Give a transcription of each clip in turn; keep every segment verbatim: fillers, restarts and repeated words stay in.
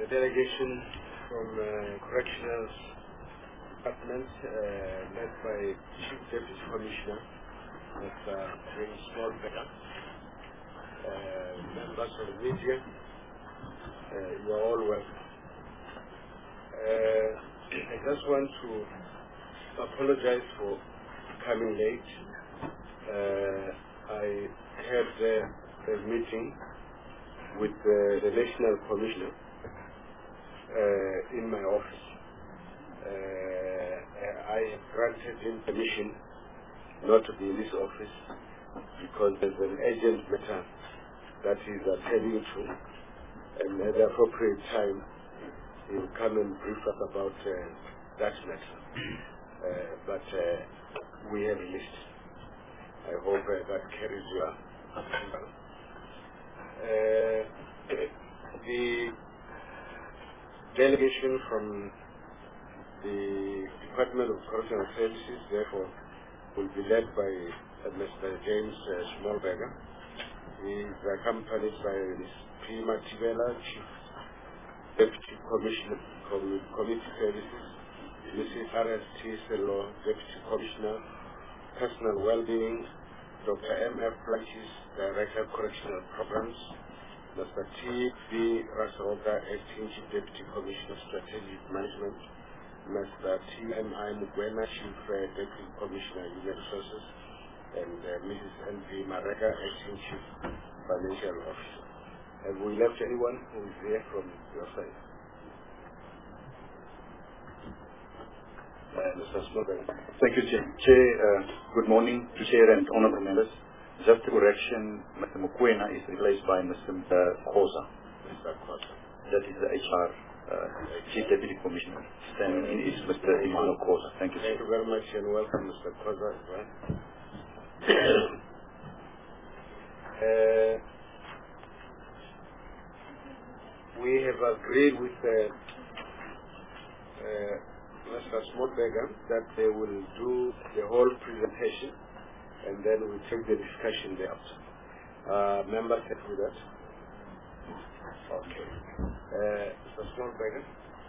a delegation from uh, Correctional Department uh, led by Chief Deputy Commissioner, Mister James Smallberger, uh, members of the media, uh, you are all welcome. Uh, I just want to apologize for coming late. Uh, I had uh, a meeting with uh, the National Commissioner uh, in my office. Uh, I have granted him permission not to be in this office because there's an urgent matter that he's attending to, and at the appropriate time he will come and brief us about uh, that matter. Uh, but uh, we have a list. I hope uh, that carries your approval. Uh, the delegation from the Department of Correctional Services, therefore, will be led by uh, Mister James uh, Smallberger. He is accompanied by Miz P. Mativela, Chief Deputy Commissioner of Community Services, Missus R S T Selo, Deputy Commissioner, Personal Wellbeing, Doctor M F Planchis, Director of Correctional Programs, Mister T. B. Rasaroga, Acting Chief Deputy Commissioner, Strategic Management, Mister T. M I Mugwena, Chief uh, Deputy Commissioner, Human Resources, and uh, Missus N P Marega, Acting Chief Financial Officer. Have we left anyone who is there from your side? Uh, Mister Smallberger. Thank you, Chair. Chair uh, good morning to Chair and honorable members. Just a correction, Mister Mukwena is replaced by Mister Khoza. Mister Khoza. That is the H R uh, Chief Deputy Commissioner. Standing in is Mister Imano Khoza. Thank you, Thank Chair. you very much and welcome, Mister Khoza as well. uh, we have agreed with uh, uh, Mister Smallberger that they will do the whole presentation and then we take the discussion thereafter. Uh, members happy with that? Okay. Uh, Mister Smallberger?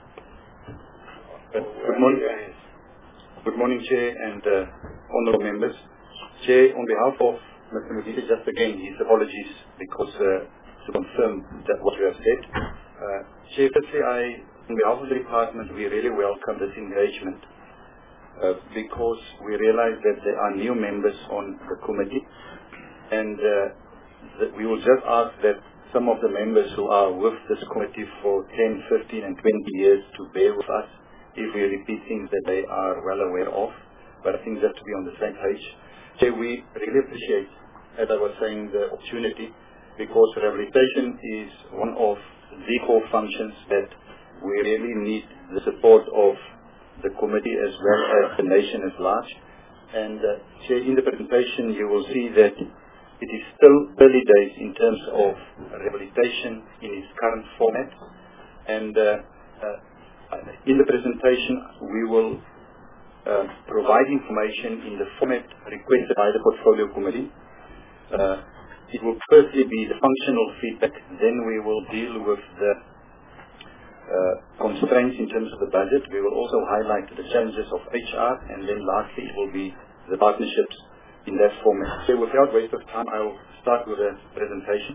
Uh, good morning. Good morning, Chair and uh, honorable members. Chair, on behalf of Mister Mugisi, just again his apologies because uh, to confirm that what you have said. Uh, Chair, firstly, I, on behalf of the department, we really welcome this engagement uh, because we realize that there are new members on the committee, and uh, that we will just ask that some of the members who are with this committee for ten, fifteen and twenty years to bear with us if we repeat things that they are well aware of, but I think just to be on the same page. Chair, we really appreciate, as I was saying, the opportunity, because rehabilitation is one of the core functions that we really need the support of the committee as well as the nation at large. And uh, Chair, in the presentation you will see that it is still early days in terms of rehabilitation in its current format. And uh, uh, in the presentation we will uh, provide information in the format requested by the Portfolio Committee. Uh, It will firstly be the functional feedback, then we will deal with the uh, constraints in terms of the budget. We will also highlight the challenges of H R, and then lastly it will be the partnerships in that format. So without waste of time, I will start with the presentation.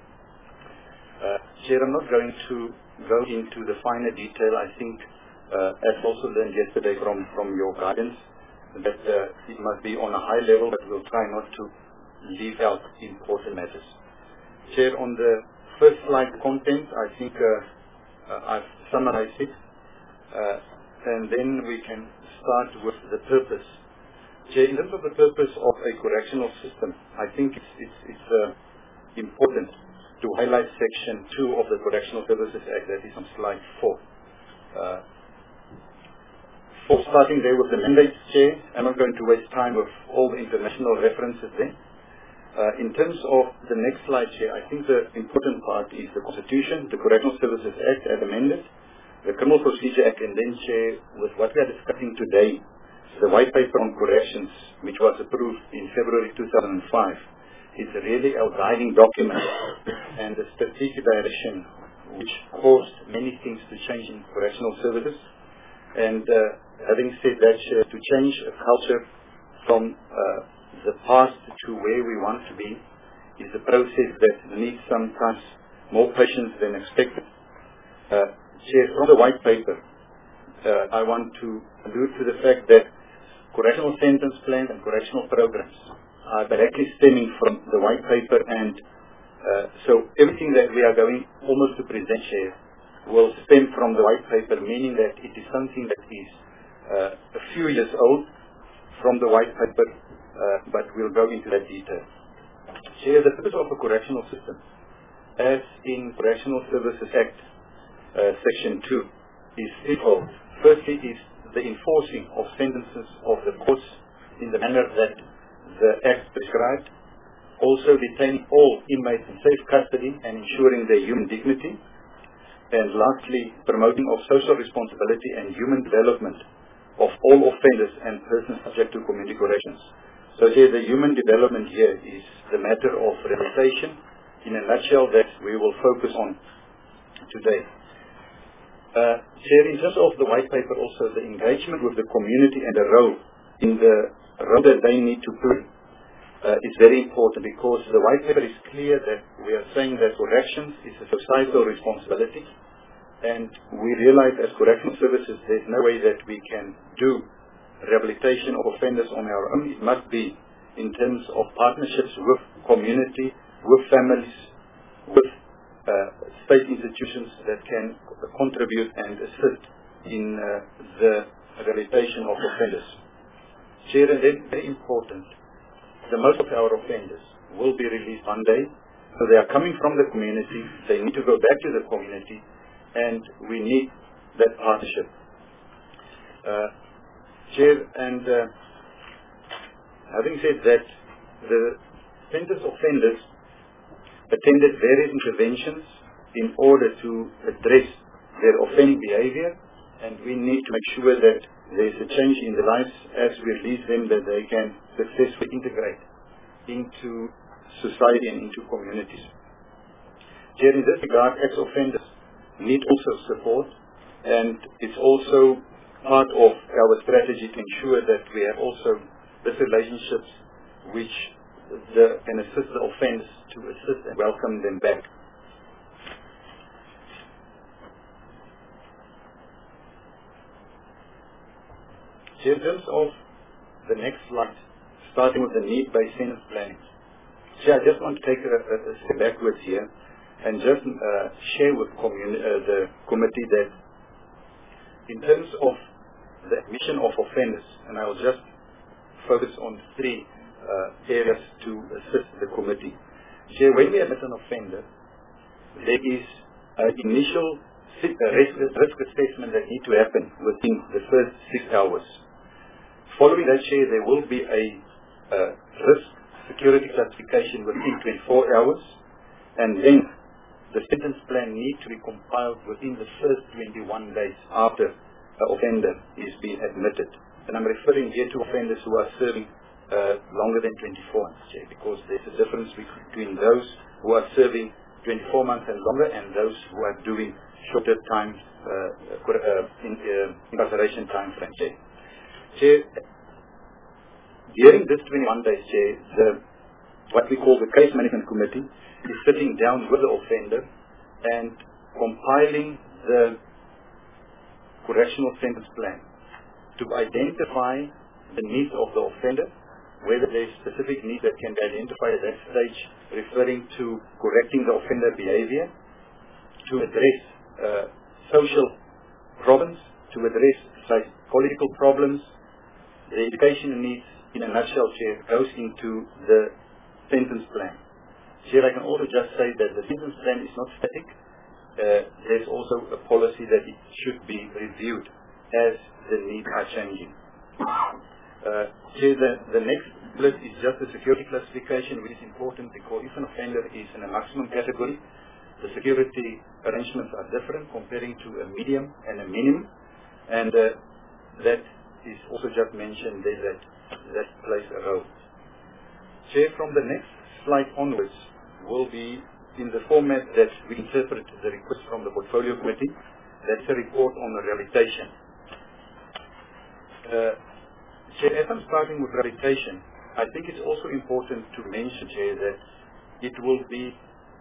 Uh, Chair, I'm not going to go into the finer detail. I think, uh, as also learned yesterday from, from your guidance, that uh, it must be on a high level, but we'll try not to leave out important matters. Chair, on the first slide content, I think uh, uh, I've summarized it, uh, and then we can start with the purpose. Chair, in terms of the purpose of a correctional system, I think it's, it's, it's uh, important to highlight section two of the Correctional Services Act, that is on slide four. Uh, for starting there with the mandates, Chair, I'm not going to waste time with all the international references there. Uh, in terms of the next slide, Chair, I think the important part is the Constitution, the Correctional Services Act as amended, the Criminal Procedure Act, and then, Chair, with what we are discussing today, the White Paper on Corrections, which was approved in February two thousand five, is really our guiding document and the strategic direction which caused many things to change in correctional services. And uh, having said that, uh, to change a culture from uh, the past to where we want to be is a process that needs sometimes more patience than expected. Uh, Chair, from the white paper, uh, I want to allude to the fact that correctional sentence plans and correctional programs are directly stemming from the white paper, and uh, so everything that we are going almost to present here will stem from the white paper, meaning that it is something that is uh, a few years old from the white paper, uh, but we'll go into that detail. Chair, the purpose of a correctional system, as in Correctional Services Act, uh, Section two, is threefold. Firstly is the enforcing of sentences of the courts in the manner that the Act prescribed, also detaining all inmates in safe custody and ensuring their human dignity, and lastly, promoting of social responsibility and human development of all offenders and persons subject to community corrections. So here the human development here is the matter of rehabilitation in a nutshell that we will focus on today. Uh, Chair, in terms of the white paper also, the engagement with the community and the role in the role that they need to play uh, is very important, because the white paper is clear that we are saying that corrections is a societal responsibility, and we realize as correctional services there's no way that we can do rehabilitation of offenders on our own. It must be in terms of partnerships with community, with families, with uh, state institutions that can contribute and assist in uh, the rehabilitation of offenders. Chair, and then very important, the most of our offenders will be released one day, so they are coming from the community, they need to go back to the community, and we need that partnership. Uh, Chair, and uh, having said that, the sentence offenders attended various interventions in order to address their offending behavior, and we need to make sure that there is a change in the lives as we release them, that they can successfully integrate into society and into communities. Chair, in this regard, ex-offenders need also support, and it's also part of our strategy to ensure that we have also these relationships which the, can assist the offenders to assist and welcome them back. In terms of the next slide, starting with the need-based sentence planning. So I just want to take a, a, a step backwards here and just uh, share with communi uh, the committee that in terms of the admission of offenders, and I will just focus on three uh, areas to assist the committee. So when we admit an offender, there is an initial risk, risk assessment that needs to happen within the first six hours. Following that, Chair, there will be a uh, risk security classification within twenty-four hours, and then the sentence plan needs to be compiled within the first twenty-one days after the offender is being admitted. And I'm referring here to offenders who are serving uh, longer than twenty-four months, Chair, because there's a difference between those who are serving twenty-four months and longer and those who are doing shorter time uh, uh, in, uh, incarceration time frame, Chair. Chair, during this twenty-one days, Chair, the, what we call the case management committee is sitting down with the offender and compiling the correctional sentence plan to identify the needs of the offender, whether there is specific needs that can be identified at that stage, referring to correcting the offender behavior, to address uh, social problems, to address psychological problems. The education needs, in a nutshell, Chair, goes into the sentence plan. Chair, I can also just say that the sentence plan is not static. Uh, there's also a policy that it should be reviewed as the needs are changing. Uh, Chair, the, the next bullet is just the security classification, which is important because if an offender is in a maximum category, the security arrangements are different comparing to a medium and a minimum, and uh, that is also just mentioned there that that plays a role. Chair, from the next slide onwards will be in the format that we interpret the request from the Portfolio Committee. That's a report on the rehabilitation. Uh, Chair, as I'm starting with rehabilitation, I think it's also important to mention, Chair, that it will be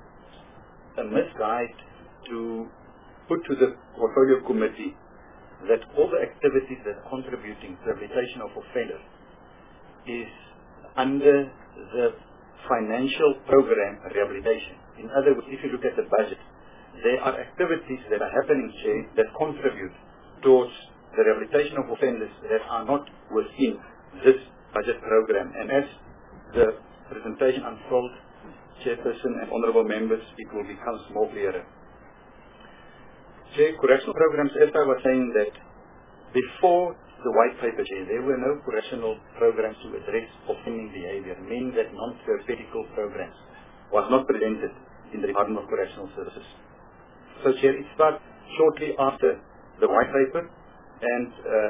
a misguide to put to the Portfolio Committee that all the activities that are contributing to the rehabilitation of offenders is under the financial program rehabilitation. In other words, if you look at the budget, there are activities that are happening, Chair, that contribute towards the rehabilitation of offenders that are not within this budget program. And as the presentation unfolds, Chairperson and honourable members, it will become more clearer. Chair, correctional programs, as I was saying, that before the white paper, Chair, there were no correctional programs to address offending behaviour, meaning that non-therapeutical programs was not presented in the Department of Correctional Services. So, Chair, it started shortly after the white paper, and uh,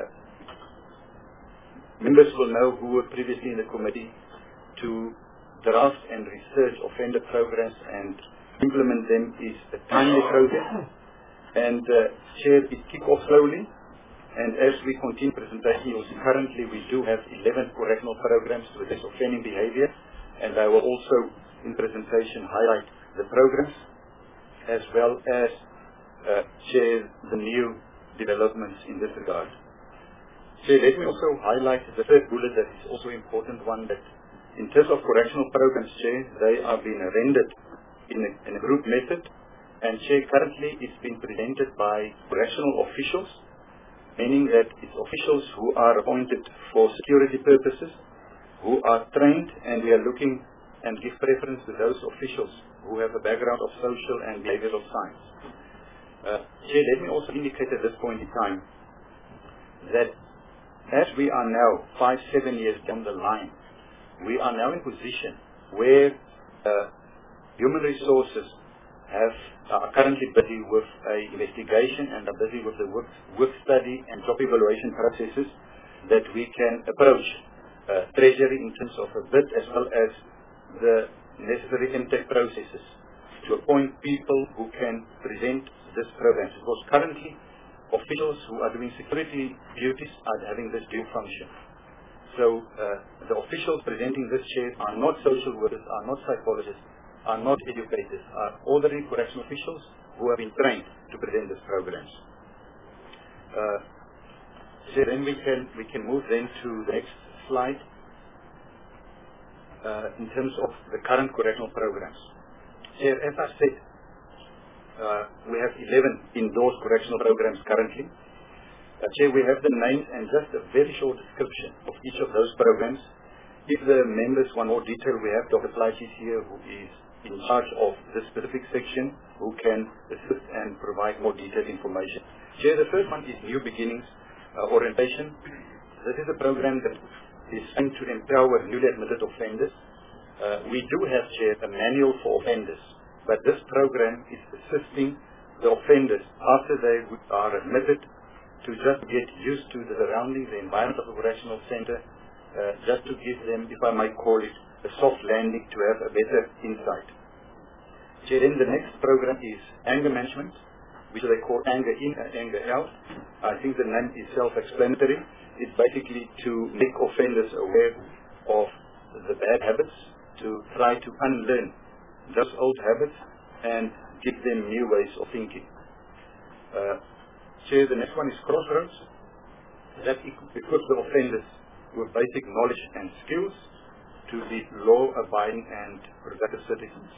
members will know who were previously in the committee to draft and research offender programs and implement them is a timely process. And uh, Chair, it kicked off slowly, and as we continue presentation, currently we do have eleven correctional programs to address offending behaviour, and I will also in presentation highlight the programs as well as uh, share the new developments in this regard. Chair, let me also highlight the third bullet that is also important one, that in terms of correctional programs, Chair, they are being rendered in a, in a group method, and Chair, currently it's been presented by correctional officials, meaning that it's officials who are appointed for security purposes, who are trained, and we are looking and give preference to those officials who have a background of social and behavioral science. Uh, Chair, let me also indicate at this point in time that as we are now five, seven years down the line, we are now in position where uh, human resources have are currently busy with an investigation and are busy with the work, work study and job evaluation processes that we can approach uh, Treasury in terms of a bid as well as the necessary intake processes to appoint people who can present this program. Because currently officials who are doing security duties are having this due function. So uh, the officials presenting this, Chair, are not social workers, are not psychologists, are not educators, are ordinary correctional officials who have been trained to present these programs. Uh, so then we can we can move then to the next slide uh, in terms of the current correctional programs. Chair, as I said, uh, we have eleven endorsed correctional programs currently. Uh, Chair, we have the names and just a very short description of each of those programs. If the members want more detail, we have Doctor Fleischis here, who is in charge of this specific section, who can assist and provide more detailed information. Chair, the first one is New Beginnings uh, Orientation. This is a program that is aimed to empower newly admitted offenders. Uh, we do have, Chair, a manual for offenders, but this program is assisting the offenders after they are admitted to just get used to the surroundings, the environment of a correctional center, uh, just to give them, if I might call it, a soft landing to have a better insight. Chair, then the next program is Anger Management, which they call Anger In and Anger Out. I think the name is self-explanatory. It's basically to make offenders aware of the bad habits, to try to unlearn those old habits and give them new ways of thinking. Uh, Chair, the next one is Crossroads. That equips the offenders with basic knowledge and skills to be law-abiding and productive citizens.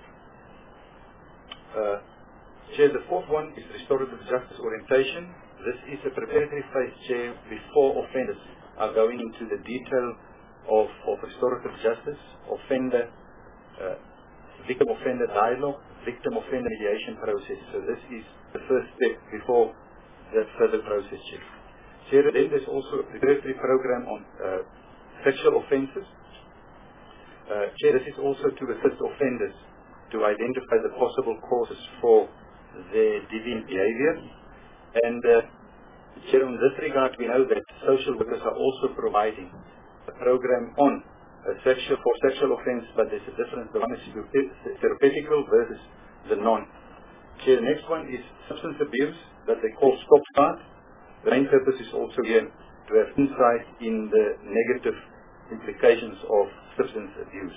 Uh, Chair, the fourth one is Restorative Justice Orientation. This is a preparatory phase, Chair, before offenders are going into the detail of, of restorative justice, offender, uh, victim-offender dialogue, victim-offender mediation process. So this is the first step before the further process, Chair. Chair, then there's also a preparatory program on uh, sexual offences. Uh, Chair, this is also to assist offenders to identify the possible causes for their deviant behaviour. And uh, Chair, in this regard, we know that social workers are also providing a program on a sexual, for sexual offence, but there's a difference. The one is therapeutical versus the non. Okay, the next one is substance abuse, that they call Stop Start. The main purpose is also here to have insight in the negative implications of substance abuse.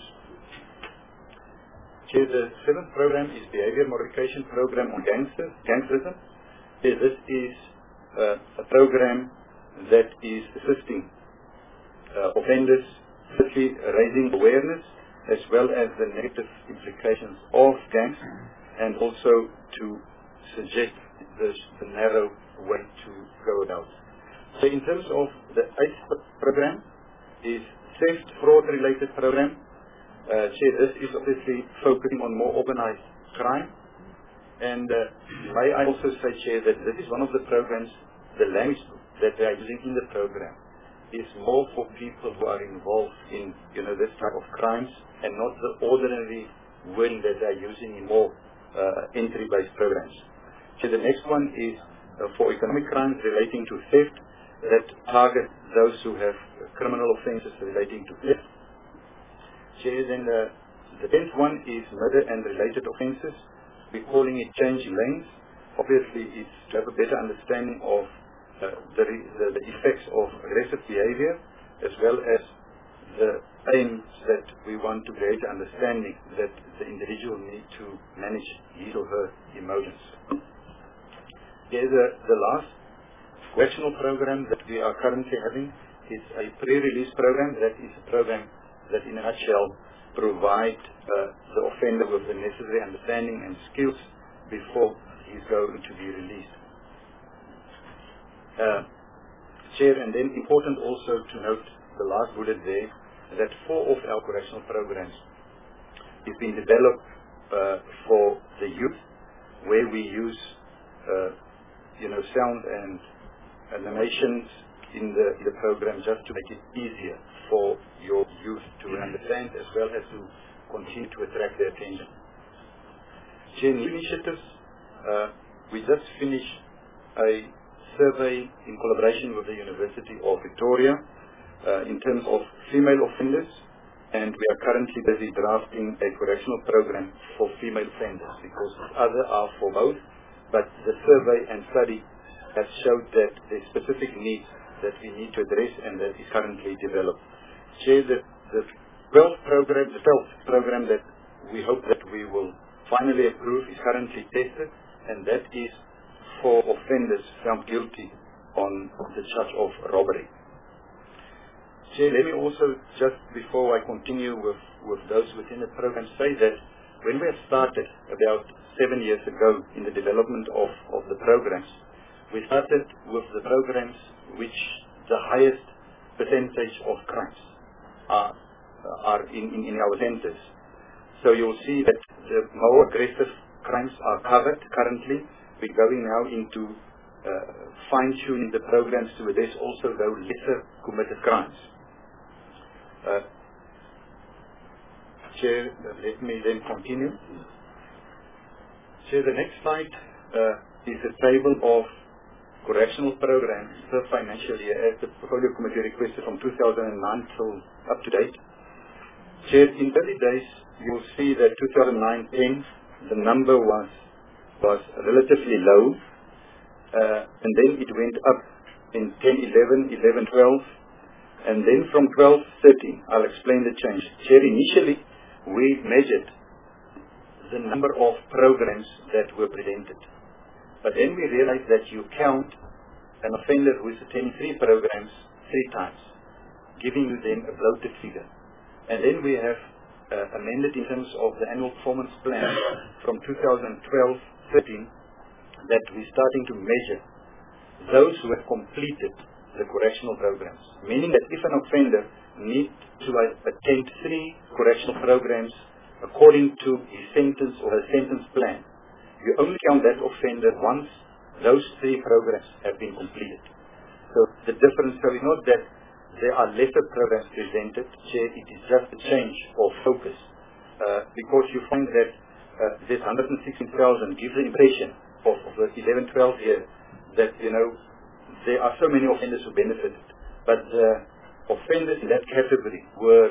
Okay, the seventh program is Behavior Modification Program on Gangster, Gangsterism. Okay, this is uh, a program that is assisting uh, offenders, firstly raising awareness as well as the negative implications of gangs, and also to suggest the, the narrow way to go about. So in terms of the eighth program is theft fraud related program. Uh, Chair, this is obviously focusing on more organized crime, and uh, may I also say, Chair, that this is one of the programs, the language that they are using in the program is more for people who are involved in, you know, this type of crimes, and not the ordinary wording that they are using in more uh, entry-based programs. So the next one is uh, for economic crimes relating to theft, that target those who have criminal offences relating to theft. So then the, the tenth one is murder and related offences. We're calling it changing lanes. Obviously, it's to have a better understanding of Uh, the, the, the effects of aggressive behavior, as well as the aims that we want to create understanding that the individual need to manage his or her emotions. Here's a, the last correctional program that we are currently having is a pre-release program. That is a program that in a nutshell provide uh, the offender with the necessary understanding and skills before he's going to be released. Uh, Chair, and then important also to note the last bullet there, that four of our correctional programs is being developed uh, for the youth, where we use uh, you know, sound and animations in the, in the program just to make it easier for your youth to understand, as well as to continue to attract their attention. Chair, new initiatives, uh, we just finished a survey in collaboration with the University of Victoria uh, in terms of female offenders, and we are currently busy drafting a correctional program for female offenders, because other are for both, but the survey and study has showed that there are specific needs that we need to address, and that is currently developed. Chair, the, the twelfth program, the twelfth program that we hope that we will finally approve is currently tested, and that is for offenders found guilty on the charge of robbery. Chair, let me also, just before I continue with, with those within the program, say that when we have started about seven years ago in the development of, of the programs, we started with the programs which the highest percentage of crimes are, are in, in, in our centers. So you'll see that the more aggressive crimes are covered currently. We're going now into uh, fine-tuning the programs to address also those lesser committed crimes. Uh, Chair, let me then continue. Chair, the next slide uh, is a table of correctional programs per financial year as the Portfolio Committee requested from two thousand nine till up to date. Chair, in early days, you'll see that two thousand nine ten, the number was was relatively low, uh, and then it went up in ten, eleven, eleven, twelve, and then from twelve, thirteen. I'll explain the change. Chair, initially we measured the number of programs that were presented, but then we realized that you count an offender who is attending three programs three times, giving you then a bloated figure. And then we have uh, amended in terms of the annual performance plan from two thousand twelve thirteen, that we're starting to measure those who have completed the correctional programs, meaning that if an offender needs to attend three correctional programs according to his sentence or her sentence plan, you only count that offender once those three programs have been completed. So the difference, so it's not that there are lesser programs presented, Chair, it is just a change of focus, uh, because you find that uh, this one hundred sixteen thousand gives the impression of, of the eleven twelve year that, you know, there are so many offenders who benefited, but the offenders in that category were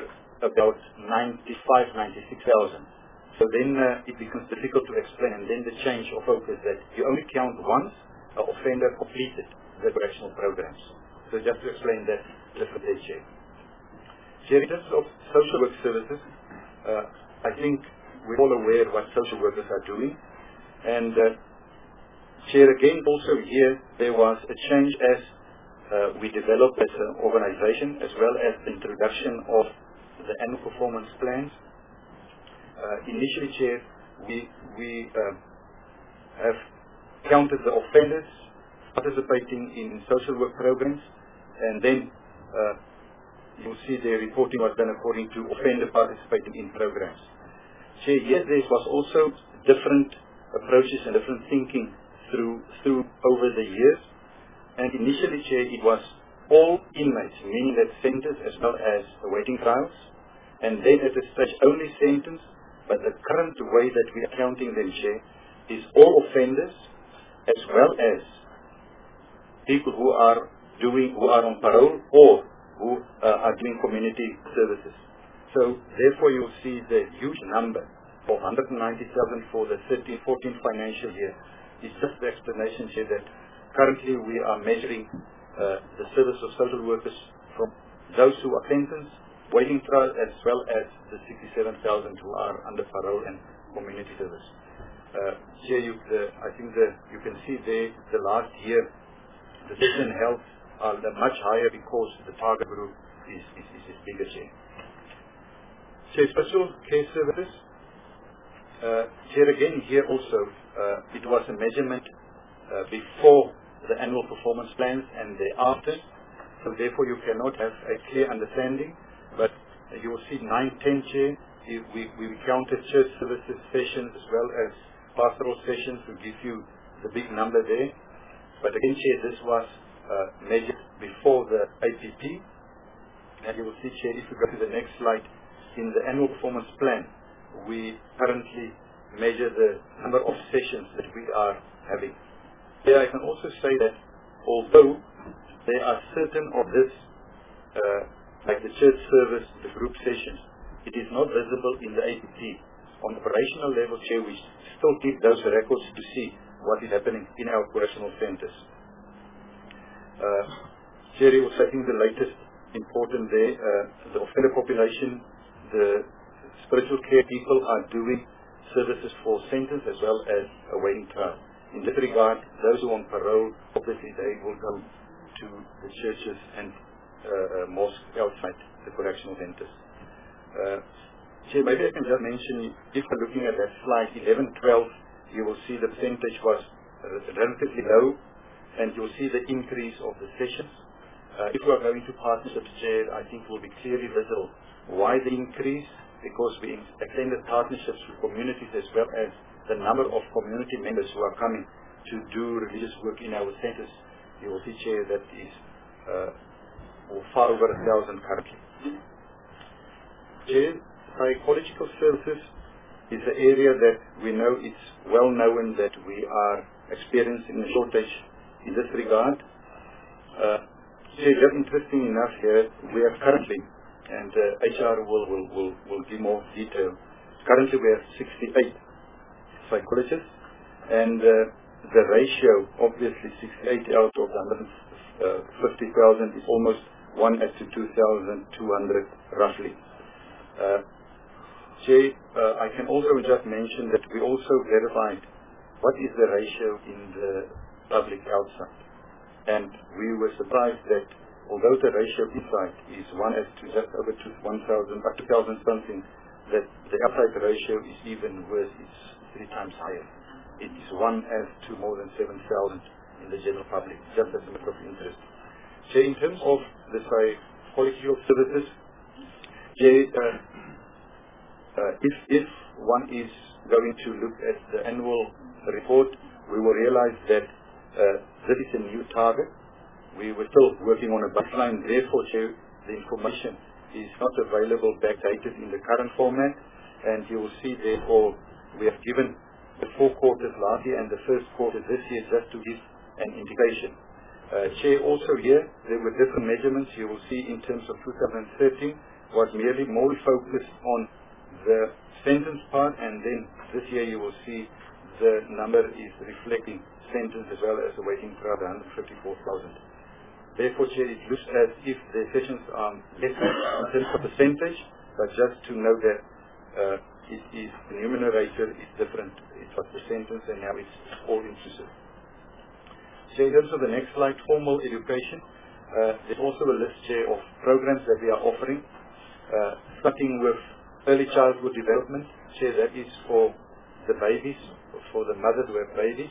about ninety-five, ninety-six thousand. So then uh, it becomes difficult to explain, and then the change of focus that you only count once an offender completed the correctional programs. So just to explain that different there, Chair. Chair, in terms of social work services, uh, I think we're all aware what social workers are doing. And uh, Chair, again, also here there was a change as uh, we developed as an organization, as well as the introduction of the annual performance plans. Uh, initially, Chair, we, we uh, have counted the offenders participating in social work programs, and then uh, you'll see the reporting was done according to offender participating in programs. Chair, yes, there was also different approaches and different thinking through through over the years. And initially, Chair, it was all inmates, meaning that centers as well as awaiting trials, and then at a stage only sentence. But the current way that we are counting them, Chair, is all offenders as well as people who are doing who are on parole or who uh, are doing community services. So therefore you'll see the huge number of one hundred ninety-seven for the thirteen fourteen financial year is just the explanation here that currently we are measuring uh, the service of social workers from those who are sentenced, waiting trial, as well as the sixty-seven thousand who are under parole and community service. Uh, here you, the, I think the, you can see there the last year the session held are much higher because the target group is, is, is, is bigger here. So special care services, uh, here again, here also, uh, it was a measurement uh, before the annual performance plans and thereafter, so therefore you cannot have a clear understanding, but uh, you will see nine, ten chair, we, we counted church services sessions as well as pastoral sessions to give you the big number there, but again, chair, this was uh, measured before the A P P, and you will see, chair, if you go to the next slide, in the annual performance plan, we currently measure the number of sessions that we are having. There I can also say that although there are certain of this, uh, like the church service, the group sessions, it is not visible in the A P P. On operational level, chair, we still keep those records to see what is happening in our correctional centers. Uh, chair, also I think the latest important there, uh, the offender population, the spiritual care people are doing services for sentence as well as awaiting trial. In this regard, those who are on parole, obviously they will go to the churches and uh, mosques outside the correctional centers. Uh, Chair, maybe I can just mention, if we're looking at that slide eleven twelve, you will see the percentage was uh, relatively low, and you'll see the increase of the sessions. Uh, if we are going to partnerships, Chair, I think it will be clearly visible why the increase, because we extended partnerships with communities as well as the number of community members who are coming to do religious work in our centers. You will see, Chair, that is uh, far over a thousand currently. Chair, psychological services is an area that we know it's well known that we are experiencing a shortage in this regard. Uh, Chair, just interesting enough here, we are currently, and uh, H R will, will, will, will give more detail, currently we have sixty-eight psychologists, and uh, the ratio, obviously sixty-eight out of one hundred fifty thousand is almost one as to two thousand two hundred roughly. Uh, Jay, uh, I can also just mention that we also verified what is the ratio in the public outside. And we were surprised that although the ratio inside is one as to just over one thousand, up to one thousand something, that the outside ratio is even worse, it's three times higher. It is one as to more than seven thousand in the general public, just as a matter of interest. Jay, in terms of the psychological services, Jay, uh, uh, if, if one is going to look at the annual report, we will realize that uh, this is a new target. We were still working on a baseline, therefore, Jay, the information is not available backdated in the current format, and you will see, therefore, we have given the four quarters last year and the first quarter this year just to give an indication. Uh, Chair, also here, there were different measurements. You will see in terms of two thousand thirteen, was merely more focused on the sentence part, and then this year you will see the number is reflecting sentence as well as the waiting crowd, one hundred fifty-four thousand. Therefore, Chair, it looks as if the sessions are less in terms of percentage, but just to know that uh, it is, the numerator is different. It was the sentence and now it's all inclusive. So in terms of the next slide, formal education, uh, there's also a list, Chair, of programs that we are offering, uh, starting with early childhood development. Chair, that is for the babies, for the mothers who have babies,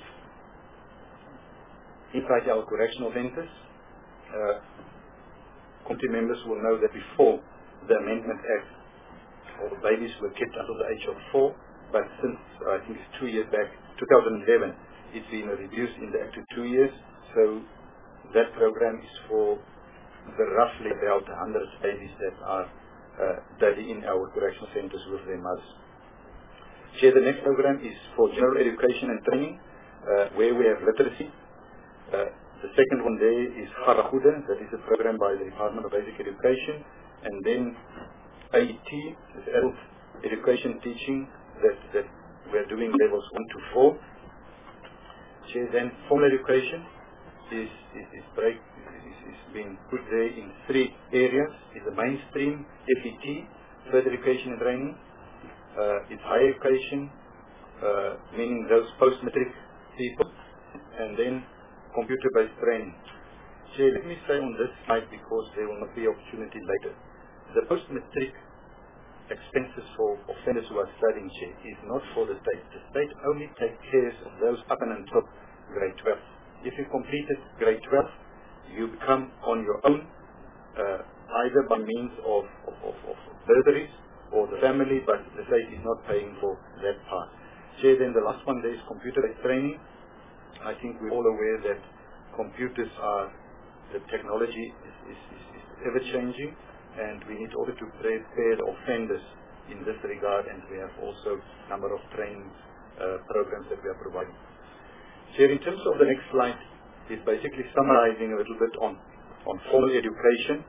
inside our correctional centers. Uh, committee members will know that before the Amendment Act, all babies were kept until the age of four, but since uh, I think it's two years back, two thousand eleven, it's been reduced in the Act to two years. So that program is for the roughly about one hundred babies that are uh, daily in our correctional centers with their mothers. Chair, the next program is for general education and training, uh, where we have literacy. Uh, The second one there is Harahuda, that is a program by the Department of Basic Education, and then A E T, is adult education teaching, that, that we are doing levels one to four. Chair, then formal education is, is, is, break, is, is being put there in three areas. Is the mainstream, F E T, further education and training. Uh, it's higher education, uh, meaning those post-matric people, and then computer-based training. So let me say on this slide, because there will not be opportunity later, the post-matric expenses for offenders who are studying here is not for the state. The state only takes care of those up and until grade twelve. If you completed grade twelve, you become on your own, uh, either by means of, of, of, of bursaries or the family, but the state is not paying for that part. So then the last one there is computer-based training. I think we're all aware that computers are, the technology is, is, is, is ever-changing, and we need order to prepare the offenders in this regard, and we have also a number of training uh, programs that we are providing. So in terms of the next slide, is basically summarizing a little bit on, on formal education.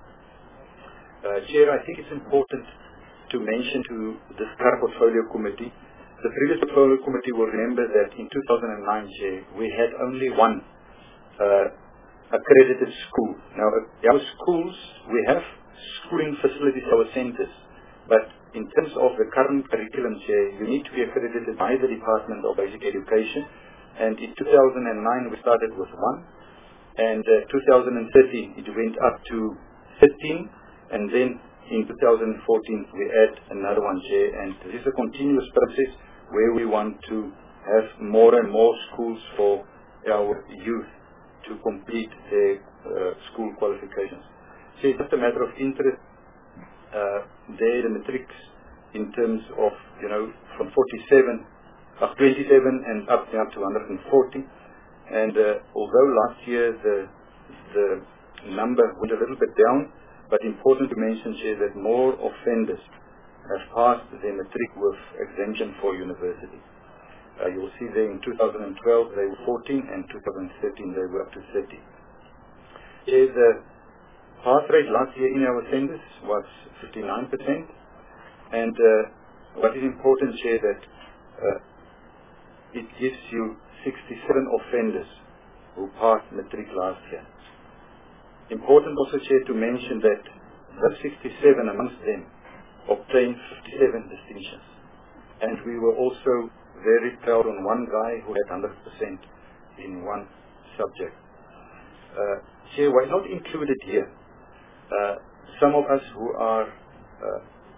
Uh, Chair, I think it's important to mention to this current portfolio committee. The previous portfolio committee will remember that in two thousand nine, Chair, we had only one uh, accredited school. Now, uh, our schools, we have schooling facilities, our centers, but in terms of the current curriculum, Chair, you need to be accredited by the Department of Basic Education, and in two thousand nine we started with one, and uh, two thousand thirteen it went up to thirteen, and then in two thousand fourteen we add another one, Chair, and this is a continuous process where we want to have more and more schools for our youth to complete their uh, school qualifications. So it's just a matter of interest. Uh, there, the matrics in terms of, you know, from forty-seven, uh, twenty-seven and up now to one hundred forty. And uh, although last year the the number went a little bit down, but important to mention here that more offenders have passed their matric with exemption for university. Uh, you will see there in two thousand twelve they were fourteen, and two thousand thirteen they were up to thirty. Here the pass rate last year in our centers was fifty-nine percent, and uh, what is important here that uh, it gives you sixty-seven offenders who passed matric last year. Important also here to mention that those sixty-seven amongst them obtained fifty-seven distinctions, and we were also very proud on one guy who had one hundred percent in one subject. Uh, here, why not included here? Uh, some of us who are uh,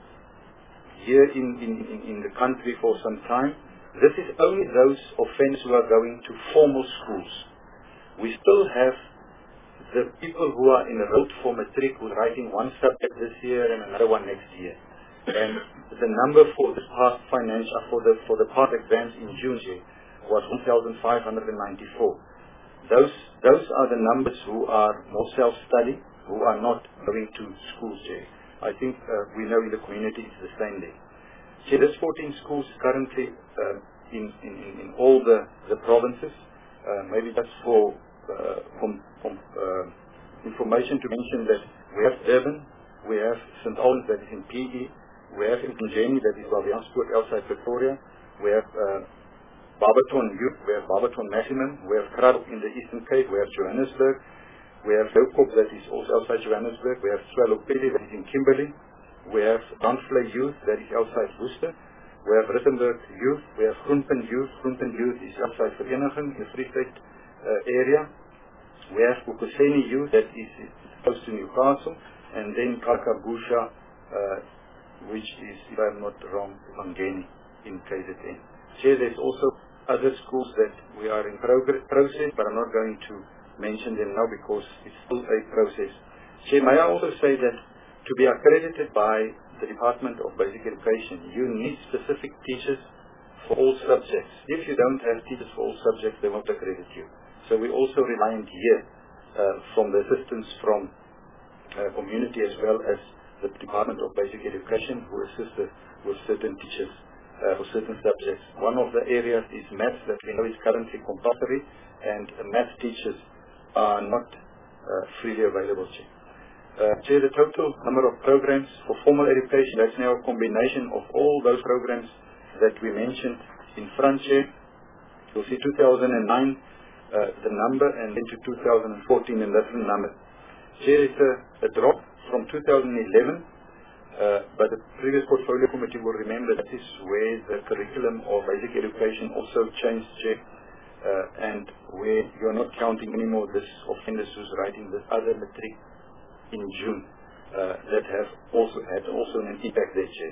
here in, in, in, in the country for some time, this is only those offenders who are going to formal schools. We still have the people who are enrolled for matric who are writing one subject this year and another one next year. And the number for the past financial, for the for the past exams in June was one thousand five hundred ninety-four. Those those are the numbers who are more self-study, who are not going to schools here. I think uh, we know in the community it's the same day. So there's fourteen schools currently uh, in, in, in all the, the provinces. Uh, maybe just for uh, from, from, uh, information to mention that we have Durban, we have Saint Albans that is in P E, we have Mpunjeni that is Bavianspoort outside Pretoria, we have uh, Barberton Youth, we have Barberton Maximum, we have Kraddock in the Eastern Cape, we have Johannesburg, we have Lokop that is also outside Johannesburg, we have Swallowpilly that is in Kimberley, we have Dunflay Youth that is outside Worcester, we have Rittenberg Youth, we have Groenpunt Youth, Groenpunt Youth is outside Vereniging in the Free State uh, area, we have Ukoseni Youth that is, is close to Newcastle, and then Kakabusha, uh, which is, if I'm not wrong, Mangeni in K Z N. Chair, there's also other schools that we are in progress, process, but I'm not going to mention them now because it's still a process. Chair, may I also say that to be accredited by the Department of Basic Education, you need specific teachers for all subjects. If you don't have teachers for all subjects, they won't accredit you. So we also reliant here uh, from the assistance from uh, community as well as the Department of Basic Education who assist with certain teachers uh, for certain subjects. One of the areas is maths that we know is currently compulsory, and uh, maths teachers are not uh, freely available. Chair. Uh, Chair, the total number of programs for formal education, that's now a combination of all those programs that we mentioned in front, Chair. You'll see two thousand nine, uh, the number, and then to two thousand fourteen, a different number. Chair, it's a, a drop from two thousand eleven, uh, but the previous portfolio committee will remember that is where the curriculum of basic education also changed, Chair, uh, and where you're not counting anymore this offenders who's writing this other matric in June, uh, that have also had also an impact there, Chair.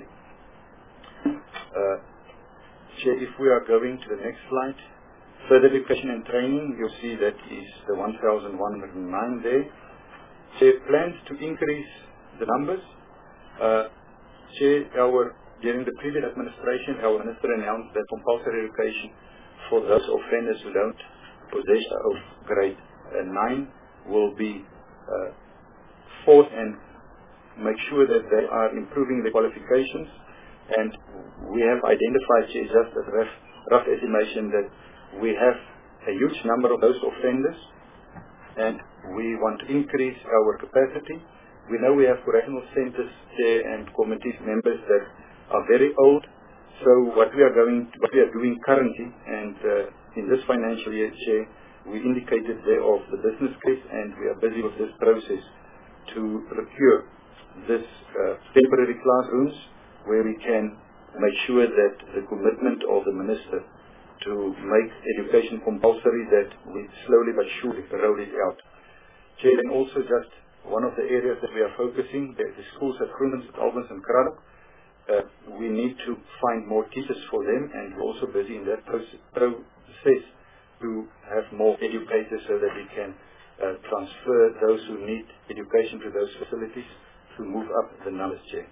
Uh, Chair, if we are going to the next slide, further education and training, you'll see that is the one thousand one hundred nine there. Chair, plans to increase the numbers. Uh, Chair, our, during the previous administration, our minister announced that compulsory education for those offenders who don't possess of grade uh, nine will be uh, forced and make sure that they are improving their qualifications. And we have identified, Chair, just as rough, rough estimation, that we have a huge number of those offenders, and we want to increase our capacity. We know we have correctional centers, Chair, and committee members that are very old. So what we are going, to, what we are doing currently, and uh, in this financial year, Chair, we indicated there of the business case, and we are busy with this process to procure this uh, temporary classrooms where we can make sure that the commitment of the minister to make education compulsory, that we slowly but surely roll it out. Chair, and also just one of the areas that we are focusing, the, the schools at Groenpunt, Albans and Kraddock, uh, we need to find more teachers for them, and we're also busy in that process, process to have more educators so that we can uh, transfer those who need education to those facilities to move up the numbers, Chair.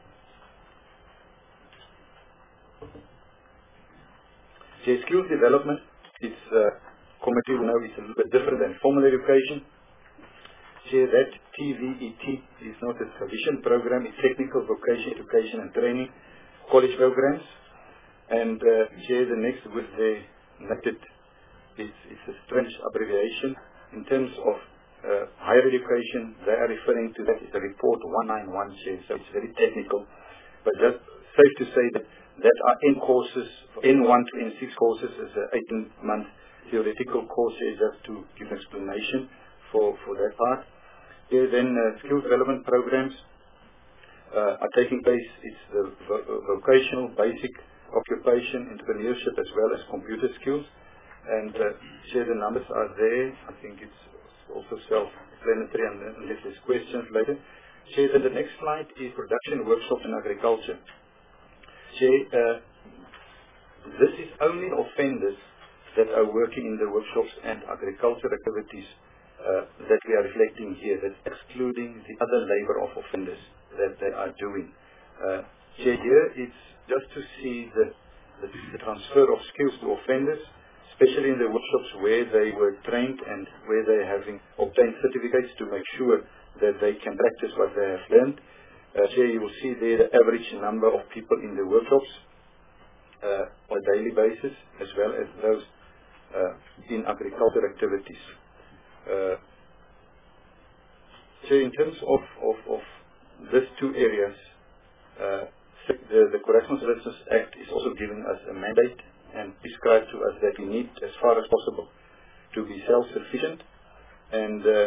Chair, skills development, its uh, committee will know is a little bit different than formal education. Chair, that T V E T is not a tradition program, it's technical vocation, education and training, college programs. And uh, Chair, the next with the noted, it's, it's a strange abbreviation. In terms of uh, higher education, they are referring to that is a report one ninety-one, Chair, so it's very technical. But just safe to say that that are N courses, N one to N six courses is an eighteen month theoretical course, Chair, just to give an explanation for, for that part. Yeah, then uh, skills development programs uh, are taking place. It's the vo vocational, basic occupation, entrepreneurship, as well as computer skills. And uh, Chair, the numbers are there. I think it's also self-explanatory unless there's questions later. Chair, then the next slide is production workshops in agriculture. Chair, uh, this is only offenders that are working in the workshops and agriculture activities uh, that we are reflecting here. That's excluding the other labor of offenders that they are doing. Uh, Chair, here it's just to see the, the, the transfer of skills to offenders, especially in the workshops where they were trained and where they are having obtained certificates to make sure that they can practice what they have learned. Uh, Chair, you will see there the average number of people in the workshops uh, on a daily basis, as well as those uh, in agriculture activities. Uh, Chair, in terms of, of, of these two areas, uh, the, the Correctional Services Act is also giving us a mandate and prescribed to us that we need, as far as possible, to be self-sufficient, and uh,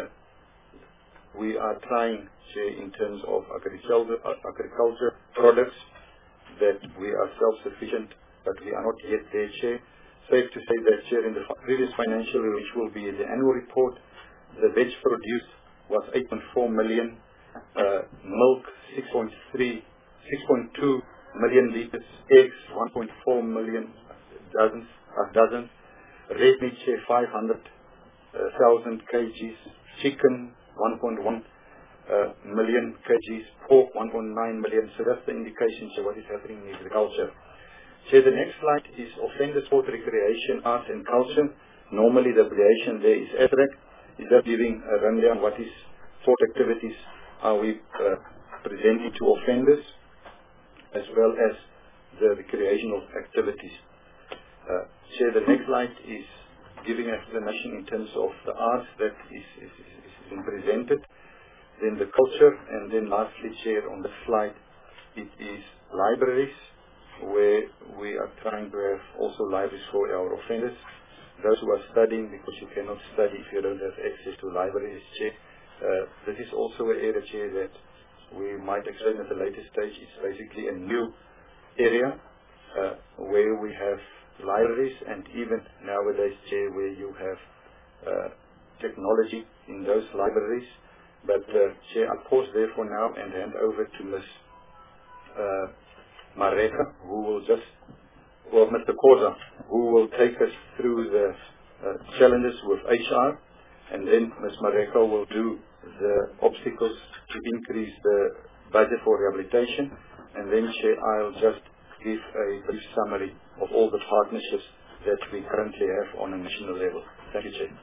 we are trying, Chair, in terms of agriculture, agriculture products, that we are self-sufficient, but we are not yet there, Chair. Safe to say that, Chair, in the previous financial year, which will be the annual report, the veg produce was eight point four million, uh, milk six point three, six point two million liters, eggs one point four million dozens, uh, dozens, red meat, Chair, five hundred thousand kgs, chicken one point one uh, million kgs, pork one point nine million. So that's the indication, Chair, what is happening in agriculture. Chair, the next slide is offender sport, recreation, arts and culture. Normally the abbreviation there is A S R A C. Is that giving a rundown what is sport activities are we uh, presenting to offenders, as well as the recreational activities. Uh, Chair, the next slide is giving explanation in terms of the arts that is, is, is, is being presented, then the culture, and then lastly, Chair, on the slide, it is libraries, where we are trying to have also libraries for our offenders, those who are studying, because you cannot study if you don't have access to libraries, Chair. Uh, this is also an area, Chair, that we might explain at a later stage. It's basically a new area uh, where we have libraries, and even nowadays, Chair, where you have uh, technology in those libraries. But uh, Chair, I'll pause there for now and hand over to Miz Uh, Mareka, who will just, or Mister Khoza, who will take us through the uh, challenges with H R, and then Miz Mareka will do the obstacles to increase the budget for rehabilitation, and then, Chair, I'll just give a brief summary of all the partnerships that we currently have on a national level. Thank you, Chair.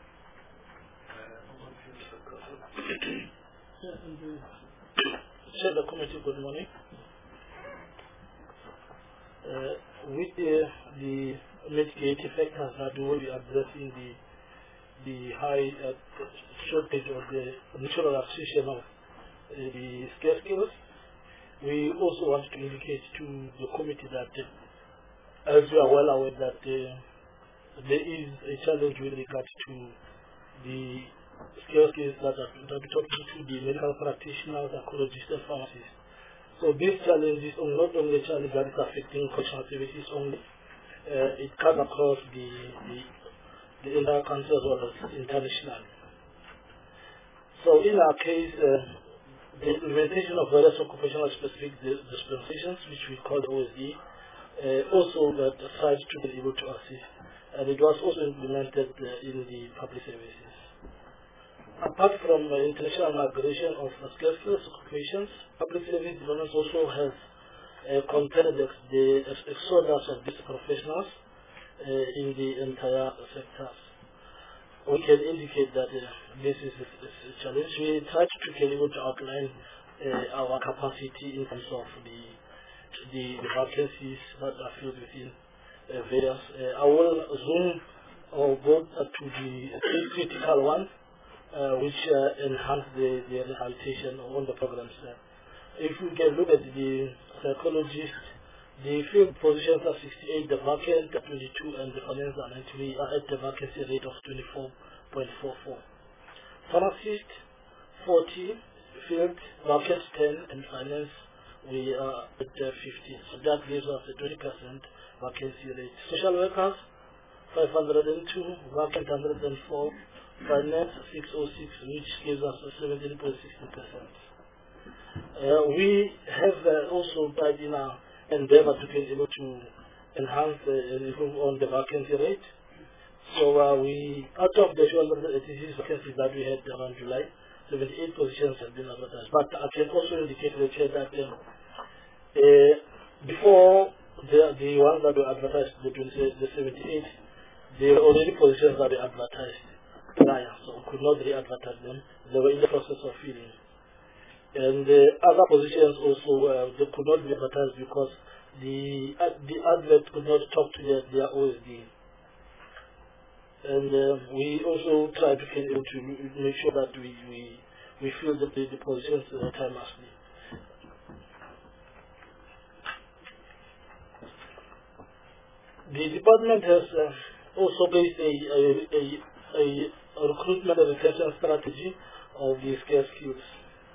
Chair the committee, good morning. Uh, with the, the mitigating factors that we will be addressing the the high uh, shortage of the natural acquisition of uh, the scarce skills, we also want to indicate to the committee that, uh, as we are well aware, that uh, there is a challenge with regard to the scarce skills that are that we're talking to the medical practitioners, psychologists, and pharmacists. So this challenge is not only a challenge that is affecting cultural services only, uh, it comes across the, the, the entire country as well as internationally. So in our case, uh, the implementation of various occupational specific dispensations, which we call O S D, uh, also that strives to be able to assist, and it was also implemented uh, in the public services. Apart from uh, international migration of uh, scarce skills occupations, public service development also has uh, contended the, the exodus of these professionals uh, in the entire sectors. We can indicate that uh, this is a, a challenge. We try to be able to outline uh, our capacity in terms of the the, the vacancies that are filled within uh, various. Uh, I will zoom or go uh, to the critical one. Uh, which uh, enhance the, the rehabilitation on the programs. Uh, if we can look at the psychologists, the field positions are sixty-eight, the vacant are twenty-two, and the finance are ninety-three, are at the vacancy rate of twenty-four point four four. Pharmacist, forty, field, vacant ten, and finance, we are at uh, fifteen. So that gives us a twenty percent vacancy rate. Social workers, five hundred two, vacant one hundred four, finance six oh six, which gives us a seventeen point six percent. Uh, we have uh, also tried in our endeavor to be able to enhance uh, and improve on the vacancy rate. So uh, we, out of the two hundred eighty-six vacancies that we had around July, seventy-eight positions have been advertised. But I can also indicate the chair that uh, uh, before the the ones that were advertised, the, the seventy-eight, there were already positions that were advertised prior, so we could not re-advertise them. They were in the process of filling. And uh, other positions also, uh, they could not be advertised because the uh, the advert could not talk to their, their O S D. And uh, we also try to, to make sure that we, we, we fill the, the, the positions uh, timelessly. The department has uh, also based a, a, a, a, a recruitment and retention strategy of the scarce skills.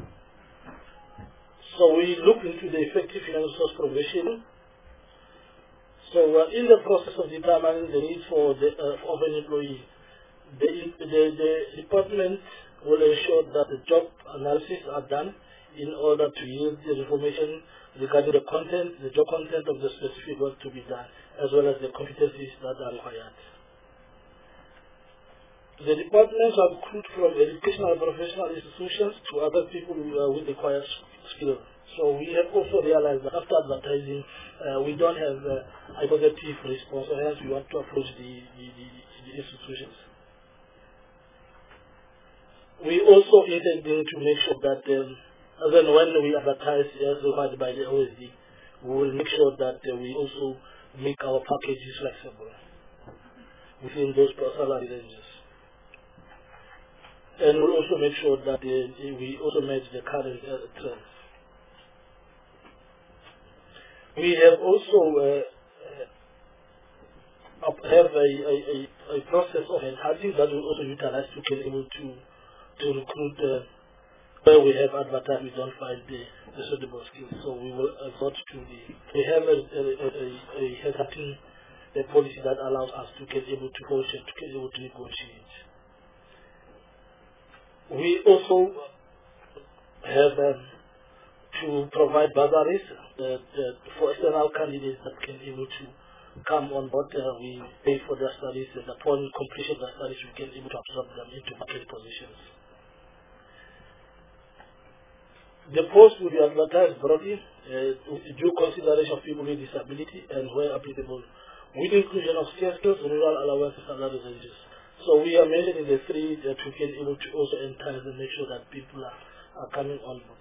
So we look into the effective human resource provision. So uh, in the process of determining the need for the uh, of an employee, the, the, the department will ensure that the job analysis are done in order to yield the information regarding the content, the job content of the specific work to be done, as well as the competencies that are required. The departments are recruited from educational and professional institutions to other people uh, with required skills. So we have also realized that after advertising, uh, we don't have uh, a positive response, so hence we want to approach the, the, the, the institutions. We also intending to make sure that um, then when we advertise as required by the O S D, we will make sure that uh, we also make our packages flexible within those salary ranges. And we'll also make sure that uh, we also match the current uh, trends. We have also uh, uh, have a, a, a, a process of enhancing that we also utilize to be able to to recruit uh, where we have advertised we don't find the, the suitable skills. So we will resort to the we have a a, a, a headhunting a policy that allows us to get able to negotiate to get able to negotiate. We also have um, to provide bursaries uh, uh, for external candidates that can be able to come on board. Uh, we pay for their studies, and upon completion of their studies, we can be able to absorb them into market positions. The post will be advertised broadly uh, with due consideration of people with disability and, where applicable, with inclusion of scarce skills, rural allowances, and other ranges. So we are mentioning the three that we can be able to also entice and make sure that people are, are coming on board.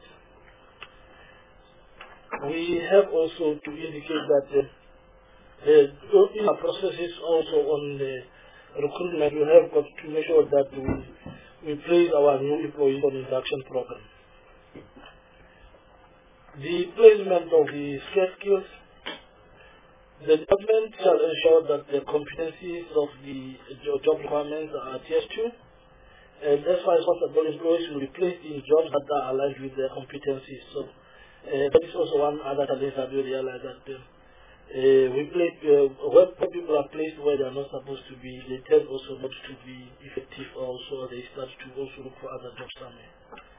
We have also to indicate that uh, the in our processes also on the recruitment, we have got to make sure that we, we place our new employees on induction program. The placement of the scarce skills, the department shall ensure that the competencies of the job requirements are adhered to, and as far as possible, employees will be placed in jobs that are aligned with their competencies. So uh, that is also one other challenge that we realize that uh, uh, we place uh, where people are placed where they are not supposed to be, they tend also not to be effective. Also, they start to also look for other jobs somewhere.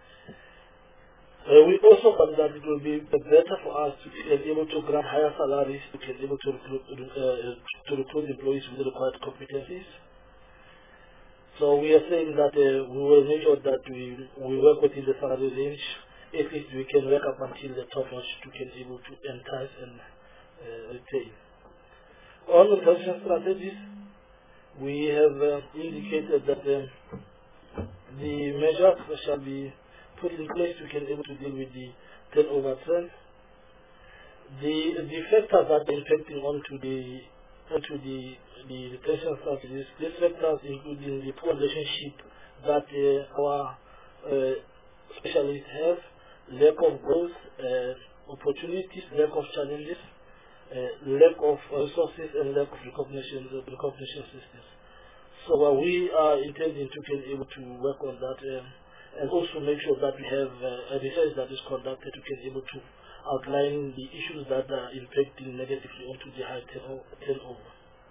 Uh, we also found that it will be better for us to be able to grant higher salaries to be able to recruit, uh, to recruit employees with the required competencies. So we are saying that uh, we will make sure that we, we work within the salary range. At least we can work up until the top notch to be able to entice and uh, retain. On the transition strategies, we have uh, indicated that uh, the measures shall be put in place to be able to deal with the turnover trend. The the factors that are impacting onto the onto the the retention strategies. These factors including the poor relationship that uh, our uh, specialists have, lack of growth, uh, opportunities, lack of challenges, uh, lack of resources, and lack of recognition uh, recognition systems. So uh, we are intending to be able to work on that. Um, and also make sure that we have uh, a research that is conducted to be able to outline the issues that are impacting negatively onto the high turnover.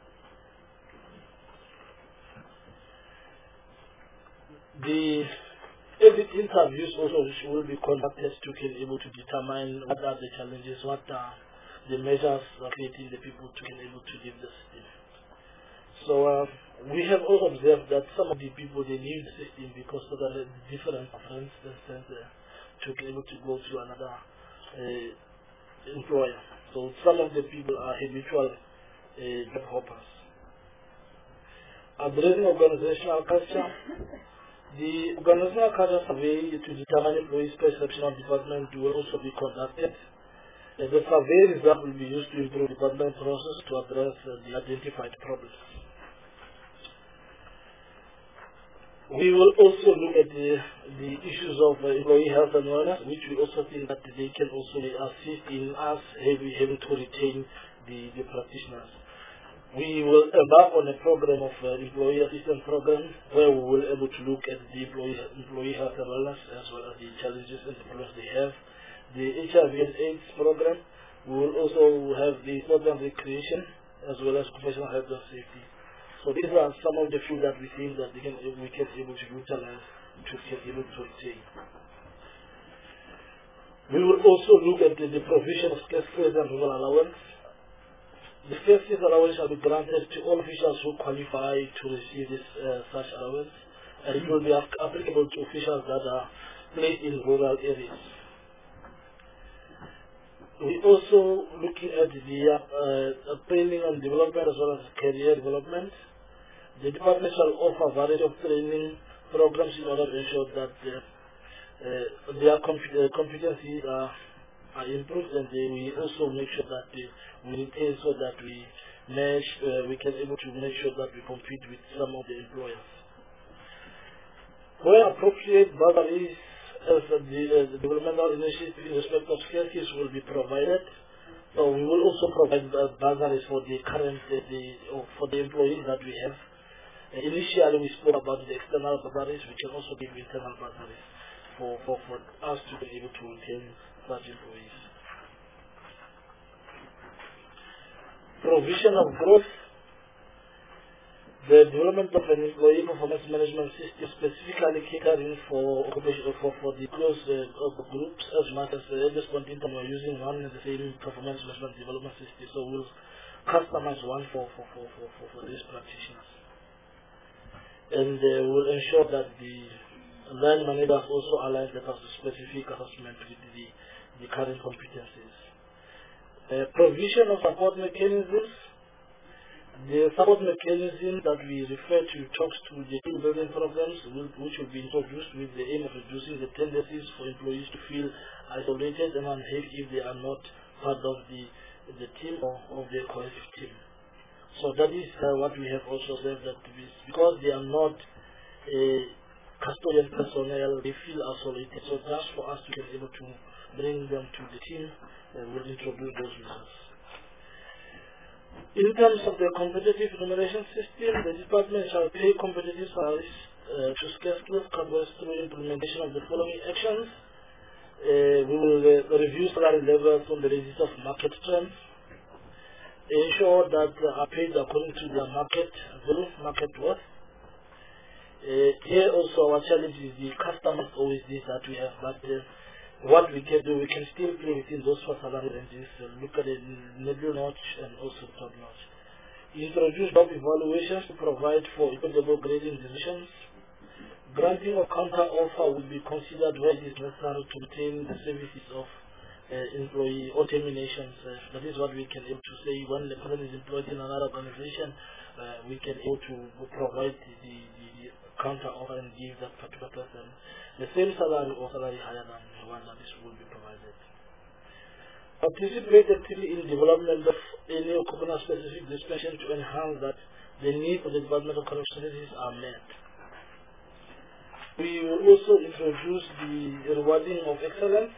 The exit interviews also will be conducted to be able to determine what are the challenges, what are the measures of creating the people to be able to leave the system. So uh, we have also observed that some of the people, they leave the system because of the different preferences uh, to be able to go to another uh, employer. So some of the people are habitual uh, job hoppers. Addressing organizational culture. The organizational culture survey to determine employees' perception of department will also be conducted. Uh, the survey result will be used to improve department process to address uh, the identified problems. We will also look at the, the issues of uh, employee health and wellness, which we also think that they can also assist in us having, having to retain the, the practitioners. We will embark on a program of uh, employee assistance program where we will be able to look at the employee, employee health and wellness as well as the challenges and the problems they have. The H I V and AIDS program, we will also have the sport and recreation as well as professional health and safety. So these are some of the few that we think that we can, we can be able to utilize to get able to retain. We will also look at the, the provision of scarce skills and rural allowance. The scarce skills allowance shall be granted to all officials who qualify to receive this uh, such allowance, and it will be applicable to officials that are placed in rural areas. We also looking at the uh, training and development as well as career development. The department shall offer a variety of training programs in order to ensure that uh, uh, their comp uh, competencies are, are improved, and they, we also make sure that uh, we retain so that we match, uh, we can able to make sure that we compete with some of the employers. Where appropriate, bursaries as uh, the, uh, the developmental initiative in respect of skills will be provided. So we will also provide uh, bursaries for the current uh, the, uh, for the employees that we have. Uh, initially, we spoke about the external bursaries. We can also give internal bursaries for, for, for us to be able to retain such employees. Provision of growth. The development of an employee performance management system specifically catering for, for, for the close uh, groups as much as uh, at this point in time we're using one and the same performance management development system. So we'll customize one for, for, for, for, for, for these practitioners. And uh, we'll ensure that the line managers also align that as a specific assessment with the, the current competencies. Uh, provision of support mechanisms. The support mechanism that we refer to talks to the team building programs, which will be introduced with the aim of reducing the tendencies for employees to feel isolated and unhappy if they are not part of the, the team or of the cohesive team. So that is uh, what we have also said, that because they are not a custodian personnel, they feel isolated. So just for us to be able to bring them to the team, uh, we'll introduce those results. In terms of the competitive remuneration system, the department shall pay competitive salaries uh, to scarce skills coverage through implementation of the following actions. Uh, we will uh, review salary levels on the basis of market trends, ensure that uh, are paid according to their market value, market worth. Uh, here also our challenge is the customers always this that we have, but uh, what we can do, we can still play within those four salary ranges, uh, look at the middle notch and also top notch. Introduce job evaluations to provide for equitable grading decisions. Granting of counter offer will be considered where it is necessary to obtain the services of uh, employee or terminations. Uh, that is what we can able to say when the person is employed in another organization, uh, we can able to provide the, the, the counter offer and give that particular person the same salary or salary higher than the one that this will be provided. Participate actively in development of any Okupana specific dispensation to enhance that the needs of the Department of Correctional Services are met. We will also introduce the rewarding of excellence,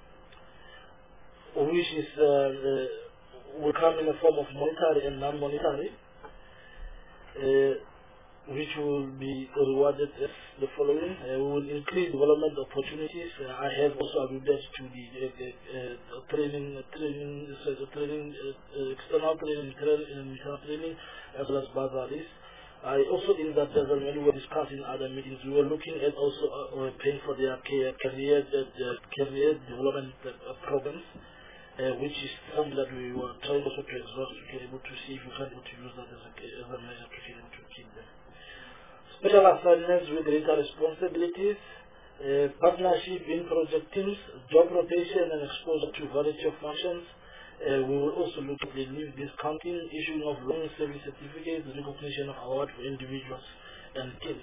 which is uh, uh, will come in the form of monetary and non-monetary, uh, which will be rewarded as the following. Uh, we will increase development opportunities. Uh, I have also alluded to the uh, uh, training, training, uh, training, uh, external training, internal training, as well as bursaries. I also think that uh, when we were discussing other meetings, we were looking at also uh, paying for their career, career, uh, career development uh, programs, uh, which is something that we were trying also to exhaust to be able to see if we can able to use that as a, as a measure to be able to keep them. Special assignments with greater responsibilities, uh, partnership in project teams, job rotation and exposure to variety of functions. Uh, we will also look at the leave discounting, issuing of loan service certificates, recognition of award for individuals and teams.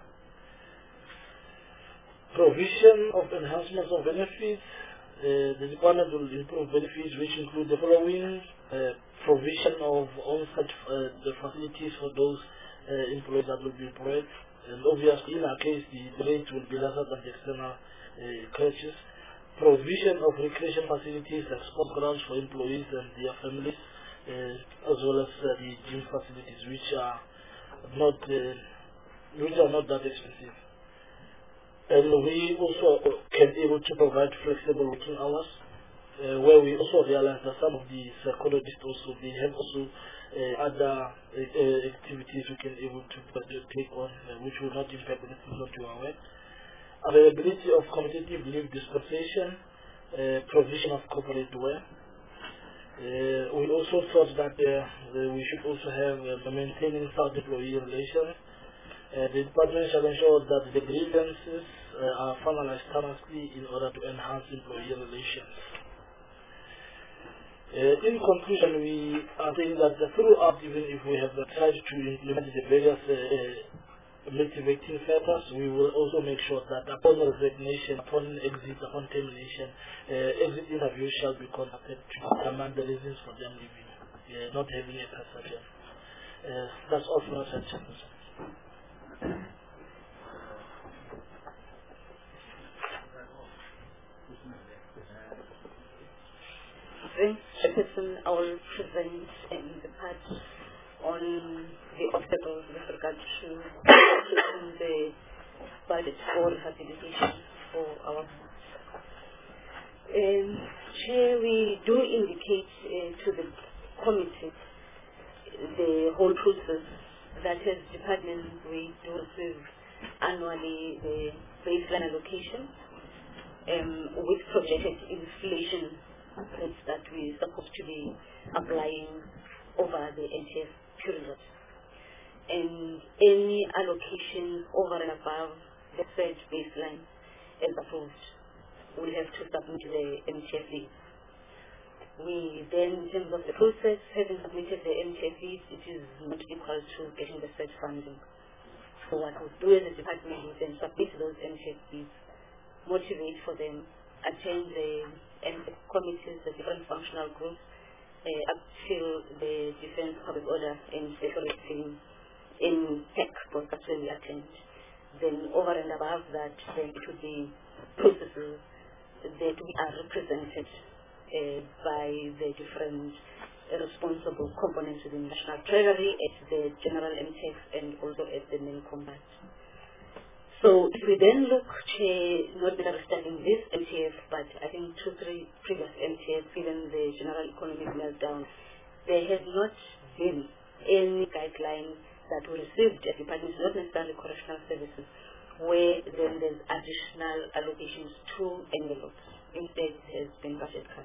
Provision of enhancements of benefits. Uh, the department will improve benefits which include the following: uh, provision of on-site uh, the facilities for those uh, employees that will be employed. And obviously, in our case, the, the rate will be lesser than the external uh, crutches. Provision of recreation facilities like sport grounds for employees and their families, uh, as well as uh, the gym facilities, which are not uh, which are not that expensive. And we also can be able to provide flexible working hours, uh, where we also realize that some of the psychologists also, they have also uh, other uh, uh, activities we can be able to uh, take on, uh, which will not impact the of your work. Availability of competitive leave dispensation, uh, provision of corporate wear. Uh, we also thought that uh, uh, we should also have uh, maintaining South-employee relations. Uh, the department shall ensure that the grievances uh, are finalized thoroughly in order to enhance employee relations. Uh, in conclusion, we are saying that uh, throughout, even if we have tried to implement the various uh, uh, motivating factors, we will also make sure that upon resignation, upon exit, upon termination, uh, exit interviews shall be conducted to determine the reasons for them leaving, uh, not having a perception. Uh, that's all for us. Chairperson, I will present in the part on the obstacles with regard to the budget for rehabilitation for our um, Chair, we do indicate uh, to the committee the whole process that as department we do receive annually the baseline allocation um, with projected inflation rates that we're supposed to be applying over the N T F period. And any allocation over and above the said baseline as approved will have to submit the M T F fees. We then, in terms of the process, having submitted the M T F fees, it is not equal to getting the said funding. So what we'll do as a department is then submit those M T F fees, motivate for them, attend the M T F committees, the different functional groups, uh, up till the defense public order and security team in P E C, because that's when we attend. Then over and above that, then it will be processes that we are represented uh, by the different uh, responsible components within the National Treasury, at the General M T F, and also at the main combat. So if we then look to not understanding this M T F, but I think two, three previous M T Fs, given the general economic meltdown, there has not been any guidelines that we received at departments, not necessarily correctional services, where then there's additional allocations to envelopes. Instead, it has been budget cuts.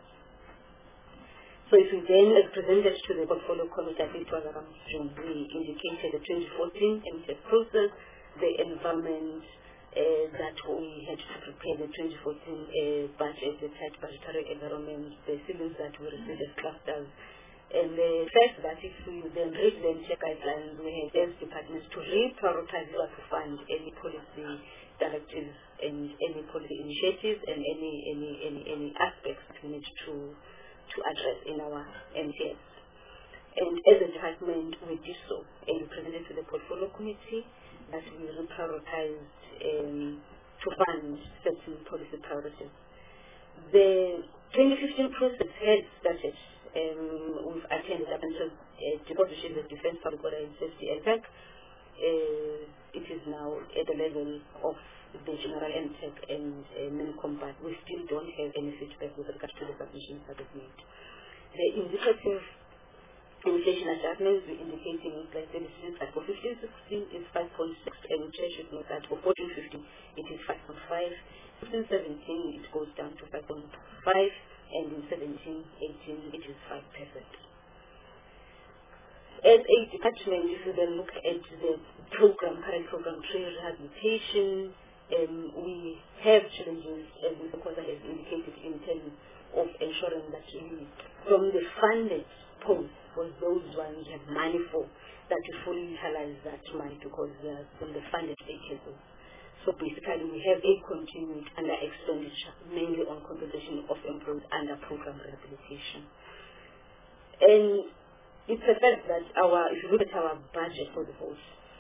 So if we then, as presented to the portfolio committee, I think it was around June, we indicated the twenty fourteen M T F process, the environment uh, that we had to prepare the twenty fourteen uh, budget, the tight budgetary environment, the ceilings that we received as clusters, and the fact that if we then read the M T F guidelines, we had as departments to reprioritize what to fund any policy directives and any policy initiatives and any any any any aspects that we need to to address in our M T Fs. And as a department, we did so, and we presented to the portfolio committee that we reprioritized um, to fund certain policy priorities. The twenty fifteen process had started. Um, we've attended up until uh, deposition of defense public order and safety and P E C. Uh, it is now at the level of the general M T E C and uh, main combat. We still don't have any feedback with regard to the submissions that we've made. The indicative inflation adjustments, we're indicating like the decisions that for fifteen sixteen is five point six, and Chair should note that for fourteen fifteen it is five point five, fifteen seventeen it goes down to five point five, and in seventeen eighteen it is five percent. As a department, if you then look at the program, current program, trade rehabilitation, um, we have challenges, as Mister Khoza has indicated, in terms of ensuring that we, from the funded post, for those ones we have money for, that we fully utilize that money because they are from the funded vacancies. So basically we have a continued under expenditure, mainly on compensation of employees under program rehabilitation. And it's a fact that our, if you look at our budget for the host,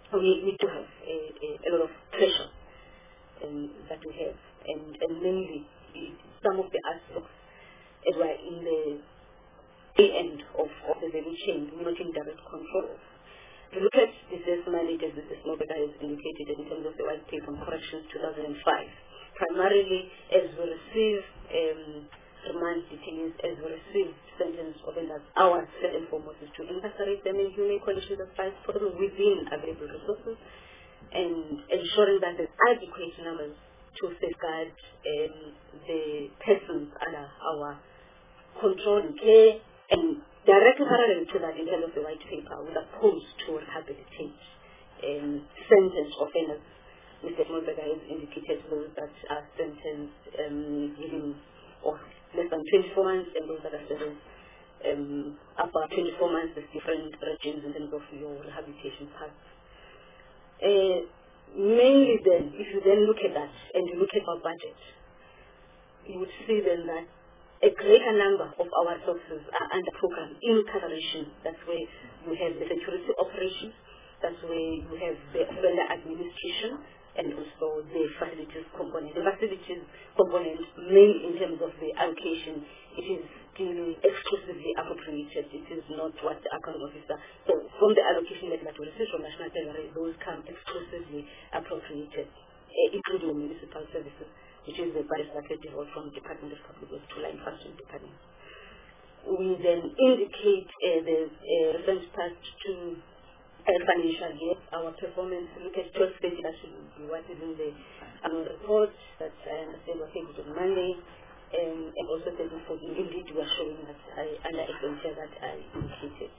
we, we do have a, a, a lot of pressure um, that we have, and, and mainly some of the aspects as well in the end of, of the value chain, we're not in direct control. To look at the sales managers, this is what has indicated in terms of the white paper on corrections two thousand five. Primarily, as we receive um, remand detainees, as we receive sentence offenders, our first and foremost is to incarcerate them in humane conditions of life within available resources, and ensuring that there's adequate numbers to safeguard um, the persons under our control and care, and directly parallel to that in terms of the white paper, we are opposed to rehabilitate um, sentenced offenders. Mister Smallberger has indicated those that are sentenced um, within or less than twenty-four months, and those that are sentenced um, about twenty-four months. There's different regimes in terms of your rehabilitation path. Uh, mainly then, if you then look at that and you look at our budget, you would see then that a greater number of our resources are under program incarceration. That's where you have the security operations, that's where you have the offender administration, and also the facilities component. The facilities component, mainly in terms of the allocation, it is still exclusively appropriated. It is not what the accounting officer. So from the allocation that we receive from National Treasury, those come exclusively appropriated, uh, including municipal services, which is the budget that we developed from the Department of Public Works to Line Function Department. We then indicate uh, the uh, reference part to uh, financial year, our performance, look at twelve thirty, that should be what is in the annual report that I understand was taken on Monday, um, and also thirteen fourteen. Indeed, we are showing that I, under expenditure that I indicated.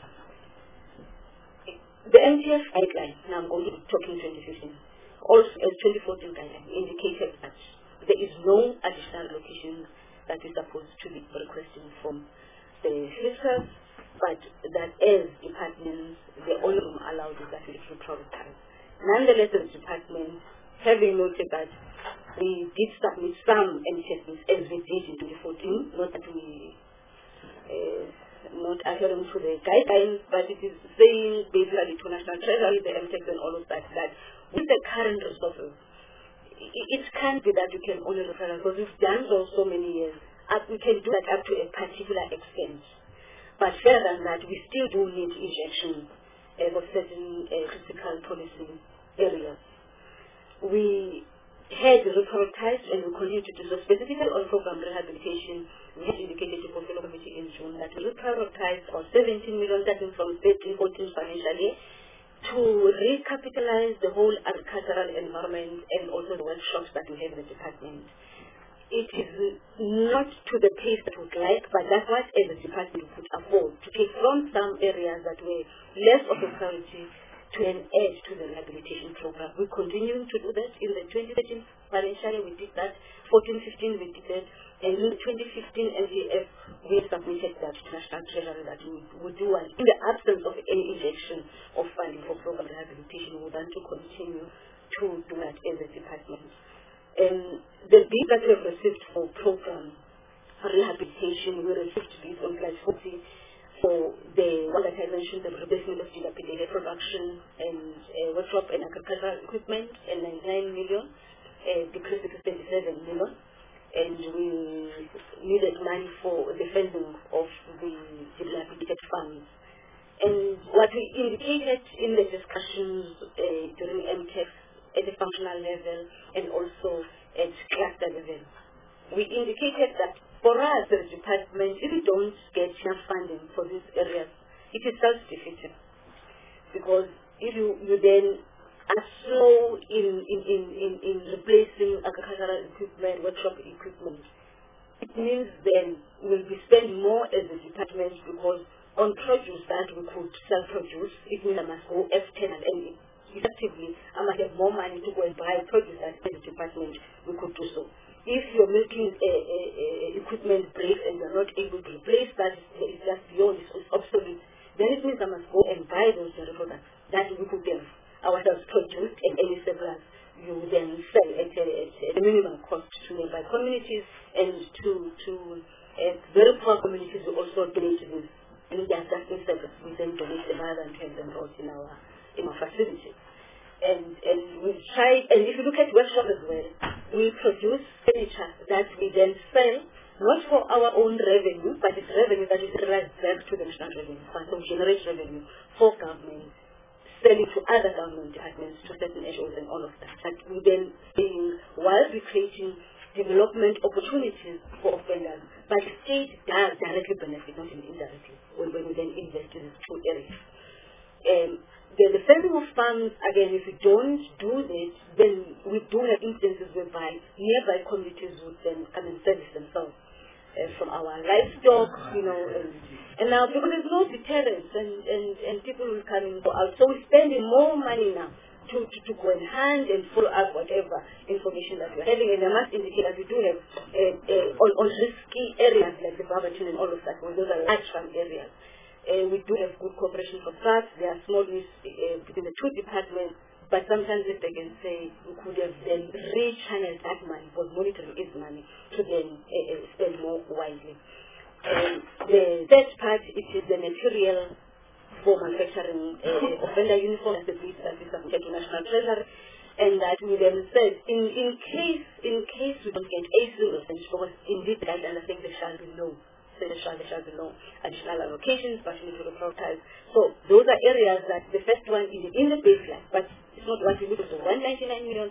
The M T F guideline, now I'm only talking twenty fifteen, also as twenty fourteen guideline indicated that there is no additional allocation that is supposed to be requesting from the fiscals, but that as departments, the only room allowed is that we should prioritize. Nonetheless, as department, having noted that we did submit some M T Fs as we did in twenty fourteen, not that we uh, not adhering to the guidelines, but it is saying basically to National Treasury, the M T Fs and all of that, that with the current resources, it can't be that you can only refer, because we've done so so many years. Up, we can do that up to a particular extent. But further than that, we still do need injection uh, of certain uh, critical policy areas. We had reprioritized and we continue to do so, specifically on program rehabilitation. We had indicated to the Portfolio Committee in June that we reprioritized our seventeen million starting from thirteen fourteen financial year to recapitalize the whole agricultural environment and also the workshops that we have in the department. It is not to the pace that we would like, but that's what as a department we could afford to take from some areas that were less of a priority to an edge to the rehabilitation program. We're continuing to do that. In the twenty thirteen financial year we did that, fourteen fifteen we did that, and in the twenty fifteen N T F we submitted that to National Treasury that we would do one. In the absence of any injection of funding for program rehabilitation, we would want to continue to do that as a department. Um, the bid that we have received for program rehabilitation, we received bids on slide forty for the one that I mentioned, the replacement of G W P D production and uh, workshop and agricultural equipment, and ninety-nine million, uh, decreased to twenty-seven million, and we needed money for the funding of the dilapidated funds. And what we indicated in the discussions uh, during M T E F at the functional level and also at cluster level, we indicated that for us as a department, if we don't get enough funding for these areas, it is self-defeating. Because if you, you then are slow in, in, in, in, in replacing agricultural equipment, workshop equipment, it means then we'll be spending more as a department, because on produce that we could self-produce, it means I must go external, and effectively I must have more money to go and buy produce that as a department we could do so. If you're making a, a, a equipment break and you're not able to replace that, it's just beyond, it's obsolete, then it means I must go and buy those products that we could have ourselves produced, and any surplus you then sell at a, at a minimum cost to nearby communities, and to, to uh, very poor communities who also donate this. And they are just in surplus, we then donate them rather than have them brought in our in our facilities. And, and we try, and if you look at workshops as well, we produce furniture that we then sell, not for our own revenue, but it's revenue that is derived back to the National Revenue Fund, so we generate revenue for government, selling to other government departments, to certain N G Os and all of that. But we then, being, while we're creating development opportunities for offenders, but the state does directly benefit, not indirectly, when, when we then invest in these two areas. Um, the, the selling of farms, again, if we don't do this, then we do have instances whereby nearby communities would then come and service themselves uh, from our livestock, you know, and, and now because there's no deterrence and, and, and people will come and go out. So we're spending more money now to, to, to go in hand and follow up whatever information that we're having. And I must indicate that we do have uh, uh, on, on risky areas like the Barberton and all of that, well, those are large farm areas. Uh, we do have good cooperation from S A R S. There are small news uh, between the two departments, but sometimes if they can say we could have then rechanneled that money, because monitoring is money, to then uh, uh, spend more widely. Um, the third part, it is the material for manufacturing uh, offender uniforms that we submit to National Treasury, and that we then said, in, in case in case we don't get a single cent, because indeed the guidelines I think they shall be low. There shall, there shall be no additional allocations, but we need to prioritize. So those are areas that the first one is in the baseline, but it's not what we need. So one hundred ninety-nine million,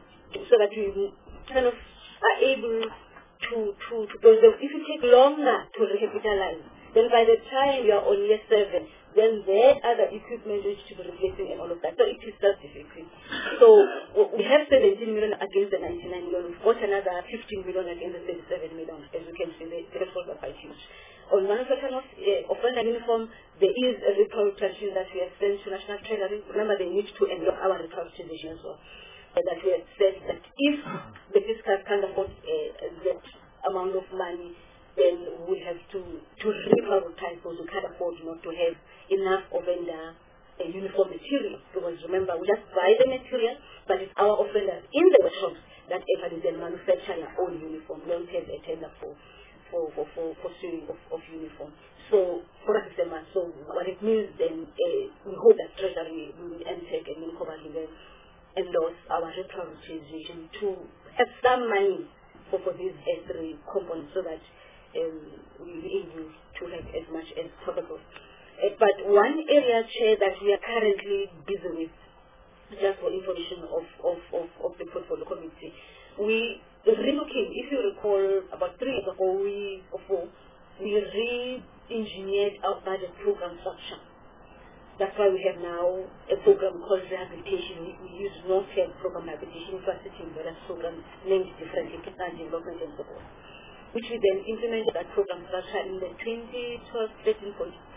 so that we kind of are able to, to, to because if you take longer to recapitalize, then by the time you are on year seven, then there are other equipment which to be replacing and all of that. So it is self-defeating. So we have seventeen million against the ninety-nine million. We've got another fifteen million against the thirty-seven million. As you can see, the thresholds are quite huge. On manufacturing of uh, offender uniform, there is a reprioritization that we have sent to National Treasury. Remember, they need to endow our reprioritization as well. And that we have said that if the fiscal can't afford uh, that amount of money, then we have to, to reprioritize those who can't afford not to have enough offender uh, uniform material. Because remember, we just buy the material, but it's our offenders in the workshops that actually then manufacture their own uniform. We don't have a tender for for for for, for sewing of, of uniform. So for us, so what it means then, uh, we hope that Treasury will enter and will probably then endorse our reprioritization to have some money for, for these uh, three components, so that um, we will be able to have as much as possible. Uh, but one area, Chair, that we are currently busy with, just for information of, of, of, of the portfolio committee, we relooking, if you recall, about three years ago, we, or four, we re-engineered our budget program structure. That's why we have now a program called rehabilitation. We, we use North Health Program Rehabilitation University in various programs named differently, technology development and so forth, which we then implemented that program structure in the twenty twelve thirteen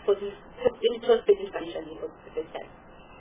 financial year for the first time.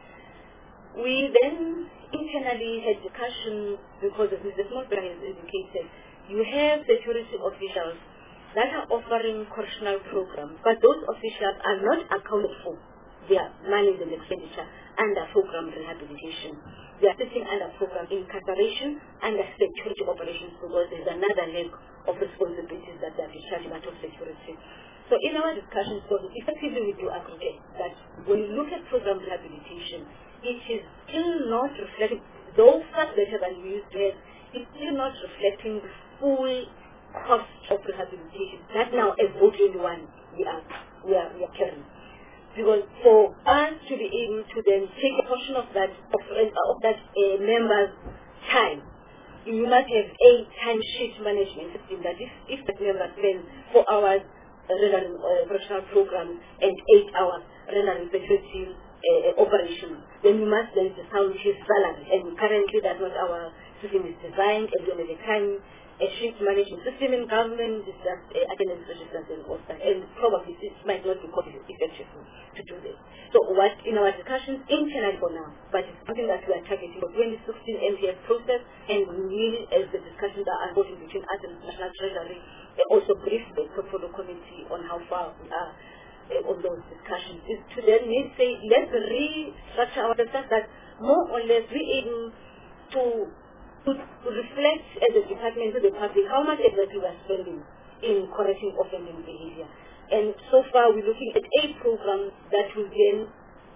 We then internally had discussion, because as Mister Smallberg has indicated, you have security officials that are offering correctional programs, but those officials are not accounted for their money and expenditure under program rehabilitation. They are sitting under program incarceration, under security operations, because there's another leg of responsibilities that they are discharging out of security. So in our discussions, so effectively we do aggregate that when you look at program rehabilitation, it is still not reflecting, those facts that have been used there, it's still not reflecting the full cost of rehabilitation. That now, as O twenty-one, we are, we are, we are carrying. Because for us to be able to then take a portion of that of, of that uh, member's time, you must have a timesheet management system that if, if that member spends four hours rendering uh, professional programs and eight hours rendering security uh, operation, then you must then discount his salary. And currently that's what our system is designed, and then at the time a shift management system in government is just uh, attendance registers and all that, and probably this might not be cost effective to do this. So what in our discussions internally for now, but it's something that we are targeting for twenty sixteen M P F process, and we will, as the discussions are ongoing between us and the National Treasury, uh, also brief the portfolio committee on how far we are uh, on those discussions. Is to then say, let's restructure our discussion that more or less we're able to to reflect as a department to the public how much exactly we are spending in correcting offending behavior. And so far we're looking at a program that will then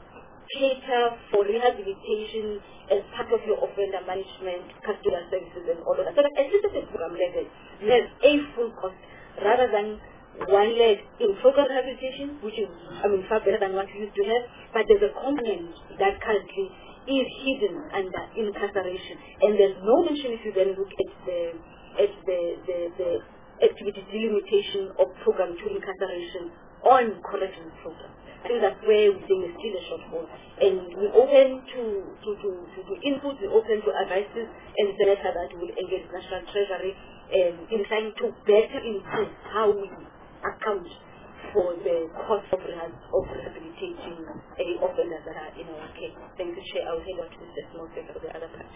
cater for rehabilitation as part of your offender management, custodial services and all of that. So that at least at the program level, you have a full cost rather than one leg in program rehabilitation, which is, I mean, far better than what you used to have, but there's a component that currently is hidden under incarceration. And there's no mention if you then look at the at the, the, the activity delimitation of program to incarceration on corrections program. I think that's where we think is still a shortfall. And we're open to, to, to, to, to input, we're open to advices, and the letter that will engage National Treasury um, in trying to better improve how we account for the cost of, rehab, of rehabilitating uh, offenders that are in our care. Thank you, Chair. I'll hand out to Mister Smallface for the other part.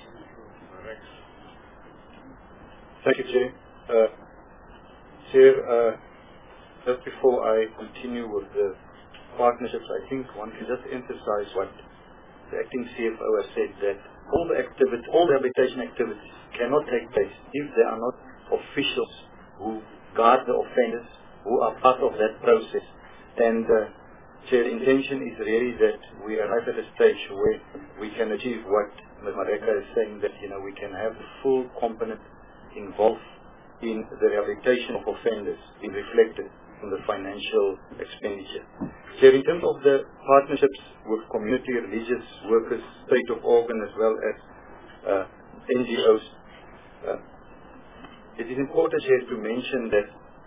Thank you, Chair. Uh, Chair, uh, just before I continue with the partnerships, I think one can just emphasize what the acting C F O has said, that all the activity, all the rehabilitation activities cannot take place if there are not officials who guard the offenders, who are part of that process. And uh, Chair, the intention is really that we arrive at a stage where we can achieve what Miz Mareka is saying, that you know we can have the full component involved in the rehabilitation of offenders be reflected in the financial expenditure. Chair, in terms of the partnerships with community, religious workers, state of organ, as well as uh, N G Os, uh, it is important, Chair, to mention that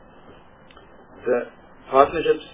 the partnerships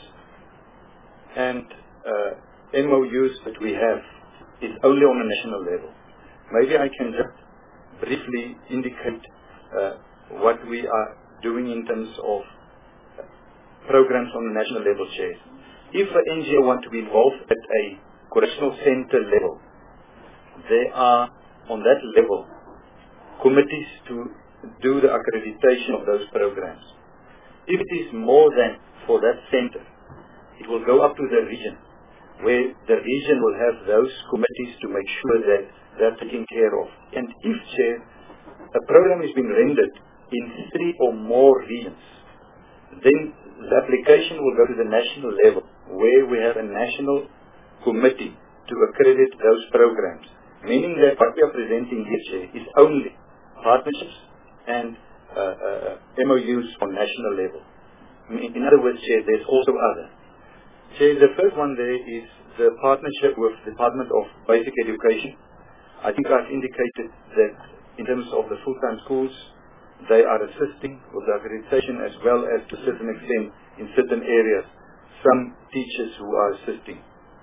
and uh, M O Us that we have is only on a national level. Maybe I can just briefly indicate uh, what we are doing in terms of uh, programs on the national level, Chair. If an N G O wants to be involved at a correctional center level, there are on that level committees to do the accreditation of those programs. If it is more than for that center, it will go up to the region, where the region will have those committees to make sure that they're taken care of. And if, Chair, a program is being rendered in three or more regions, then the application will go to the national level, where we have a national committee to accredit those programs. Meaning that what we are presenting here, Chair, is only partnerships and uh, uh, M O Us on national level. In, in other words, Chair, there's also other. Chair, the first one there is the partnership with the Department of Basic Education. I think I've indicated that in terms of the full-time schools, they are assisting with the accreditation as well as to a certain extent in certain areas, some teachers who are assisting.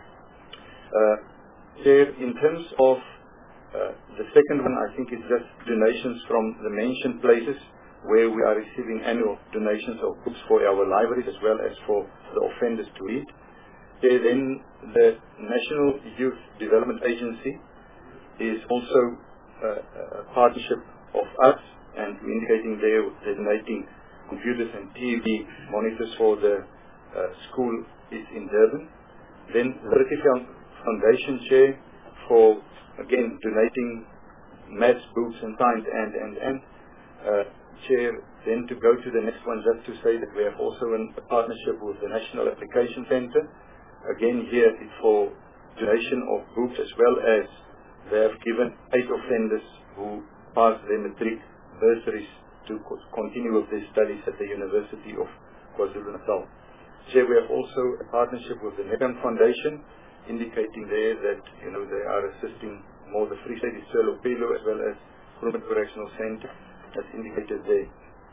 Uh, Chair, in terms of uh, the second one, I think is just donations from the mentioned places where we are receiving annual donations of books for our libraries as well as for the offenders to read. Chair, then the National Youth Development Agency is also uh, a partnership of us, and we're indicating there we're donating computers and T V monitors for the uh, school is in Durban. Then the Liberty Foundation, Chair, for again donating maths books and science and and and uh, Chair, then to go to the next one, just to say that we have also an, a partnership with the National Application Center. Again, here it's for donation of books as well as they have given eight offenders who passed their matric bursaries to co continue with their studies at the University of KwaZulu-Natal. Chair, we have also a partnership with the Nedbank Foundation, indicating there that you know they are assisting more the Free State Iselo Pelo as well as Grumman Correctional Center, as indicated there.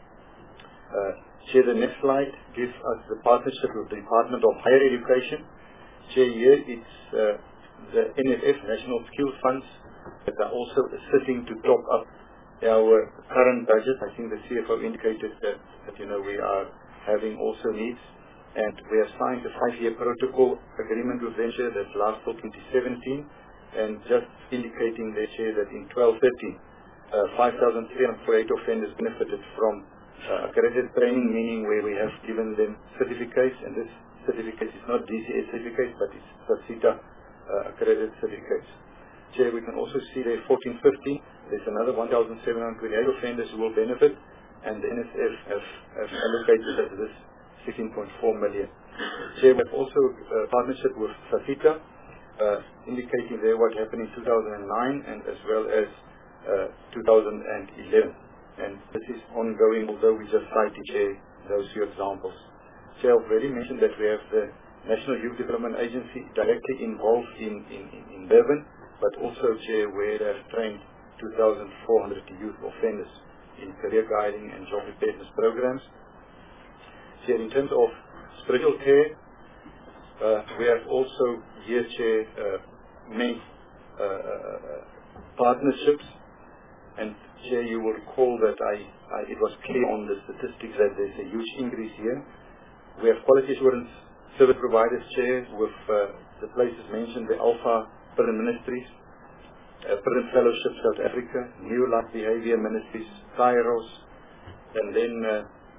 Uh, Chair, the next slide gives us the partnership with the Department of Higher Education. Chair, here it's uh, the N S F National Skills Funds that are also assisting to top up our current budget. I think the C F O indicated that, that you know we are having also needs. And we have signed a five-year protocol agreement with them, Chair, that lasts till twenty seventeen, and just indicating there, Chair, that in twelve thirteen, uh, five thousand three hundred forty-eight offenders benefited from uh, accredited training, meaning where we have given them certificates, and this certificate is not D C A certificates, but it's SACITA uh, accredited certificates. Chair, we can also see there fourteen fifteen, there's another one thousand seven hundred twenty-eight offenders who will benefit, and the N S F have, have allocated as this sixteen point four million. Chair, we have also a partnership with SACITA, uh, indicating there what happened in two thousand nine and as well as uh, two thousand eleven. And this is ongoing, although we just cited, Chair, those few examples. Chair, I've already mentioned that we have the National Youth Development Agency directly involved in, in, in Durban, but also, Chair, where they have trained two thousand four hundred youth offenders in career guiding and job preparedness programs. Chair, in terms of spiritual care, uh, we have also here, Chair, uh, many uh, uh, partnerships. And Chair, you will recall that I, I, it was clear on the statistics that there's a huge increase here. We have quality assurance service providers, Chair, with uh, the places mentioned, the Alpha Prison Ministries, uh, Prison Fellowship South Africa, New Life Behavior Ministries, Kairos, and then uh,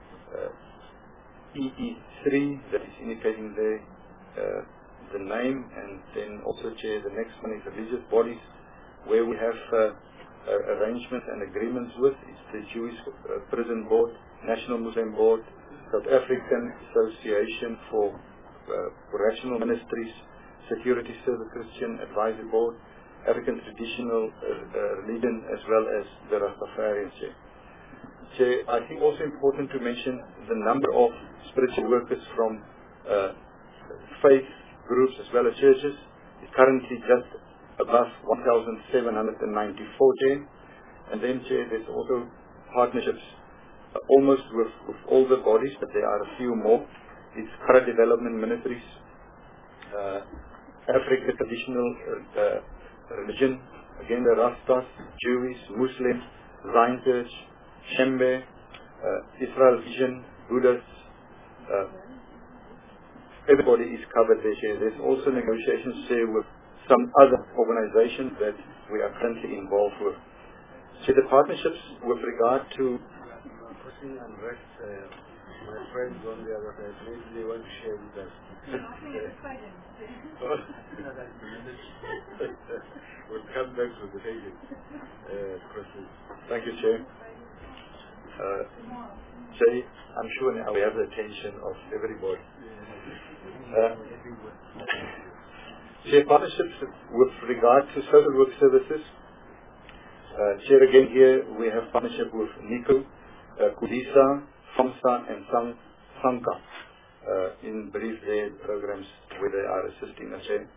uh, E E three, that is indicating the, uh, the name, and then also, Chair, the next one is religious bodies, where we have uh, Uh, arrangements and agreements with. It's the Jewish uh, Prison Board, National Muslim Board, South African Association for uh, Correctional Ministries, Security Service Christian Advisory Board, African Traditional uh, uh, Religion, as well as the Rastafarian. Chair. Chair, I think also important to mention the number of spiritual workers from uh, faith groups as well as churches is currently just above one thousand seven hundred ninety-four, Chair. And then, Chair, there's also partnerships uh, almost with, with all the bodies, but there are a few more. It's Kara Development Ministries, uh, Africa Traditional uh, uh, Religion, again the Rastas, Jewish, Muslim, Zion Church, Shembe, uh, Israel Vision, Buddhists, uh, everybody is covered there, Chair. There's also negotiations, Chair, with some other organizations that we are currently involved with. So the partnerships with regard to Pushing and rest, uh, my friends on the other side, maybe they want to share with us. We'll come back to the table. Uh, questions. Thank you, Chair. Uh, Chair, I'm sure now we have the attention of everybody. Uh, Chair, partnerships with regard to social work services. Uh, Chair, again here we have partnership with NICO, uh, Kudisa, FAMSA and Sang, Sanka. Uh, in brief, their programs where they are assisting us, Chair.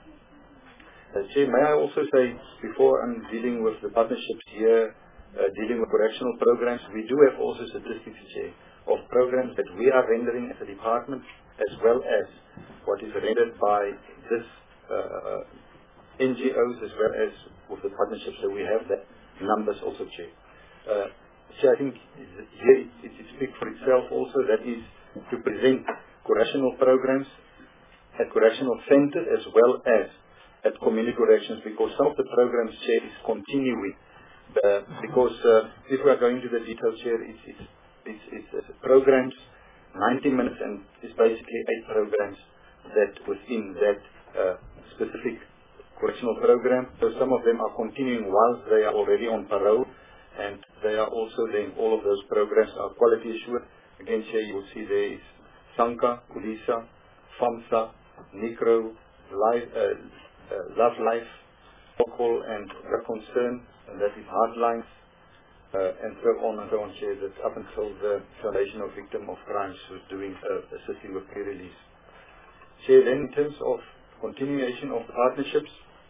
Uh, Chair, may I also say, before I'm dealing with the partnerships here, uh, dealing with correctional programs, we do have also statistics, Chair, of programs that we are rendering as a department, as well as what is rendered by this Uh, N G Os as well as with the partnerships that we have, that numbers also, Chair. Uh, so I think here it, it, it speaks for itself also, that is to present correctional programs at correctional centers as well as at community corrections, because some of the programs, Chair, is continuing. Uh, because uh, if we are going to the details, Chair, it's, it's, it's, it's, it's programs, ninety minutes, and it's basically eight programs that within that uh, specific correctional program. So some of them are continuing whilst they are already on parole, and they are also then, all of those programs are quality assured. Again, Chair, you will see there is Sanka, Kudisa, FAMSA, NICRO, Life, uh, uh, Love Life, Alcohol and Drug Concern, and that is Hardlines, uh, and so on and so on, Chair, that up until the Foundation of Victim of Crimes was doing, uh, assisting with pre-release. Chair, then in terms of continuation of partnerships,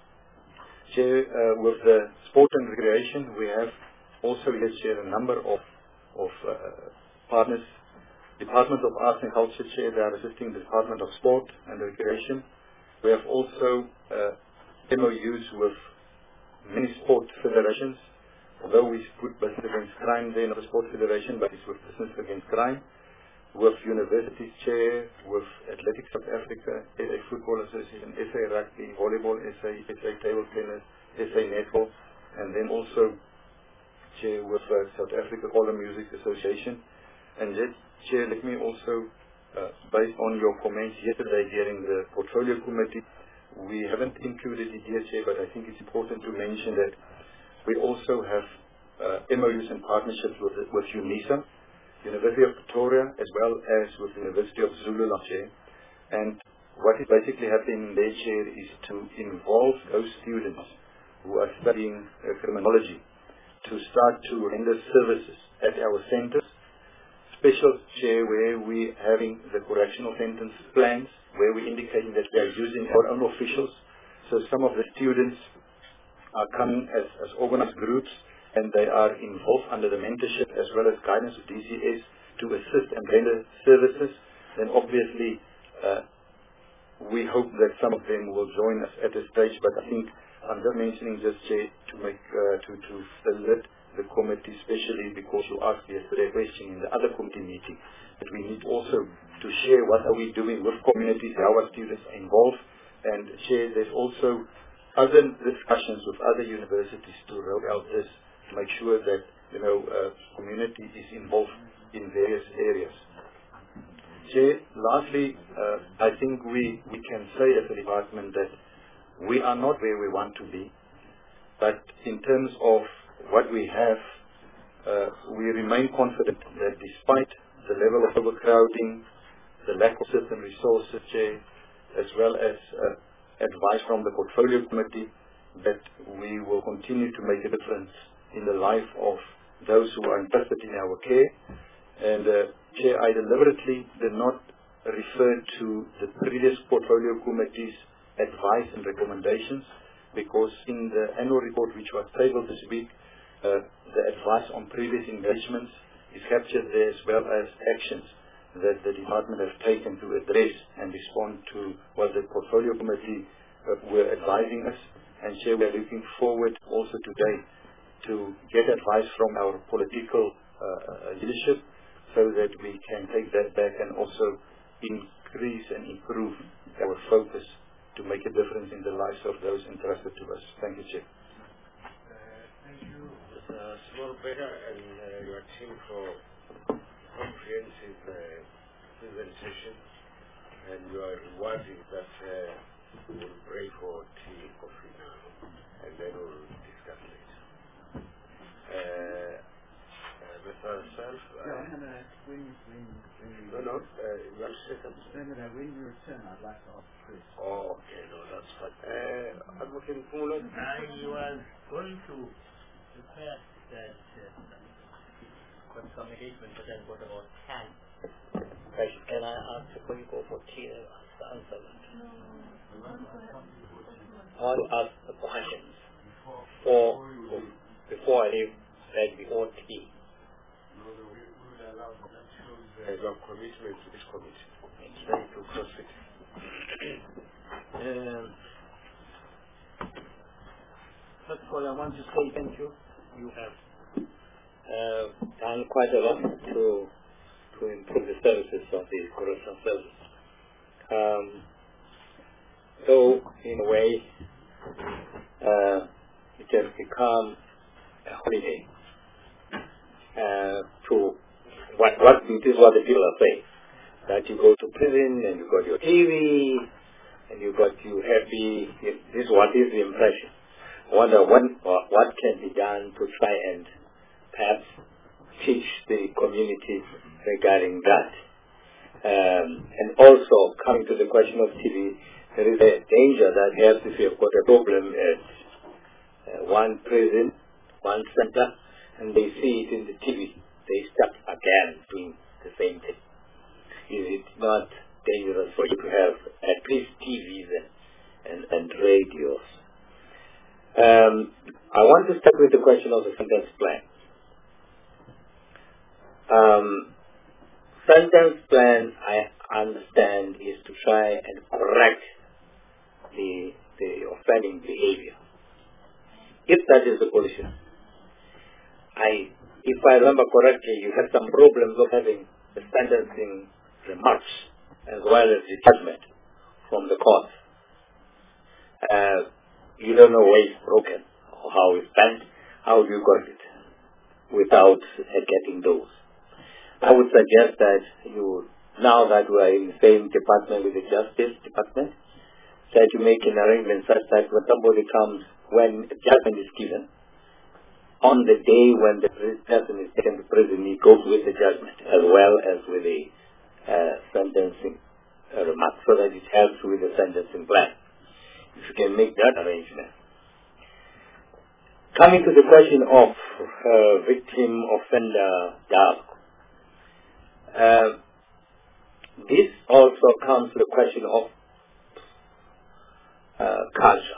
Chair, uh, with the sport and recreation, we have also here, Chair, a number of, of uh, partners. Department of Arts and Culture, Chair, they are assisting the Department of Sport and Recreation. We have also uh, M O Us with many sport federations, although we put Business Against Crime there, not a sport federation, but it's with Business Against Crime. With universities, Chair, with Athletics South Africa, S A Football Association, S A Rugby, Volleyball, S A, S A Table Tennis, S A Netball, and then also, Chair, with uh, South Africa Color Music Association. And yet, Chair, let me also, uh, based on your comments yesterday during the Portfolio Committee, we haven't included it here, Chair, but I think it's important to mention that we also have uh, M O Us and partnerships with, with UNISA, University of Pretoria, as well as with the University of Zululand, Chair. And what is basically happening there, Chair, is to involve those students who are studying uh, criminology to start to render services at our centers. Special, Chair, where we having the correctional sentence plans, where we indicating that we are using our own officials. So some of the students are coming as, as organized groups, and they are involved under the mentorship as well as guidance of D C S to assist and render services. Then obviously, uh, we hope that some of them will join us at this stage, but I think I'm just mentioning this, Chair, to make, uh, to, to salute the committee, especially because you asked yesterday a question in the other committee meeting, that we need also to share what are we doing with communities, how our students are involved, and Chair, there's also other discussions with other universities to roll out this, to make sure that, you know, uh, community is involved in various areas. Chair, lastly, uh, I think we, we can say as a department that we are not where we want to be, but in terms of what we have, uh, we remain confident that despite the level of overcrowding, the lack of certain resources, Chair, as well as uh, advice from the portfolio committee, that we will continue to make a difference in the life of those who are interested in our care. And uh, Chair, I deliberately did not refer to the previous portfolio committee's advice and recommendations, because in the annual report which was tabled this week, uh, the advice on previous engagements is captured there, as well as actions that the department has taken to address and respond to what the portfolio committee uh, were advising us. And Chair, we are looking forward also today to get advice from our political uh, leadership, so that we can take that back and also increase and improve our focus to make a difference in the lives of those entrusted to us. Thank you, Chair. Uh, thank you, Mister Smallberger, and uh, your team for comprehensive uh, presentation, and you are rewarding that uh, we will break for tea, coffee now, and then we will discuss later. Uh, uh, Mister Self, uh, no, no, no, when, when, when you... No, no, uh, you have seconds. No, no, no, when you return, I'd like to ask Chris. Oh, okay, no, that's fine. Uh, Advocate Mpulo? I was going to request that uh, got some engagement, but then what about ten? Can I ask before you go for tea and answer that? I want to ask the questions for, before I leave, and before tea. Uh, your commitment to this committee. Thank you, proceed. Um, first of all, I want to say thank you. You have uh, done quite a lot to to improve the services of the correctional service. Um, so, in a way, uh, it has become a holiday uh, to what what this is what the people are saying. That you go to prison and you got your T V and you got you happy. This is what is the impression. I wonder what what can be done to try and perhaps teach the community regarding that. Um, and also coming to the question of T V, there is a danger that perhaps if you have got a problem at uh, one prison, one center, and they see it in the T V, they start again doing the same thing. Is it not dangerous for you to have at least T Vs and, and, and radios? Um, I want to start with the question of the sentence plan. Um, sentence plan, I understand, is to try and correct the, the offending behavior. If that is the position, I, if I remember correctly, you had some problems of having the sentencing remarks as well as the judgment from the court. Uh, you don't know where it's broken or how it's bent. How you got it without uh, getting those. I would suggest that you, now that we are in the same department with the Justice Department, try to make an arrangement such that when somebody comes, when a judgment is given, on the day when the person is taken to prison, he goes with the judgment as well as with the uh, sentencing uh, remark so that it helps with the sentencing plan. If you can make that arrangement. Coming to the question of uh, victim-offender dialogue. Uh, this also comes to the question of uh, culture.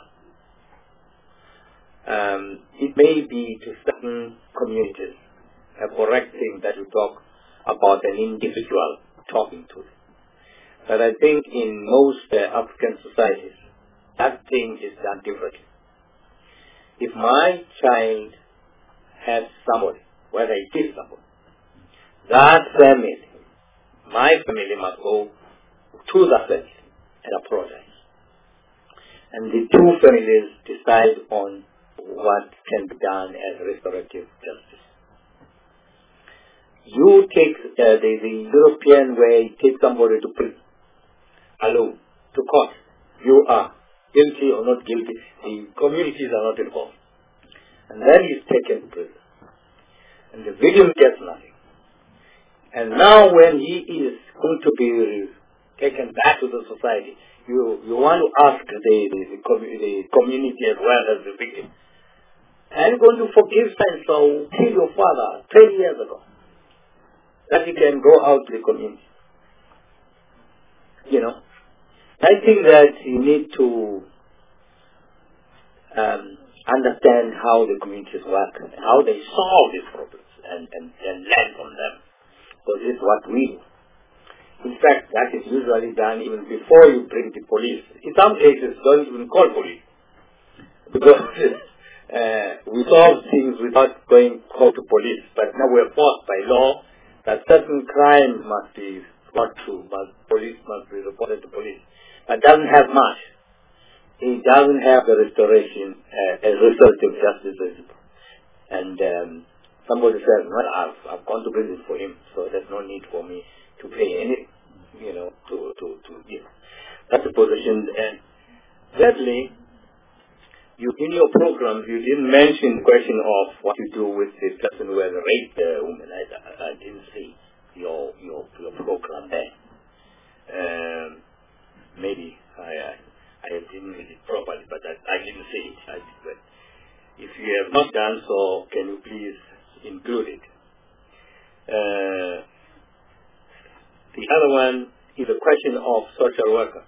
Um, it may be to certain communities a correct thing that you talk about an individual talking to them. But I think in most uh, African societies, that thing is done differently. If my child has somebody, whether he kills somebody, that family, my family must go to that family and apologize. And the two families decide on what can be done as restorative justice. You take uh, the, the European way, take somebody to prison, alone, to court. You are guilty or not guilty. The communities are not involved. And then he's taken to prison. And the victim gets nothing. And now when he is going to be taken back to the society, you, you want to ask the, the, the, the community as well as the victim, are you going to forgive so kill your father twenty years ago? That he can go out to the community. You know, I think that you need to um, understand how the communities work, and how they solve these problems, and, and, and learn from them. Because this is what we do. In fact, that is usually done even before you bring the police. In some cases, don't even call police. Because uh, we solve things without going call to police. But now we're forced by law that certain crimes must be brought to, but police must be reported to police. But doesn't have much. It doesn't have the restoration uh, as restorative justice principle. And um, somebody says, well, I've, I've gone to prison for him, so there's no need for me to pay any, you know, to, to, to you know. That's the position. And thirdly, you, in your program, you didn't mention the question of what you do with the person who has raped the woman. I, I, I didn't see your your your program there. Um, maybe I, I I didn't read it properly, but I, I didn't see it. I, but if you have not done so, can you please include it? Uh, the other one is a question of social workers.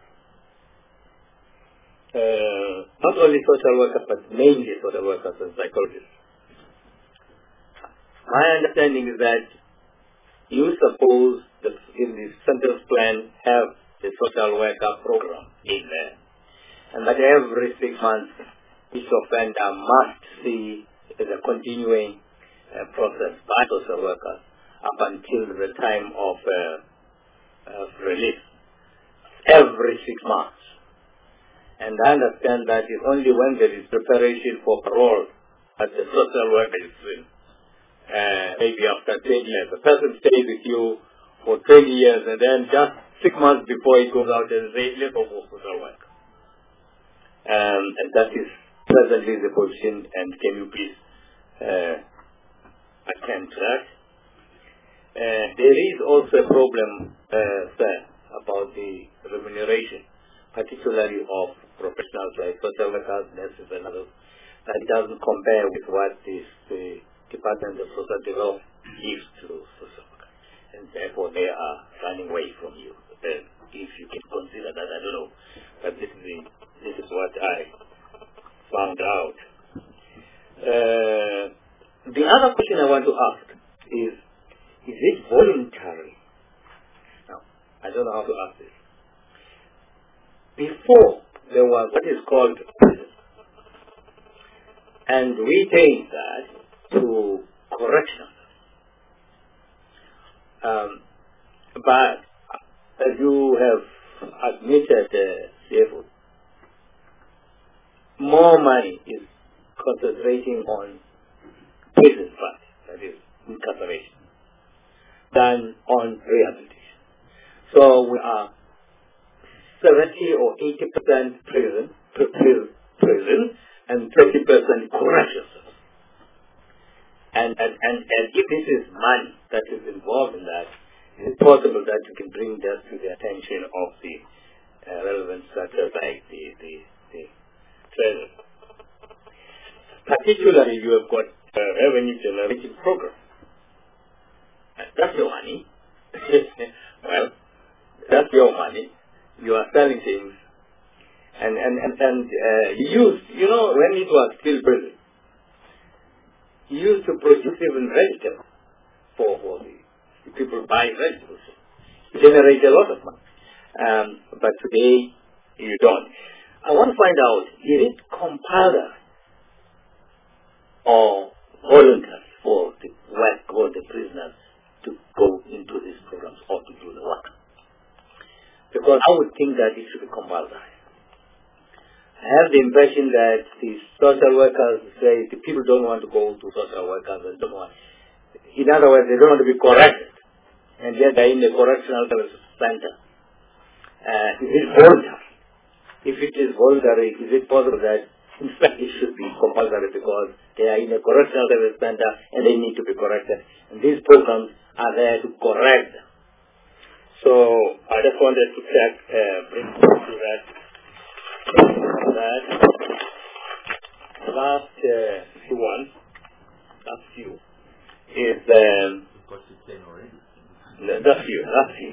Uh, not only social workers, but mainly social workers and psychologists. My understanding is that you suppose that in the sentence plan have the social worker program in there, and that every six months each offender must see as a continuing uh, process by social workers up until the time of, uh, of release, every six months. And I understand that it's only when there is preparation for parole that the social worker is in. Uh, maybe after ten years. The person stays with you for twenty years, and then just six months before he goes out, there is a level of social work. Um, and that is presently the position, and can you please uh, attend to that? Uh, there is also a problem, uh, sir, about the remuneration, particularly of professionals like social workers, nurses, and others, that doesn't compare with what this, the Department of Social Development gives to social workers. And therefore they are running away from you. Uh, if you can consider that, I don't know. But this is, the, this is what I found out. Uh, the other question I want to ask is, is it voluntary? Now, I don't know how to ask this. Before, there was what is called prison. And we changed that to correction. Um, but as you have admitted, uh, C F O, more money is concentrating on prison part, that is incarceration, than on rehabilitation. So we are seventy or eighty percent prison, prison, and twenty percent corrections. And, and, and, and if this is money that is involved in that, is it possible that you can bring that to the attention of the uh, relevant structures like the, the, the treasury? Particularly, you have got a revenue generating program. That's your money. Well, that's your money. You are selling things. And, and, and, and uh, you used, you know, when it was still prison, you used to produce even vegetables for, for the, the people buy vegetables. You generate a lot of money. Um, but today, you don't. I want to find out, is it compulsory or voluntary for the work or the prisoners to go into these programs or to do the work? Because I would think that it should be compulsory. I have the impression that the social workers say the people don't want to go to social workers and don't want. In other words, they don't want to be corrected. And yet they're in the correctional center. Uh, is it voluntary? If it is voluntary, is it possible that in fact it should be compulsory because they are in a correctional center and they need to be corrected. And these programs are there to correct them. So I just wanted to check, uh, bring to that. that the last uh, few ones, last few, is um, no, that's few, that's few.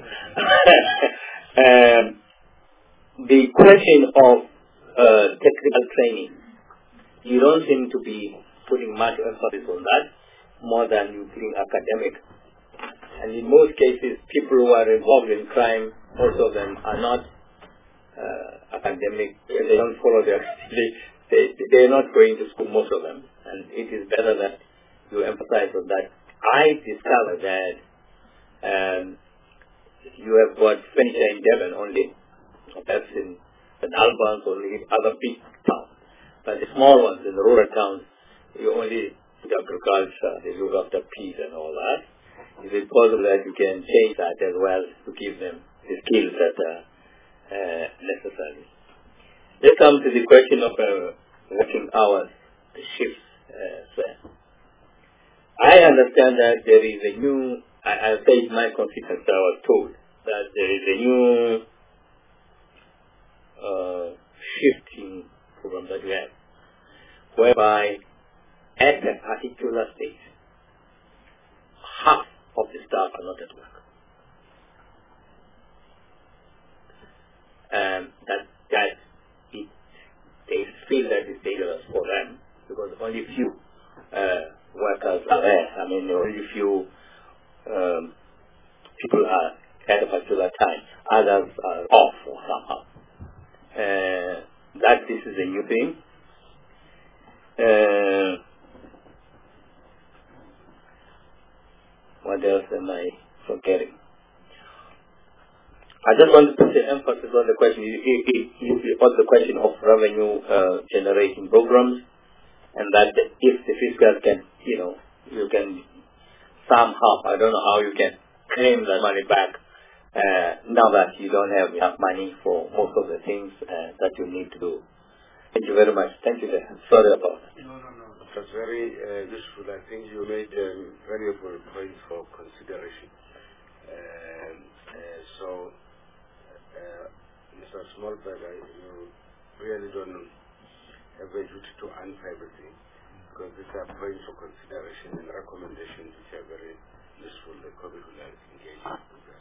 um, the question of uh, technical training, you don't seem to be putting much emphasis on that, more than you putting academic. And in most cases, people who are involved in crime, most of them are not uh, academic. They don't follow their, they, they, they're not going to school, most of them. And it is better that you emphasize on that. I discovered that um, you have got furniture in Devon only. That's in the Albans, only other big towns. But the small ones, in the rural towns, you only do agriculture, they look after peas and all that. Is it possible that you can change that as well to give them the skills that are uh, necessary? Let's come to the question of uh, working hours, the shifts. Uh, so I understand that there is a new, I, I'll say in my constituency, I was told that there is a new uh, shifting program that we have, whereby at a particular stage, half of the staff are not at work. Um, that that it, they feel that it's dangerous for them because only few uh, workers are there. I mean, only few um, people are at a particular time. Others are off or somehow. Uh, that this is a new thing. Uh, What else am I forgetting? I just want to put the emphasis on the question. You, you, you, you put the question of revenue uh, generating programs, and that if the fiscal can, you know, you can somehow, I don't know how you can claim that money back uh, now that you don't have enough money for most of the things uh, that you need to do. Thank you very much. Thank you, sir. Sorry about that. No, no, no. It was very uh, useful. I think you made um, valuable points for consideration. Um, uh, so, uh, Mister Smallberger, you really don't have a duty to answer everything because these are points for consideration and recommendations which are very useful. The COVID will engage with that.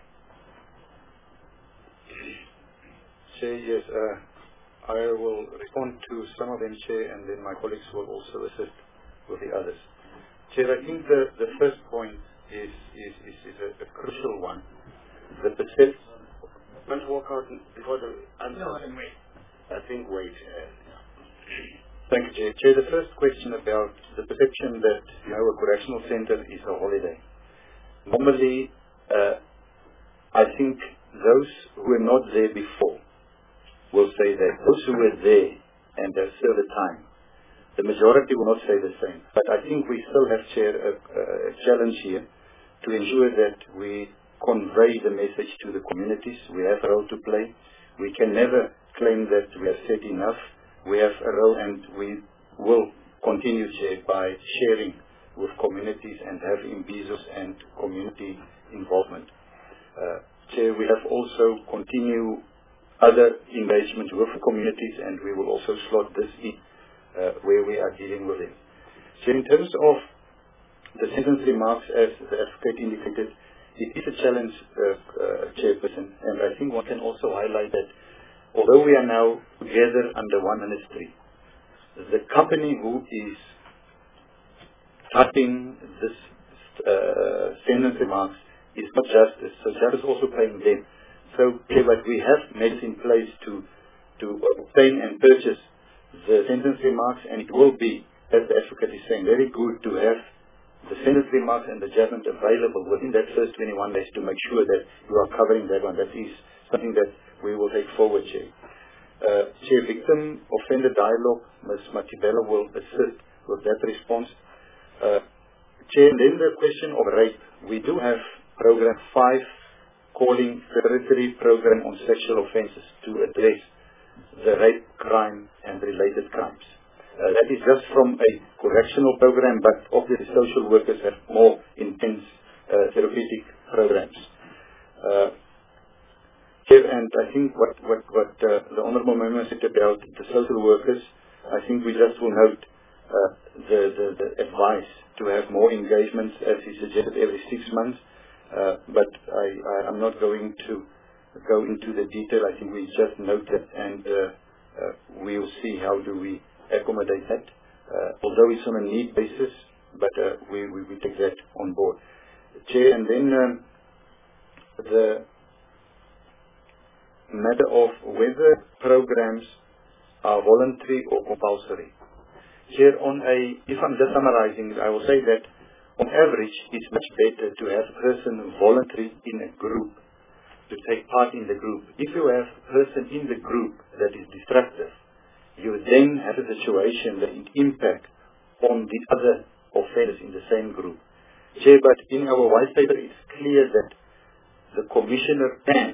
Chair, yes. Uh, I will respond to some of them, Chair, and then my colleagues will also assist with the others. Chair, I think the, the first point is, is, is, is a, a crucial one. The perception... Want to walk out before the answer? No, I wait. I think wait. Uh, Thank you, Chair. Chair, the first question about the perception that, you know, a correctional center is a holiday. Normally, uh, I think those who were not there before will say that. Those who were there and have served the time, the majority will not say the same. But I think we still have, Chair, a, a challenge here to ensure that we convey the message to the communities. We have a role to play. We can never claim that we have said enough. We have a role, and we will continue, Chair, by sharing with communities and have imbizos and community involvement. Uh, Chair, we have also continued other engagements with communities, and we will also slot this in uh, where we are dealing with them. So in terms of the sentence remarks, as the advocate indicated, it is a challenge, uh, uh, Chairperson, and I think one can also highlight that although we are now together under one ministry, the company who is typing this uh, sentence remarks is not justice, so justice is also paying them. So, yeah, but we have measures in place to to obtain and purchase the sentence remarks, and it will be, as the advocate is saying, very good to have the sentence remarks and the judgment available within that first twenty-one days to make sure that you are covering that one. That is something that we will take forward, Chair. Uh, Chair, victim offender dialogue, Miz Matibela will assist with that response. Uh, Chair, then the question of rape. We do have program five, calling territory program on sexual offences to address the rape crime and related crimes. Uh, that is just from a correctional program, but obviously social workers have more intense uh, therapeutic programs. Uh, and I think what, what, what uh, the Honourable Member said about the social workers, I think we just will note uh, the, the, the advice to have more engagements, as he suggested, every six months. Uh, but I, I, I'm not going to go into the detail. I think we just note it, and uh, uh, we'll see how do we accommodate that, uh, although it's on a need basis, but uh, we, we, we take that on board. Chair, and then um, the matter of whether programs are voluntary or compulsory. Chair, on a, if I'm just summarizing, I will say that on average it's much better to have a person voluntary in a group, to take part in the group. If you have a person in the group that is destructive, you then have a situation that it impacts on the other offenders in the same group. Chair, but in our white paper it's clear that the Commissioner can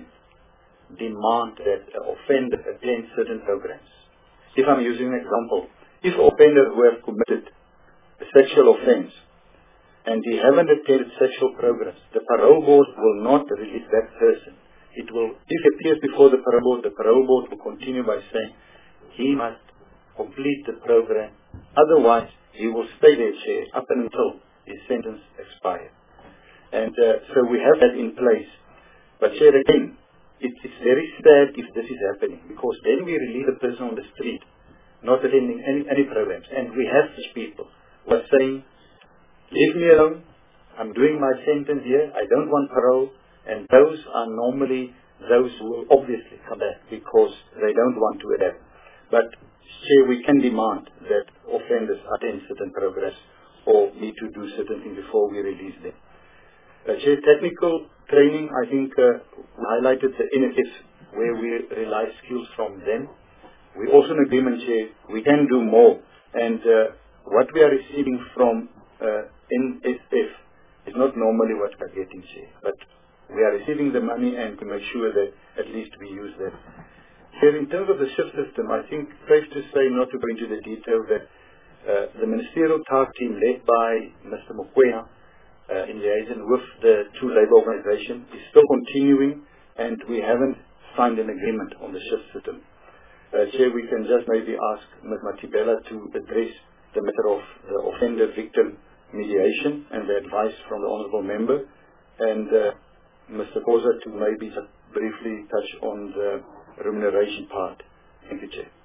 demand that an offender attend certain programs. If I'm using an example, if an offender who has committed a sexual offense and he haven't attended sexual programs, the parole board will not release that person. It will, if it appears before the parole board, the parole board will continue by saying he must complete the program, otherwise he will stay there, Chair, up until his sentence expires. And uh, so we have that in place. But Chair, again, it, it's very sad if this is happening, because then we release a person on the street, not attending any, any programs. And we have such people who are saying, leave me alone, I'm doing my sentence here, I don't want parole. And those are normally those who will obviously come back because they don't want to adapt. But Chair, we can demand that offenders attend certain programs or need to do certain things before we release them. Uh, Chair, technical training, I think uh, we highlighted the N S F where we rely skills from them. We also in agreement, Chair, we can do more. And uh, what we are receiving from uh, N S F is not normally what we are getting, Chair. But we are receiving the money and to make sure that at least we use that. Here, in terms of the shift system, I think safe to say, not to go into the detail, that uh, the ministerial task team led by Mister Mokoena uh, in liaison with the two labour organisations is still continuing, and we haven't signed an agreement on the shift system. Uh, Chair, we can just maybe ask Miz Matibela to address the matter of the offender-victim mediation and the advice from the Honourable Member, and uh, Mister Koza to maybe just briefly touch on the remuneration part. Thank you, Chair.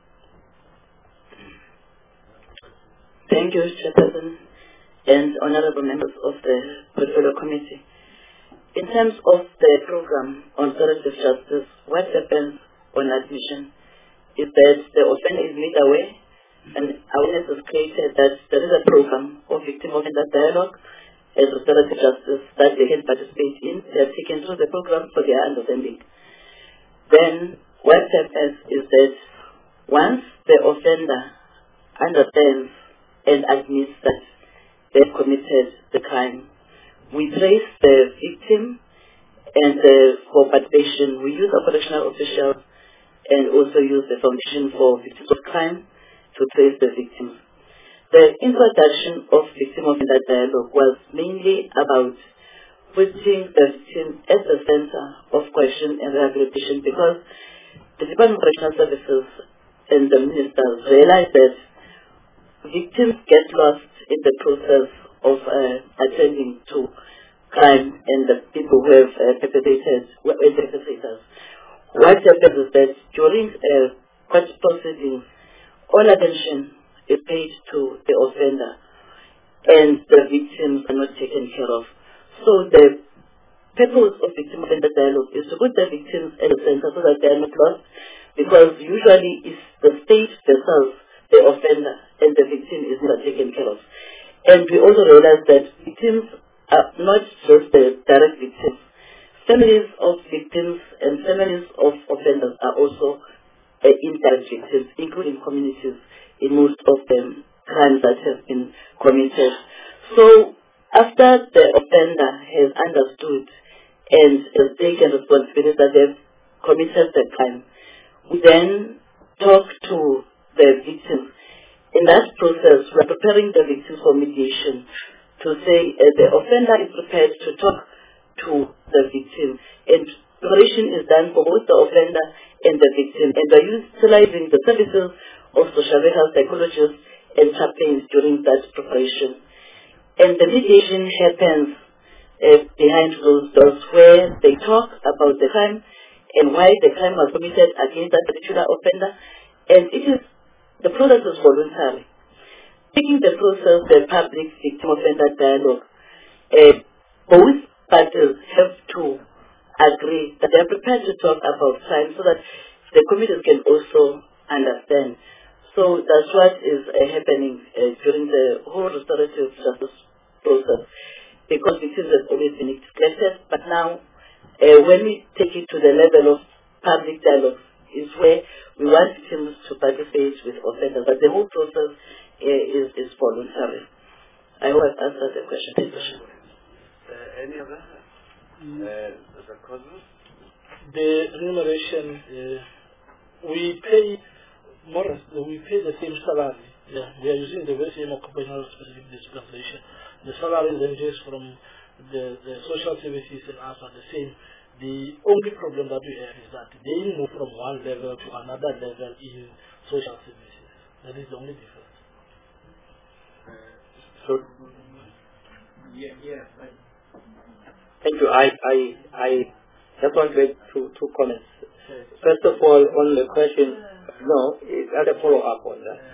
Thank you, Chairperson and Honourable Members of the Portfolio Committee. In terms of the program on restorative justice, what happens on admission is that the offender is made aware and awareness is created that there is a program of victim offender dialogue and restorative justice that they can participate in. They are taken through the program for their understanding. Then what happens is that once the offender understands and admits that they have committed the crime, we trace the victim, and uh, for participation we use our correctional officials and also use the Foundation for Victims of Crime to trace the victims. The introduction of victim offender dialogue was mainly about putting the victim at the center of question and rehabilitation, because the Department of Correctional Services and the ministers realize that victims get lost in the process of uh, attending to crime and the people who have uh, perpetrated, who are perpetrators. What happens is that during uh, court proceedings, all attention is paid to the offender and the victims are not taken care of. So the purpose of victim-offender dialogue is to put the victims at the center so that they are not lost, because usually it's the state themselves, the offender, and the victim is not taken care of. And we also realize that victims are not just the direct victims. Families of victims and families of offenders are also uh, indirect victims, including communities in most of the crimes that have been committed. So after the offender has understood and has taken responsibility that they've committed the crime, we then talk to the victims. In that process, we're preparing the victims for mediation to say uh, the offender is prepared to talk to the victim. And preparation is done for both the offender and the victim. And we're utilizing the services of social workers, psychologists, and chaplains during that preparation. And the mediation happens uh, behind closed doors, where they talk about the crime and why the crime was committed against that particular offender. And it is, the process is voluntary. Taking the process, the public victim-offender dialogue, uh, both parties have to agree that they are prepared to talk about crime so that the communities can also understand. So that's what is uh, happening uh, during the whole restorative justice process, because victims have always been neglected. But now, uh, when we take it to the level of public dialogue, is where we want victims to participate with offenders. But the whole process uh, is, is voluntary. I hope I've answered the question. Uh, any other? Mm. Uh, the causes? The remuneration, uh, we pay more, we pay the same salary. Yeah, we are using the very same occupational specific dispensation. The salary ranges from the, the social services and us are the same. The only problem that we have is that they move from one level to another level in social services. That is the only difference. Uh, So, Yeah, yeah. Right. thank you. I, I, I just want to make two, two comments. First of all, on the question, no, as a follow-up on that.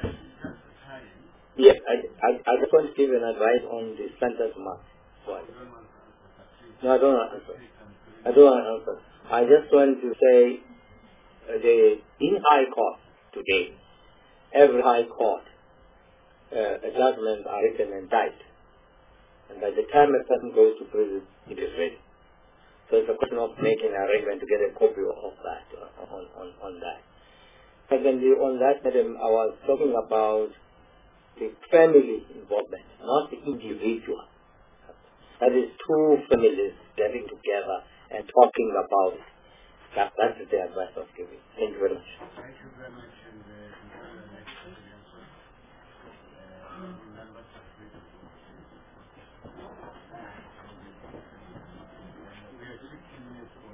Yeah, I, I, I just want to give an advice on the sentence mark. Why? No, I don't want to answer. I don't want to answer. I just want to say, uh, the in High Court today, every High Court, uh, judgments are written and typed. And by the time a person goes to prison, it is ready. So it's a question of making an arrangement to get a copy of that, uh, on, on, on that. Secondly, on that, madam, I was talking about the family involvement, not the individual. That is two families getting together and talking about it. That, that's the advice I was giving. Thank you very much. Thank you very much. And, uh, the next question, uh, members of the we have sixteen minutes for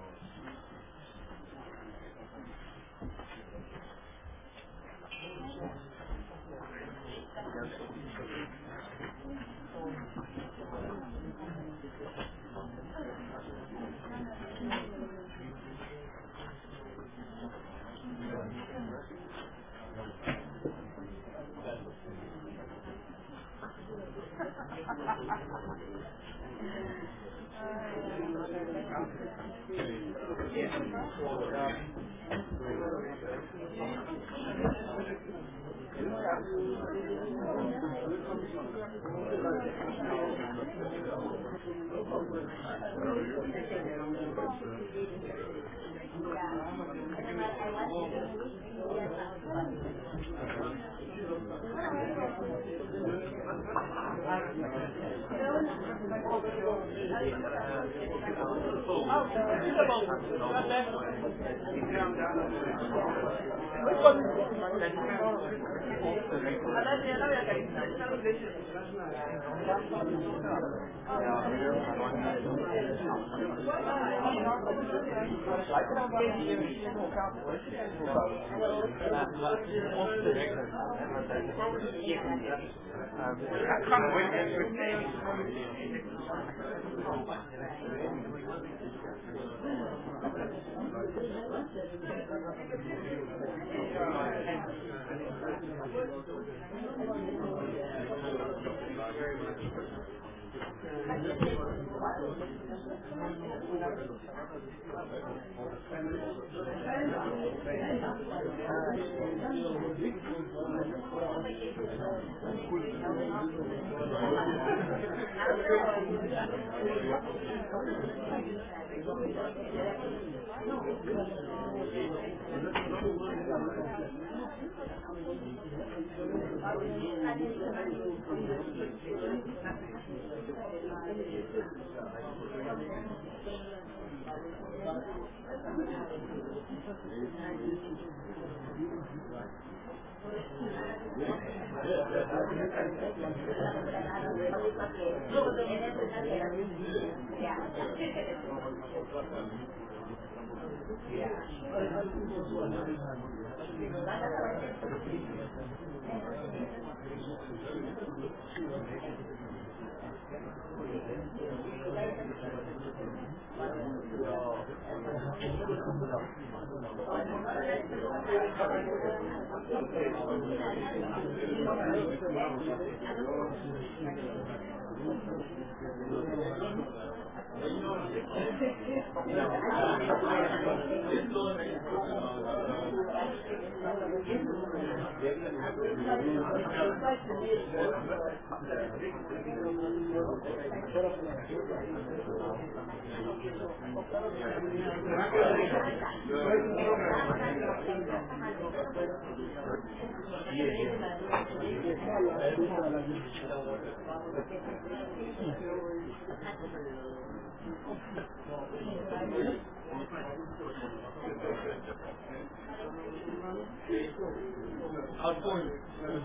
I'll phone you.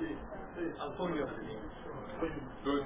I'll phone you. Good.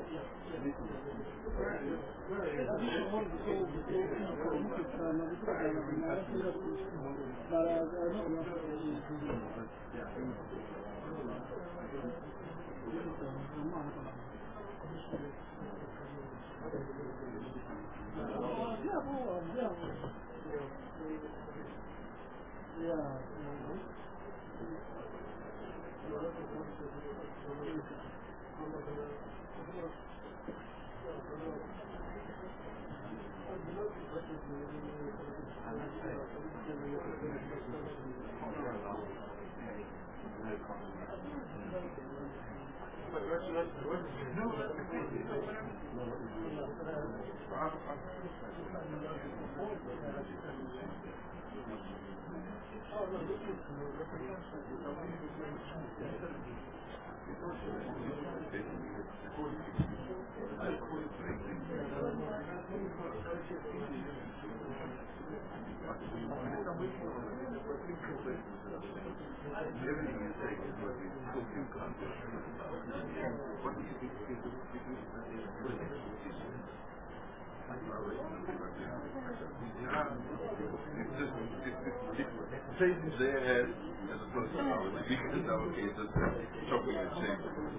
Savings there as opposed to ours. We can just allocate the shopping and savings.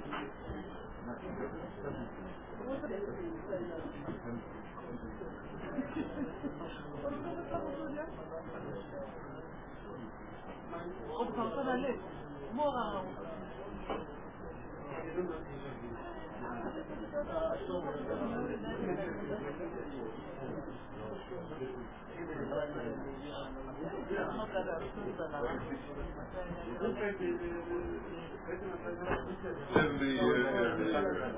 Every year,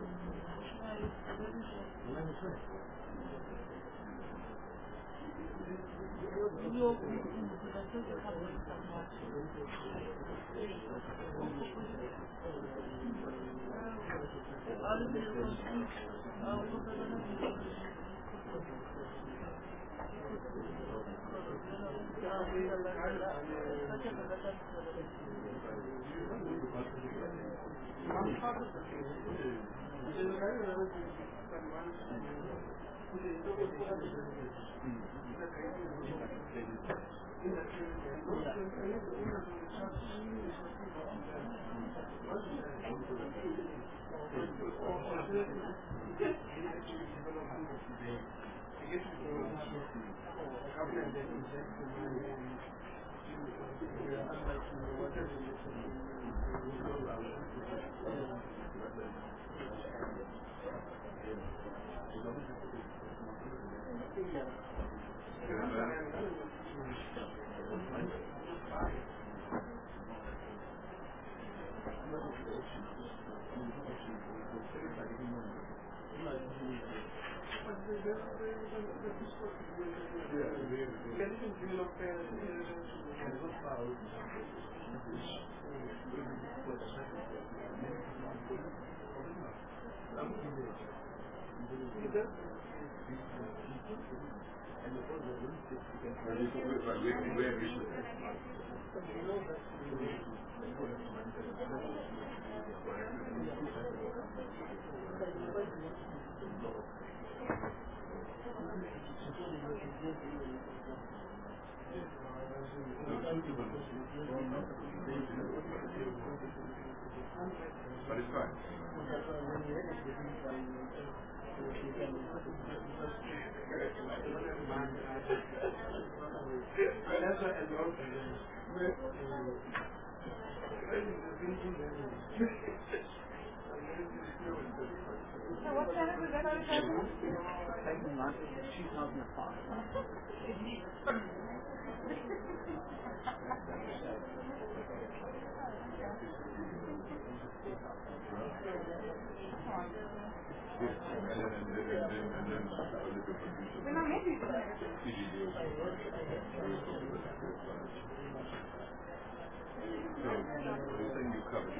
every year. But it's fine. What channel is that on? We're not maybe So, the thing you covered.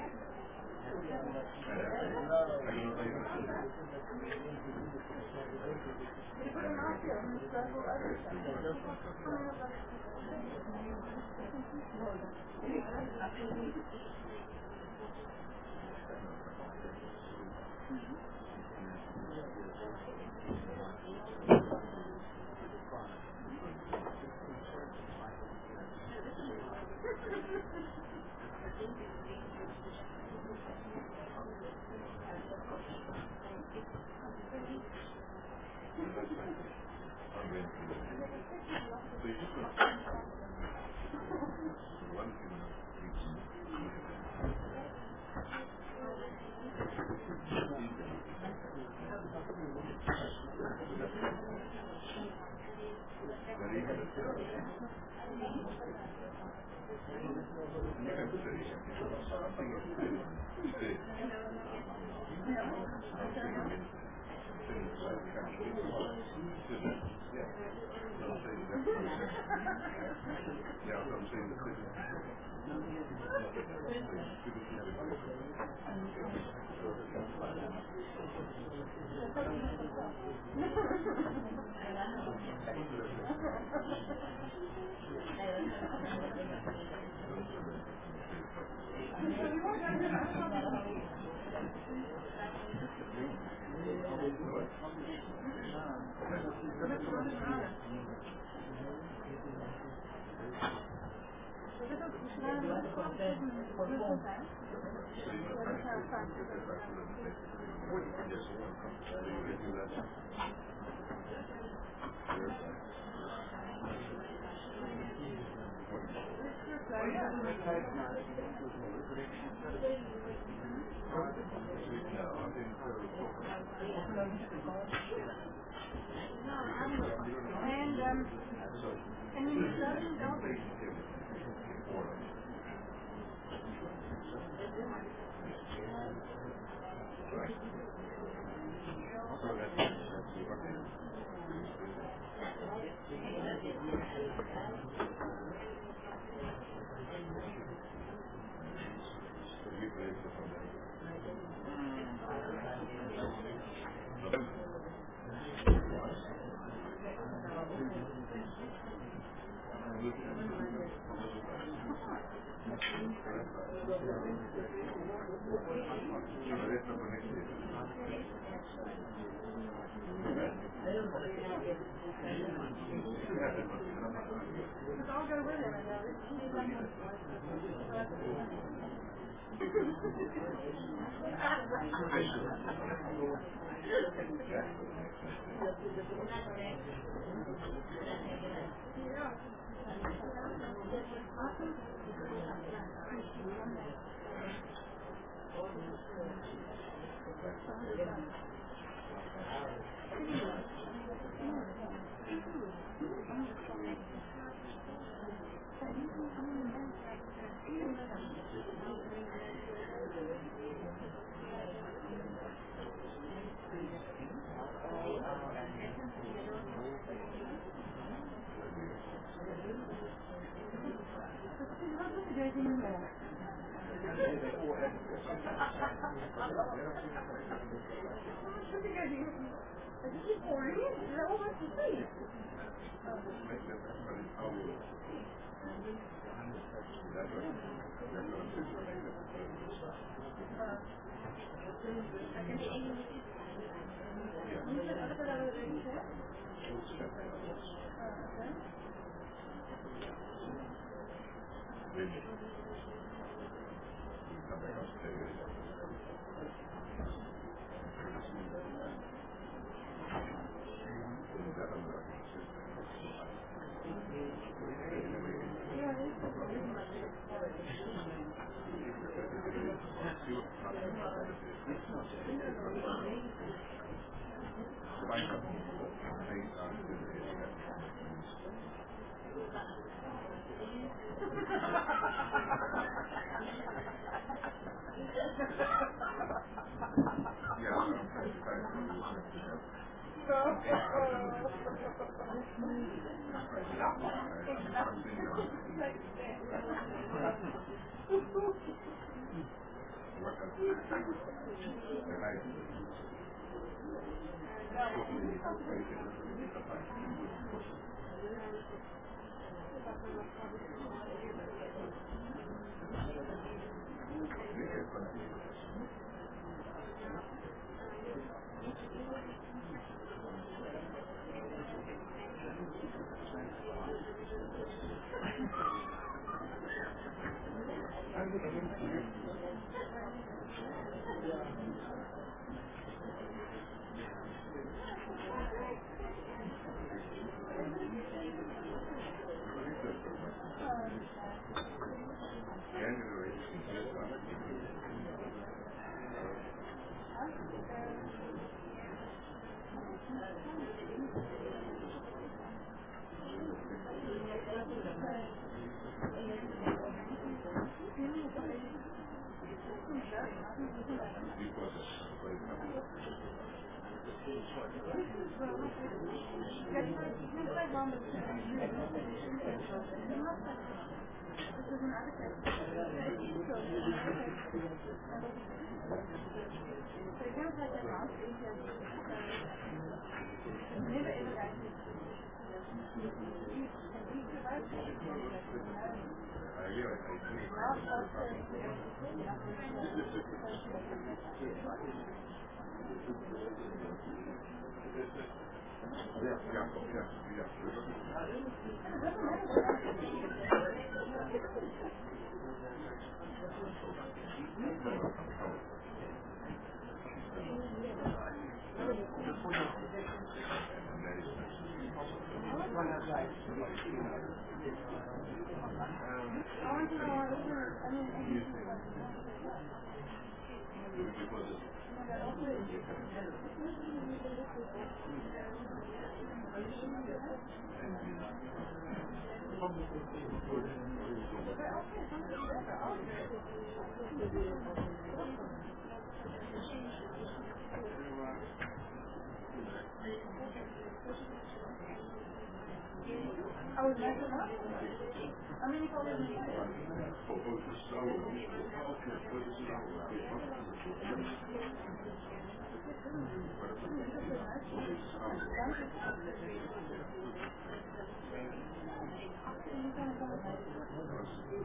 And um, can you use that in Delphi? So that's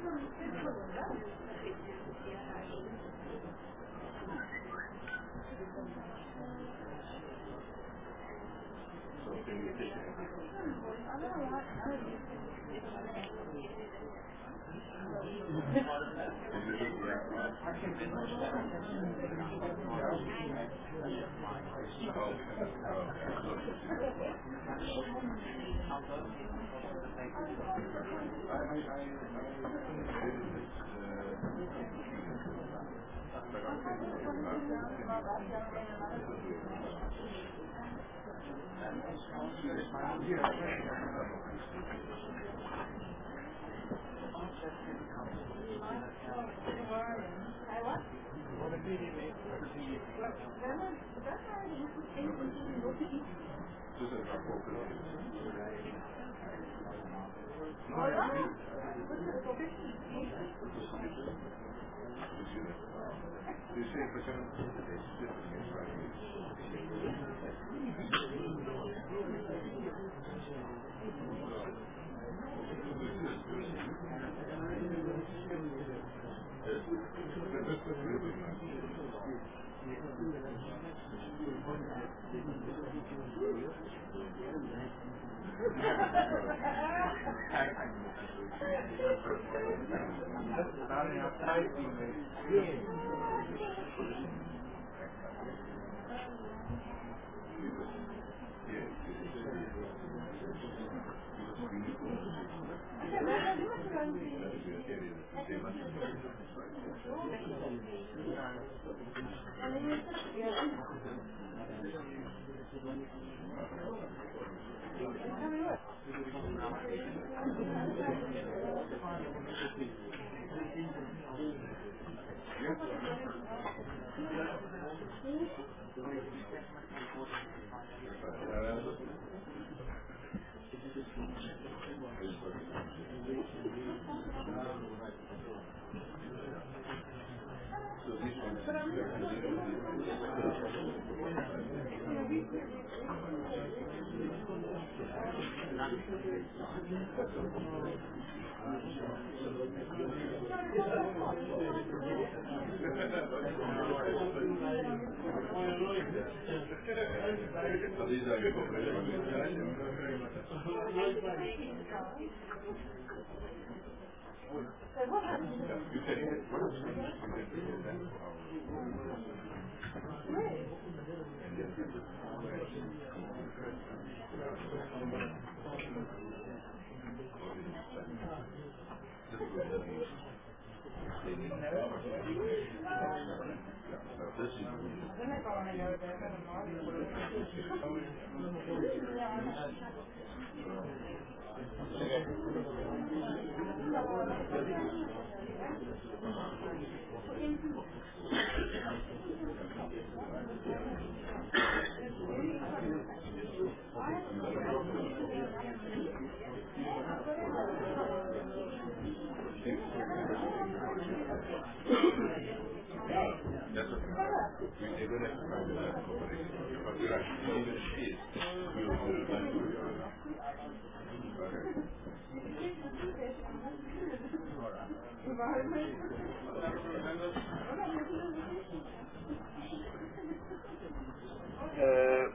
Uh,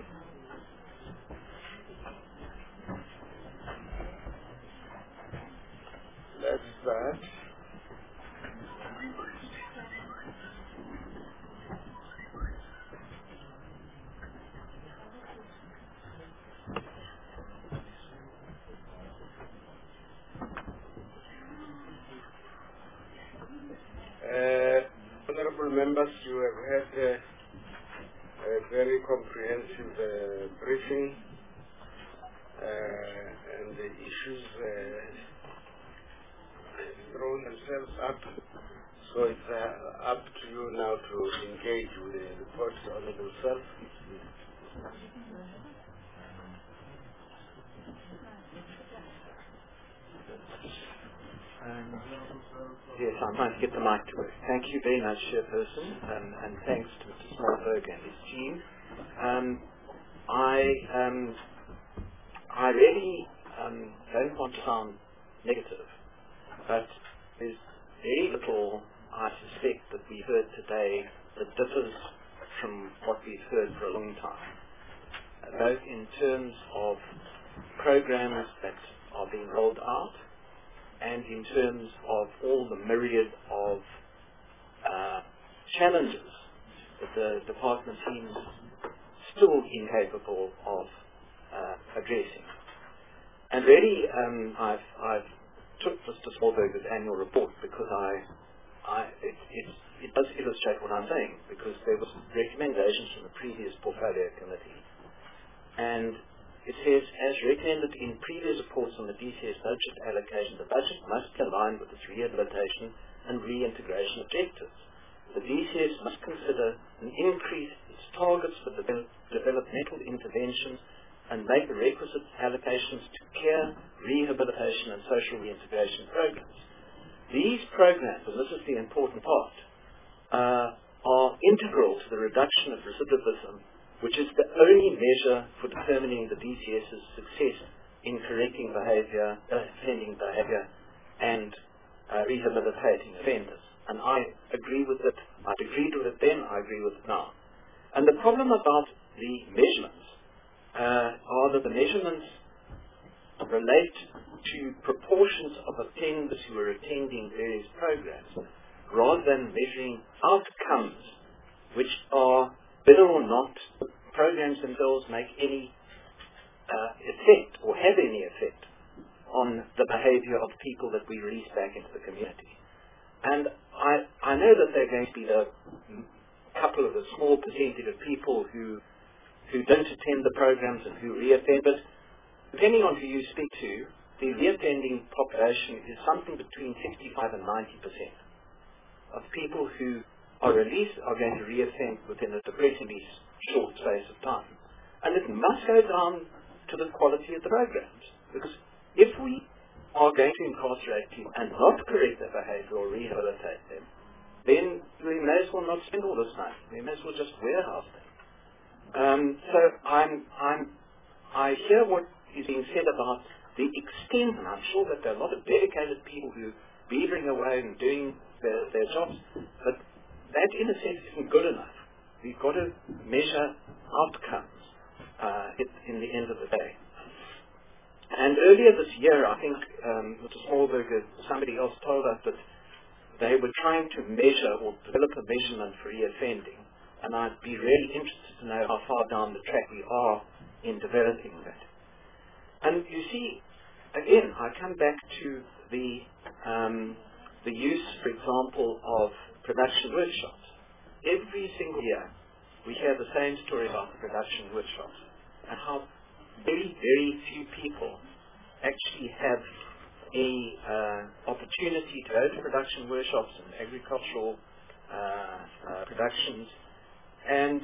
let's start. Uh, honorable members, you have had uh, a very comprehensive uh, briefing uh, and the issues uh, thrown themselves up. So it's uh, up to you now to engage with the report on themselves. Um, yes, I'm trying to get the mic to work. Thank you very much, Chairperson, um, and thanks to Mister Smallberg and his team. Um, I um, I really um, don't want to sound negative, but there's very little, I suspect, that we heard today that differs from what we've heard for a long time, uh, both in terms of programs that are being rolled out and in terms of all the myriad of uh, challenges that the department seems still incapable of uh, addressing. And really, um, I've, I've took Mister Smallberger's annual report because I, I it, it, it does illustrate what I'm saying, because there was recommendations from the previous portfolio committee, and it says, as recommended in previous reports on the D C S budget allocation, the budget must be aligned with its rehabilitation and reintegration objectives. The D C S must consider an increase in its targets for the developmental interventions and make the requisite allocations to care, rehabilitation and social reintegration programs. These programs, and this is the important part, uh, are integral to the reduction of recidivism, which is the only measure for determining the D C S's success in correcting behaviour, uh, offending behaviour, and uh, rehabilitating offenders. And I agree with it. I agreed with it then, I agree with it now. And the problem about the measurements uh, are that the measurements relate to proportions of attenders who are attending various programs, rather than measuring outcomes, which are whether or not the programs themselves make any uh, effect or have any effect on the behaviour of people that we release back into the community. And I, I know that there are going to be the couple of a small percentage of people who who don't attend the programs and who reoffend, but depending on who you speak to, the reoffending population is something between sixty-five and ninety percent of people who are released are going to reoffend within a depressingly short space of time. And it must go down to the quality of the programs, because if we are going to incarcerate people and not correct their behaviour or rehabilitate them, then we may as well not spend all this money. We may as well just warehouse them. Um, so I'm, I'm, I hear what is being said about the extent, and I'm sure that there are a lot of dedicated people who are beavering away and doing their, their jobs, but that in a sense isn't good enough. We've got to measure outcomes uh, in the end of the day. And earlier this year, I think um, Mister Smallberger, somebody else told us that they were trying to measure or develop a measurement for reoffending, and I'd be really interested to know how far down the track we are in developing that. And you see, again, I come back to the um, the use, for example, of production workshops. Every single year, we hear the same story about the production workshops and how very, very few people actually have a uh, opportunity to go to production workshops and agricultural uh, uh, productions. And,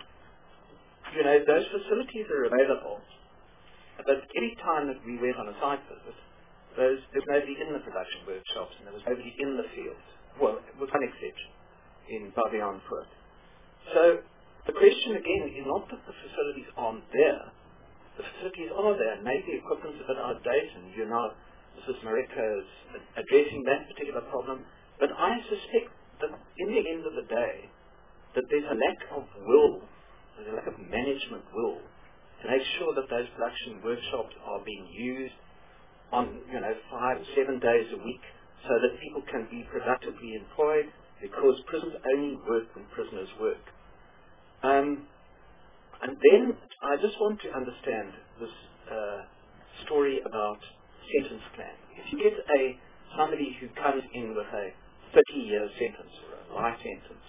you know, those facilities are available, but every time that we went on a site visit, those, there was nobody in the production workshops and there was nobody in the field. Well, with one exception, in Baviaanpoort. So the question again is not that the facilities aren't there. The facilities are there. Maybe the equipment's a bit outdated, and you know, Missus Mareka is addressing that particular problem. But I suspect that in the end of the day, that there's a lack of will, there's a lack of management will to make sure that those production workshops are being used on, you know, five, seven days a week, so that people can be productively employed, because prisons only work when prisoners work. Um, and then I just want to understand this uh, story about sentence plan. If you get a somebody who comes in with a thirty-year sentence or a life sentence,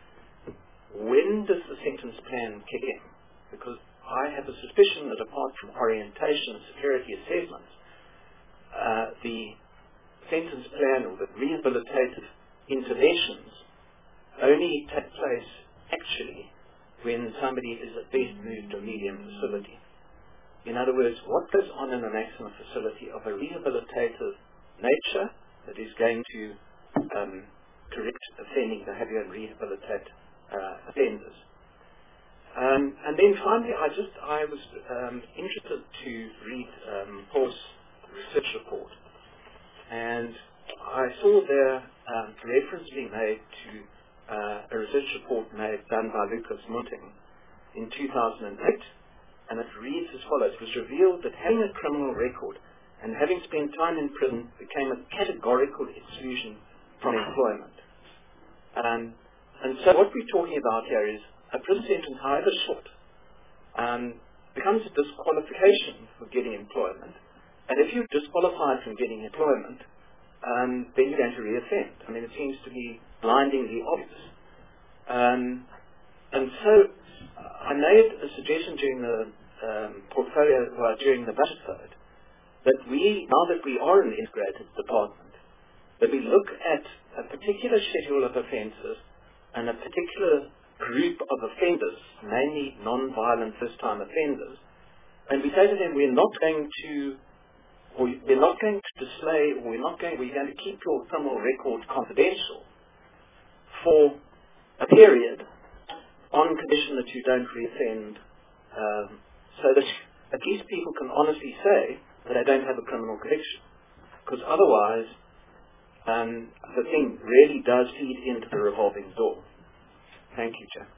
when does the sentence plan kick in? Because I have a suspicion that apart from orientation and security assessments, uh, the sentence plan or the rehabilitative interventions only take place actually when somebody is at best moved to a medium facility. In other words, what goes on in a maximum facility of a rehabilitative nature that is going to um, correct offending behaviour and rehabilitate uh, offenders. Um, and then finally, I just I was um, interested to read um, Paul's research report, and I saw there um, reference being made to uh, a research report made done by Lucas Munting in two thousand eight, and it reads as follows. It was revealed that having a criminal record and having spent time in prison became a categorical exclusion from employment. Um, and so what we're talking about here is a prison sentence, however short, um, becomes a disqualification for getting employment. And if you're disqualified from getting employment, um, then you're going to reoffend. I mean, it seems to be blindingly obvious. Um, and so I made a suggestion during the um, portfolio, well, during the budget vote, that we, now that we are an integrated department, that we look at a particular schedule of offences and a particular group of offenders, mainly non-violent first-time offenders, and we say to them, we're not going to, or we're not going to display, or we're not going, we're going to keep your criminal record confidential for a period on condition that you don't reoffend, um, so that at least people can honestly say that they don't have a criminal conviction. Because otherwise, um, the thing really does feed into the revolving door. Thank you, Chair.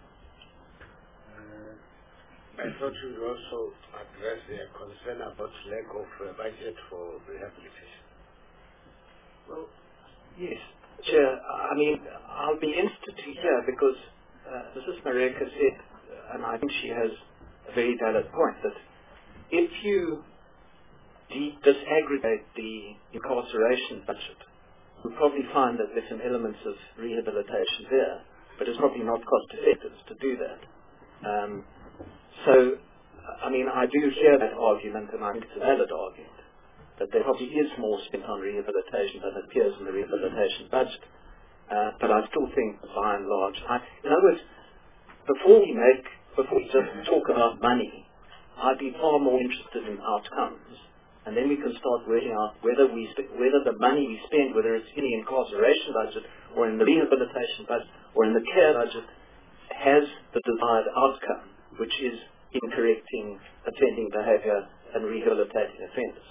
Uh, I thought you would also address their concern about lack of uh, budget for rehabilitation. Well, yes, Chair. I mean, I'll be interested to hear because uh, Missus Mareka said, and I think she has a very valid point, that if you de- disaggregate the incarceration budget, you'll probably find that there's some elements of rehabilitation there, but it's probably not cost effective to do that. Um, so, I mean, I do hear that argument, and I think it's a valid argument, that there probably is more spent on rehabilitation than appears in the rehabilitation budget. Uh, but I still think, by and large, I, in other words, before we make, before we just talk about money, I'd be far more interested in outcomes, and then we can start working out whether we, sp- whether the money we spend, whether it's in the incarceration budget or in the rehabilitation budget or in the care budget, has the desired outcome, which is in correcting offending behaviour and rehabilitating offenders.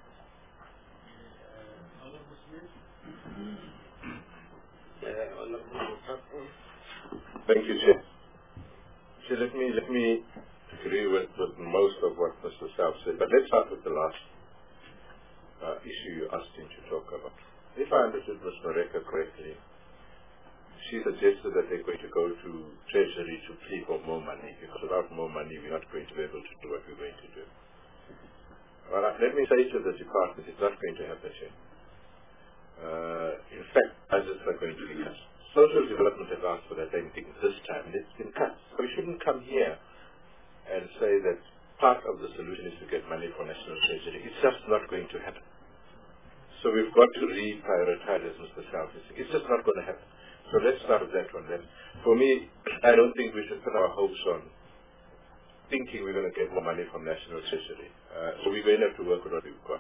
Thank you, Chair. Chair, let me, let me agree with, with most of what Mister South said, but let's start with the last uh, issue you asked him to talk about. If I understood Miz Mareka correctly, she suggested that they're going to go to Treasury to plead for more money, because without more money we're not going to be able to do what we're going to do. Well, let me say to the department, it's not going to happen, Chair. Uh, in fact, budgets are going to be cut. Social development has asked for the same thing this time, and it's been cut. So we shouldn't come here and say that part of the solution is to get money for National Treasury. It's just not going to happen. So we've got to reprioritize, as Mister South is saying. It's just not going to happen. So let's start with that one then. For me, I don't think we should put our hopes on thinking we're going to get more money from National Treasury. Uh, so we're going to have to work with what we've got.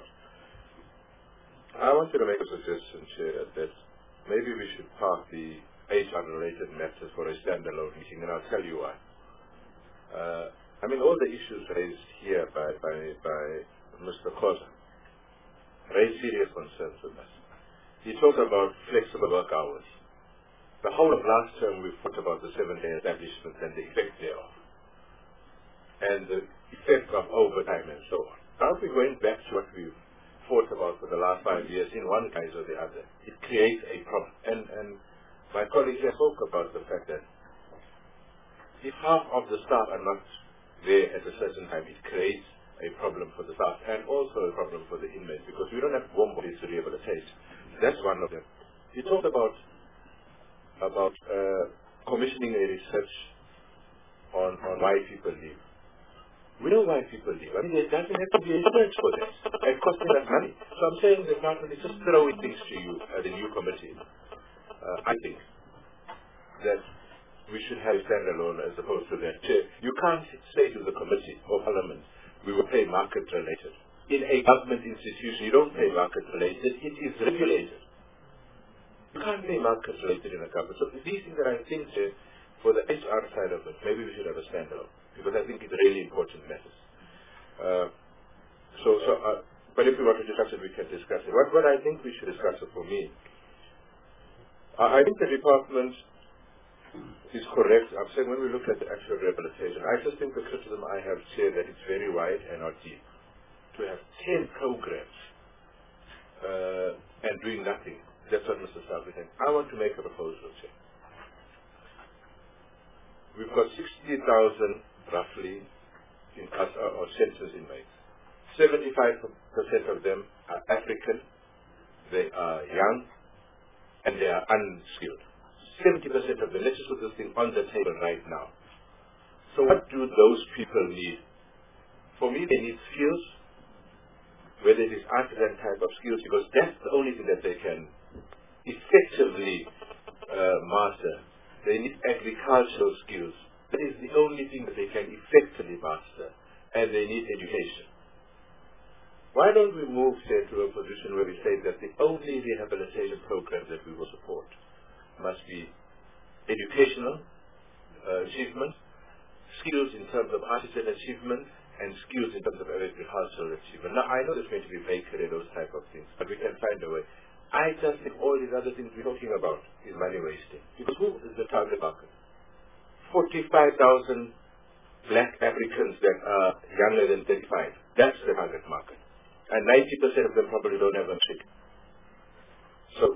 I wanted to make a suggestion, Chair, that maybe we should park the H R-related matters for a standalone meeting, and I'll tell you why. Uh, I mean, all the issues raised here by, by, by Mister Khoza raise serious concerns with us. He talked about flexible work hours. The whole of last term we thought about the seven-day establishment and the effect thereof, and the effect of overtime and so on. Now we're going back to what we've fought about for the last five years in one guise or the other. It creates a problem. And, and my colleague here spoke about the fact that if half of the staff are not there at a certain time, it creates a problem for the staff and also a problem for the inmates, because we don't have warm bodies to rehabilitate. That's one of them. He talked about about uh, commissioning a research on, on why people leave. We know why people leave. I mean, there doesn't have to be a research for this. It costs us money. So I'm saying that not only just throwing things to you as a new committee. Uh, I think that we should have a standalone as opposed to that. You can't say to the committee or parliament, we will pay market related. In a government institution, you don't pay market related. It is regulated. You can't pay market related in a government. So these things that I think uh, for the H R side of it, maybe we should have a standalone, because I think it's really important matters. Uh, so, so uh, But if we want to discuss it, we can discuss it. What, what I think we should discuss it for me, I, I think the department is correct. I'm saying when we look at the actual rehabilitation, I just think the criticism I have here that it's very wide and not deep. To have ten programs uh, and doing nothing, that's what Mister Salvi thinks. I want to make a proposal here. We've got sixty thousand roughly in CASA or census inmates. seventy-five percent of them are African, they are young, and they are unskilled. seventy percent of them, let's just put this thing on the table right now. So what do those people need? For me, they need skills, whether it is artisan type of skills, because that's the only thing that they can effectively uh, master. They need agricultural skills. That is the only thing that they can effectively master. And they need education. Why don't we move, say, to a position where we say that the only rehabilitation program that we will support must be educational uh, achievement, skills in terms of artisan achievement, and skills in terms of agricultural achievement. Now, I know there's going to be bakery and those type of things, but we can find a way. I just think all these other things we're talking about is money wasting. Because who is the target market? forty-five thousand black Africans that are younger than thirty-five. That's the target market. And ninety percent of them probably don't have a trick. So,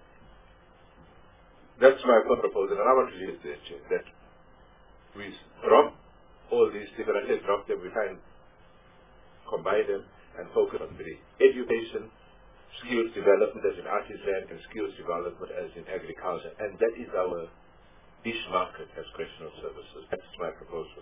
that's my proposal. And I want to use this, that we drop all these things, and I say drop them, we try and combine them and focus on three. Education, skills development as an artisan, and skills development as in agriculture. And that is our niche market as correctional services. That's my proposal.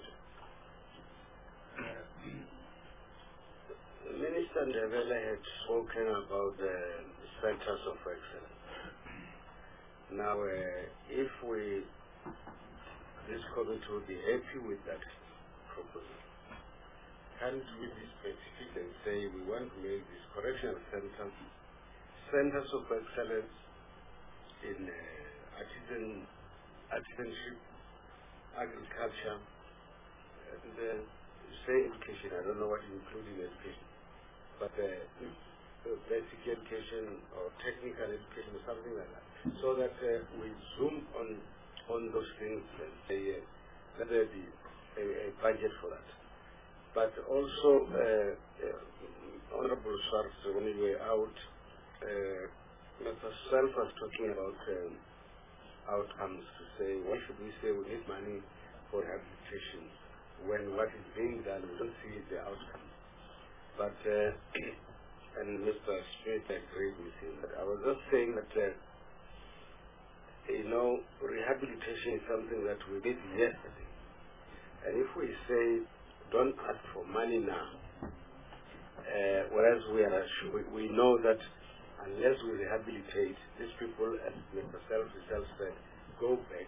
Minister Ndebele had spoken about the centers of excellence. Now, uh, if we, this committee would be happy with that proposal, can't we be specific and say we want to make these correctional centers centers of excellence in uh, artisan, artisanship, agriculture, and uh, say education. I don't know what you include in education, but uh, basic education or technical education or something like that, so that uh, we zoom on on those things and say uh, let there be a, a budget for that. But also, uh, uh, Honorable Swartz, when we were out, uh, Mister Self was talking about um, outcomes, to say, why should we say we need money for rehabilitation when what is being done, we don't see the outcome. But, uh, and Mister Smith agreed with him, but I was just saying that, uh, you know, rehabilitation is something that we did yesterday. And if we say, don't ask for money now, uh, whereas we, are, we, we know that unless we rehabilitate these people, as Mister Self himself said, go back,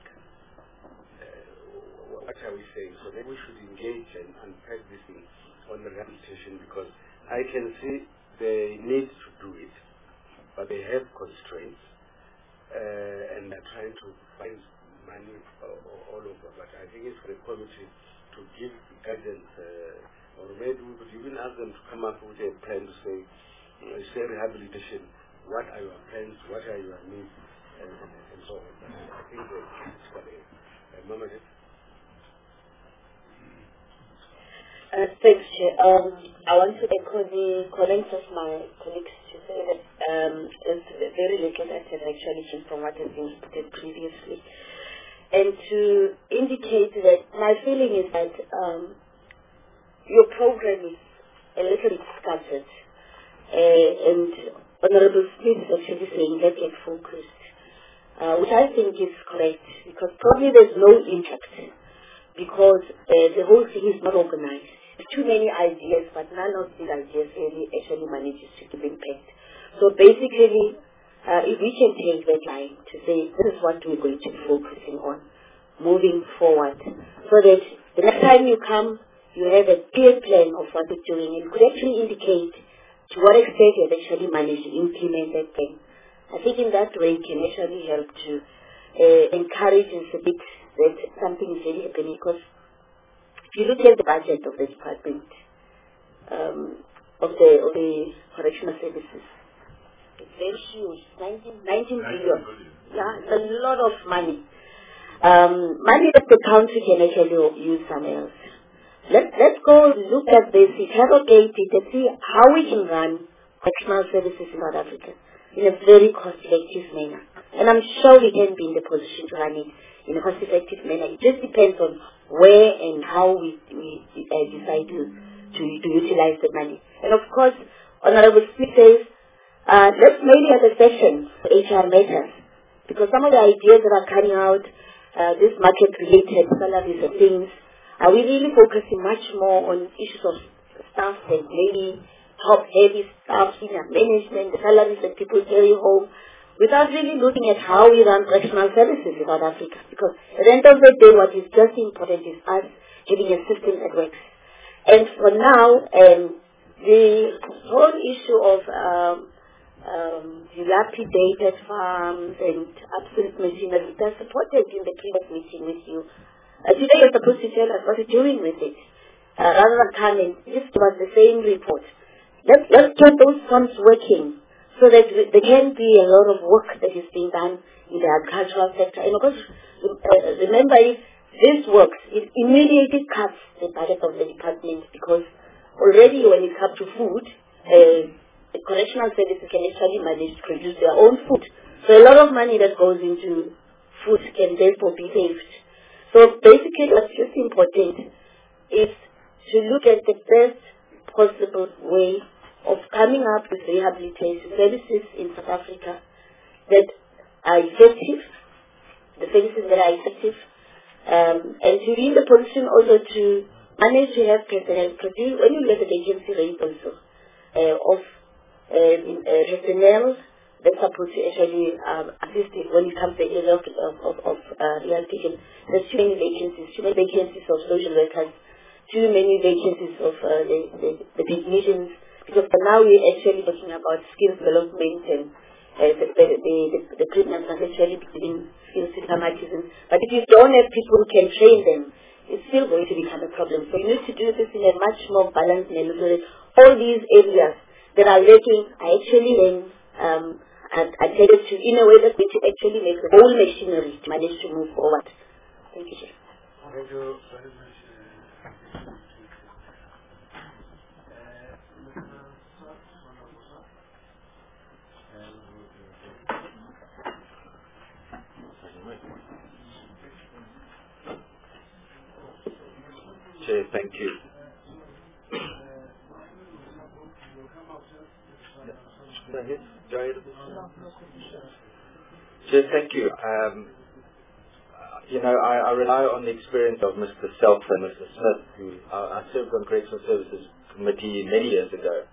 uh, what are we saying? So maybe we should engage and unpack this thing on the rehabilitation, because I can see they need to do it, but they have constraints, uh, and they're trying to find money all, all over. But I think it's for the committee to give guidance, uh, or maybe we could even ask them to come up with a plan to say, uh, say rehabilitation, what are your plans, what are your needs, and, and, and so on. I think it's got a, a moment. Uh, thanks, Chair. Um, I want to echo the comments of my colleagues to say that um, it's very little that has actually changed from what has been stated previously. And to indicate that my feeling is that um, your program is a little bit scattered. Uh, and Honorable Smith is actually saying let's get focused, uh, which I think is correct, because probably there's no impact, because uh, the whole thing is not organized. There's too many ideas, but none of these ideas really actually manages to give impact. So basically, uh, if we can take that line to say this is what we're going to be focusing on moving forward, so that the next time you come, you have a clear plan of what you're doing and could actually indicate to what extent you have actually managed to implement that plan. I think in that way it can actually help to uh, encourage and submit that something is really happening, because if you look at the budget of the department, um, of the of the correctional services. It's very huge, nineteen, nineteen billion. Yeah, it's a lot of money. Um, money that the country can actually use somewhere else. Let, let's go look at this, interrogate it, and see how we can run correctional services in South Africa in a very cost-effective manner. And I'm sure we can be in the position to run it in a cost-effective manner. It just depends on where and how we, we uh, decide to, to, to utilize the money. And of course, Honorable Smith says, uh, let's maybe have a session for H R matters, because some of the ideas that are coming out, uh, this market-related salaries and things, are we really focusing much more on issues of staff and maybe top-heavy staff, senior management, the salaries that people carry home, without really looking at how we run correctional services in South Africa? Because at the end of the day, what is just important is us having a system that works. And for now, um, the whole issue of um, um, dilapidated farms and absolute machinery, that's supported in the previous meeting with you. Uh, today you're supposed to tell us what you're doing with it, uh, rather than come and just give us the same report. Let's, let's get those farms working so that there can be a lot of work that is being done in the agricultural sector. And of course, uh, remember, if this works, it immediately cuts the budget of the department, because already when it comes to food, uh, the correctional services can actually manage to produce their own food. So a lot of money that goes into food can therefore be saved. So basically what's just important is to look at the best possible way of coming up with rehabilitation services in South Africa that are effective, the services that are effective, um, and to be in the position also to manage to have personnel, because when you look at the vacancy rate also uh, of uh, in, uh, personnel that's supposed to actually um, assist it when it comes to the area of, of, of uh, rehabilitation, there's too many vacancies, too many vacancies of social workers, too many vacancies of uh, the, the, the technicians, because for now we're actually talking about skills development and uh, the, the, the, the, the treatment are actually giving skills to traumatism. But if you don't have people who can train them, it's still going to become a problem. So you need to do this in a much more balanced manner so that all these areas that are lacking are actually then um, are, are tended to in a way that we to actually make the whole machinery to manage to move forward. Thank you, Chair. Thank you very much. Chair, thank you. Chair, thank you. Um, you know, I, I rely on the experience of Mister Self and Mister Smith, who uh, I served on Correctional Services Committee many years ago.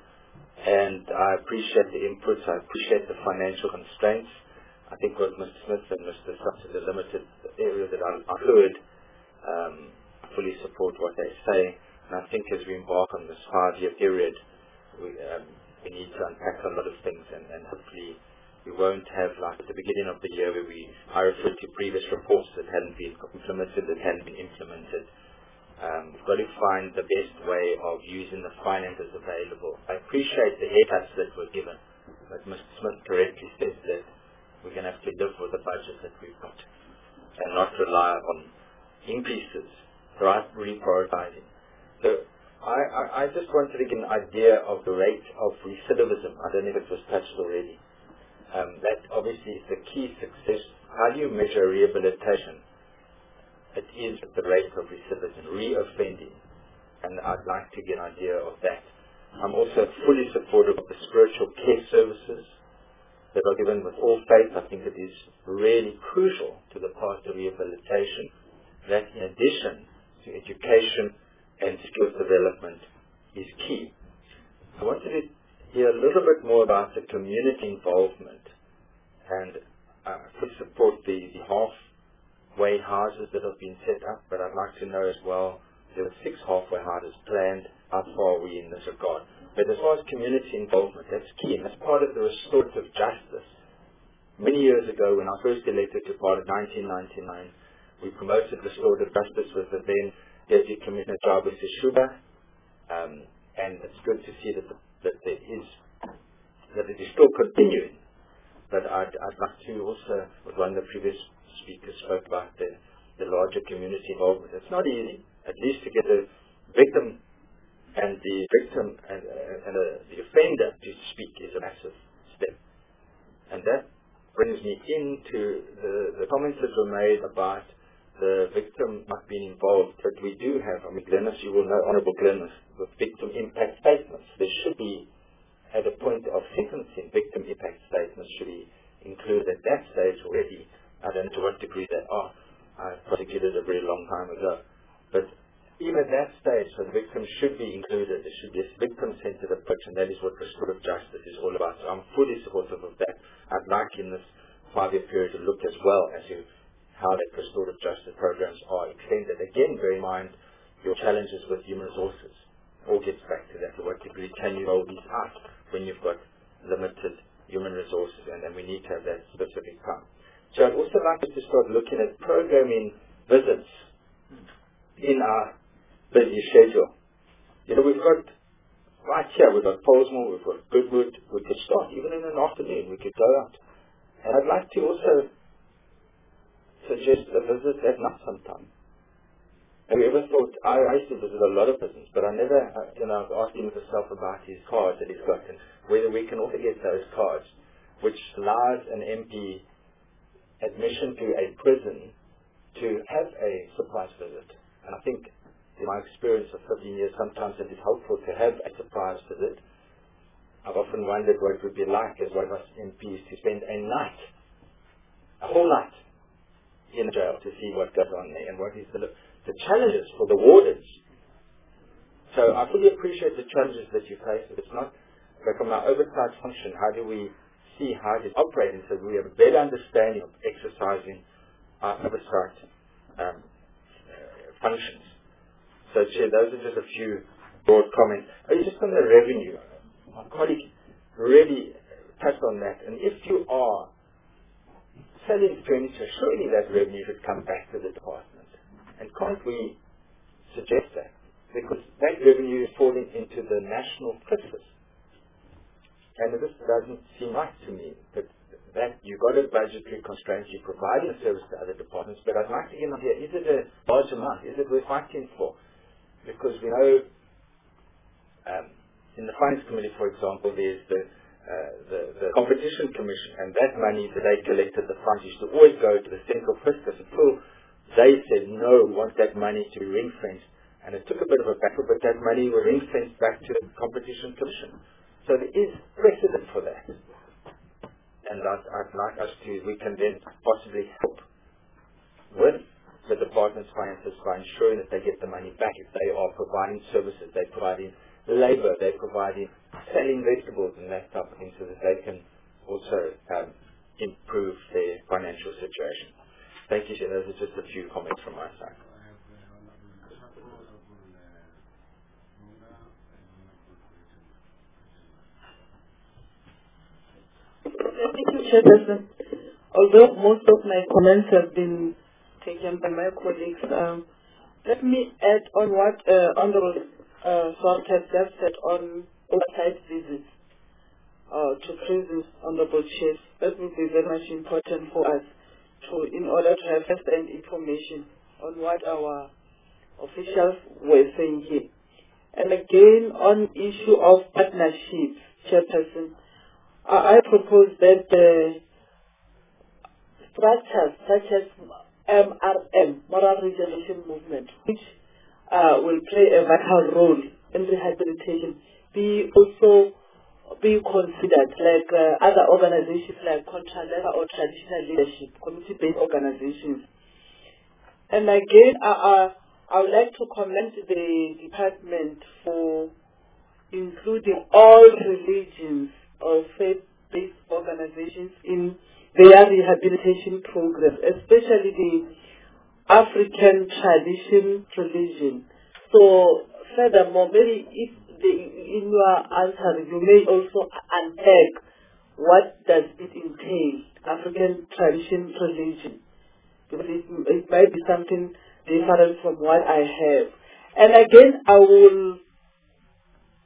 And I appreciate the inputs, I appreciate the financial constraints. I think what Mister Smith and Mister Self in the limited area that I, I heard, um, fully support what they say, and I think as we embark on this five-year period, we, um, we need to unpack a lot of things, and, and hopefully we won't have, like at the beginning of the year, where we I referred to previous reports that hadn't been implemented, that hadn't been implemented. Um, we've got to find the best way of using the finances available. I appreciate the haircuts that were given, but Mister Smith correctly says that we're going to have to live with the budget that we've got and not rely on increases. Right, reprioritizing. So I, I, I just wanted to get an idea of the rate of recidivism. I don't know if it was touched already. Um, that obviously is the key success. How do you measure rehabilitation? It is the rate of recidivism, reoffending. And I'd like to get an idea of that. I'm also fully supportive of the spiritual care services that are given with all faith. I think it is really crucial to the path of rehabilitation. That in addition to education and skills development is key. I wanted to hear a little bit more about the community involvement, and I uh, could support the, the halfway houses that have been set up, but I'd like to know as well, there were six halfway houses planned, how far are we in this regard? But as far as community involvement, that's key, and that's part of the restorative justice. Many years ago, when I first elected to part of nineteen ninety-nine, we promoted restorative justice with the then Deputy Commissioner Jarvis Shuba, um, and it's good to see that, the, that there is, that it is still continuing. But I'd, I'd like to also, what one of the previous speakers spoke about, the, the larger community involvement. It's not easy, at least to get the victim and the victim and, uh, and uh, the offender to speak is a massive step. And that brings me into the, the comments that were made about the victim not being involved. But we do have, I mean, Glennis, you will know, Honourable Glennis, the victim impact statements. There should be, at a point of sentencing, victim impact statements should be included at that stage already. I don't know to what degree they are. I prosecuted a very long time ago. But even at that stage, the victim should be included. There should be a victim-centered approach, and that is what restorative justice is all about. So I'm fully supportive of that. I'd like in this five-year period to look as well as to how that restorative justice programs are extended. Again, bear in mind your challenges with human resources. All gets back to that. To what degree can you roll these out when you've got limited human resources, and then we need to have that specific time. So I'd also like us to start looking at programming visits in our busy schedule. You know, we've got, right here, we've got Polesmore, we've got Goodwood. We could start even in an afternoon. We could go out. And I'd like to also suggest a visit at night sometime. Have you ever thought, I, I used to visit a lot of prisons, but I never, uh, you know, I was asking myself about his cards that he's got and whether we can also get those cards, which allows an M P admission to a prison to have a surprise visit. And I think in my experience of fifteen years, sometimes it is helpful to have a surprise visit. I've often wondered what it would be like as one of us M Ps to spend a night, a whole night, in jail to see what goes on there and what is the, the challenges for the wardens. So I fully appreciate the challenges that you face. It's not, but from our oversight function, how do we see how it is operating so we have a better understanding of exercising our oversight um, functions. So, Chair, those are just a few broad comments. Oh, just on the revenue, my colleague really touched on that. And if you are selling furniture, surely that revenue should come back to the department. And can't we suggest that? Because that revenue is falling into the national fiscus. And this doesn't seem right to me. That, that you've got a budgetary constraint, you're providing a service to other departments, but I'd like to get an idea, is it a large amount? Is it worth fighting for? Because we know um, in the Finance Committee, for example, there's the, uh, the, the Competition Commission, and that money that they collected, the funds used to always go to the central fiscus until they said, no, we want that money to be ring-fenced. And it took a bit of a battle, but that money was ring-fenced back to the Competition Commission. So there is precedent for that. And I'd, I'd like us to, we can then possibly help with the department's finances by ensuring that they get the money back if they are providing services, they're providing labor, they're providing selling vegetables and that type of thing so that they can also um, improve their financial situation. Thank you, Chair. Those are just a few comments from my side. Thank you, Chairperson. Although most of my comments have been taken by my colleagues, um, let me add on what uh, Honourable uh, Swart has just said on oversight visits uh, to prisons, Honourable Chair. That will be very much important for us to, in order to have first-hand information on what our officials were saying here. And again, on issue of partnerships, Chairperson, I propose that the structures such as M R M, Moral Regeneration Movement, which uh, will play a vital role in rehabilitation, be also be considered like uh, other organizations like Contra or traditional leadership, community-based organizations. And again, I, I, I would like to commend the department for including all religions or faith-based organizations in their rehabilitation programs, especially the African tradition religion. So, furthermore, maybe if the, in your answer you may also unpack what does it entail, African tradition religion, because it, it might be something different from what I have. And again, I will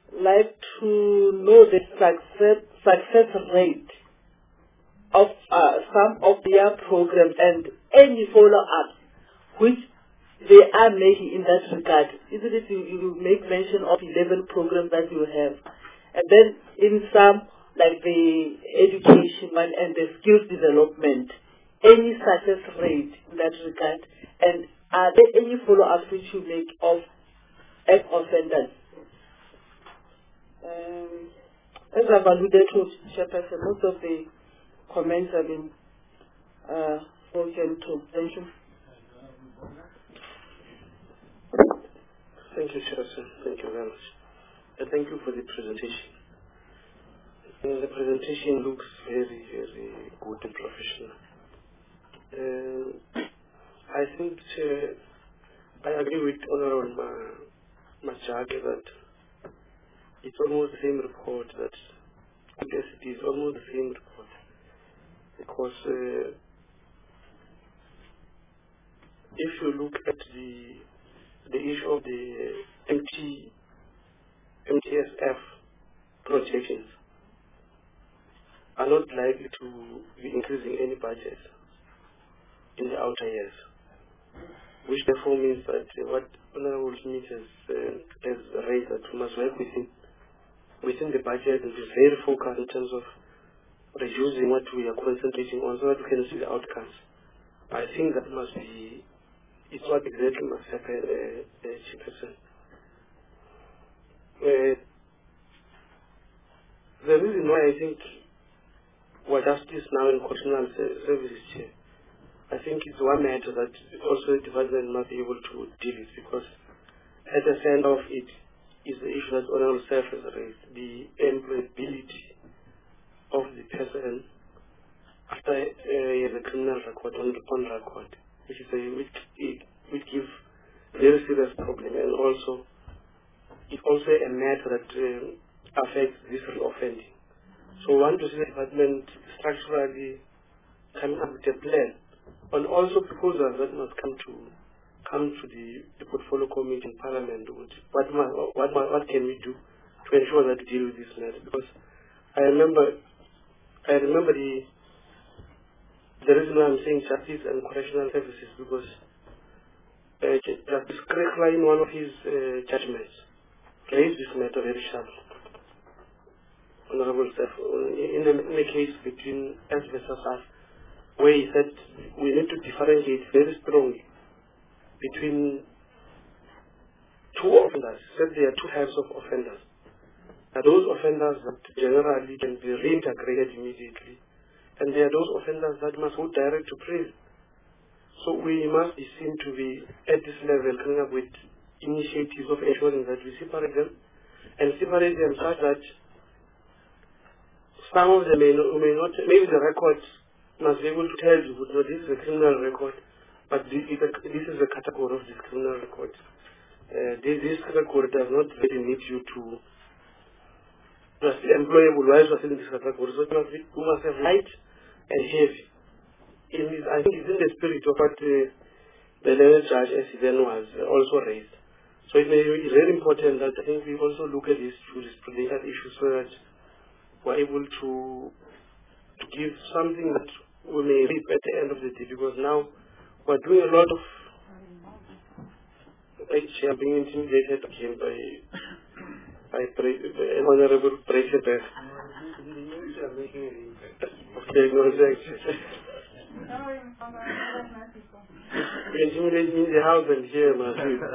like to know the success, success rate of uh, some of their programs and any follow-up which they are making in that regard. Isn't it you, you make mention of eleven programs that you have, and then in some like the education one and the skills development, any success rate in that regard, and are there any follow-ups which you make of ex-offenders? Um, as I've alluded to, Chairperson, most of the comments have been uh, spoken to. Thank you. Thank you, Chairperson. Thank you very much. And thank you for the presentation. Uh, the presentation looks very, very good and professional. Uh, I think uh, I agree with Honorable Ma Majage that it's almost the same report that I guess it is almost the same report because uh, if you look at the the issue of the M T M T S F projections are not likely to be increasing any budget in the outer years, which therefore means that uh, what Honorable Smith has, uh, has raised that we must work within within the budget and be very focused in terms of reducing what we are concentrating on so that we can see the outcomes. I think that must be, it's what exactly must happen, uh, uh, Chairperson. Uh, the reason why I think we're justice now in constitutional services, Chair, I think it's one matter that also the department must be able to deal with because at the center of it is the issue that Honorable Self has raised, the employability of the person after uh, he has a criminal record on, on record, which is a which, which gives very serious problem, and also it's also a matter that uh, affects this reoffending. So I want to see the department structurally coming up with a plan, and also proposals that must come to come to the, the portfolio committee in Parliament. What, what, what, what can we do to ensure that we deal with this matter? Because I remember, I remember the the reason why I'm saying justice and correctional services because uh, Justice Krekla in one of his uh, judgments raised this matter very sharply. Honorable Self, in a, in a case between S versus us, where he said we need to differentiate very strongly between two offenders. He said there are two types of offenders. There are those offenders that generally can be reintegrated immediately, and there are those offenders that must go direct to prison. So we must be seen to be at this level coming up with initiatives of ensuring that we separate them and separate them such that some of them may not, may not maybe the records must be able to tell you, no, this is a criminal record, but this is a, this is a category of this criminal record. Uh, this, this record does not really need you to just employable wise was in this category. So must be, you must have light and heavy. In this, I think it's in the spirit of what uh, the learned judge as he then was uh, also raised. So it may be very important that I think we also look at this jurisprudential issues so that we're able to to give something that we may reap at the end of the day, because now we're doing a lot of actually being intimidated again by by, by Honorable President. Okay, no, exactly. You intimidate me in the house and here, man.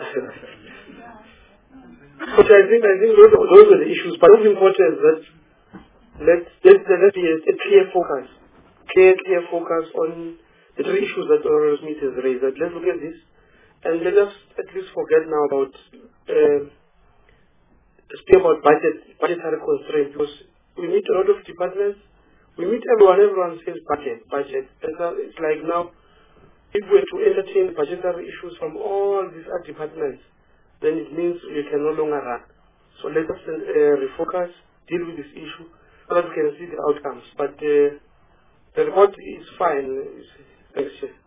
But I think I think those, those are the issues. But what's important is that let's let there be a, a clear focus, clear clear focus on the three issues that Honorable Smith has raised. That let's look at this, and let us at least forget now about uh, speak about budget budgetary constraints, because we meet a lot of departments. We meet everyone, everyone says budget, budget. And so it's like now, if we were to entertain budgetary issues from all these other departments, then it means we can no longer run. So let us uh, refocus, deal with this issue, so that we can see the outcomes. But uh, the report is fine. Thanks, Chair.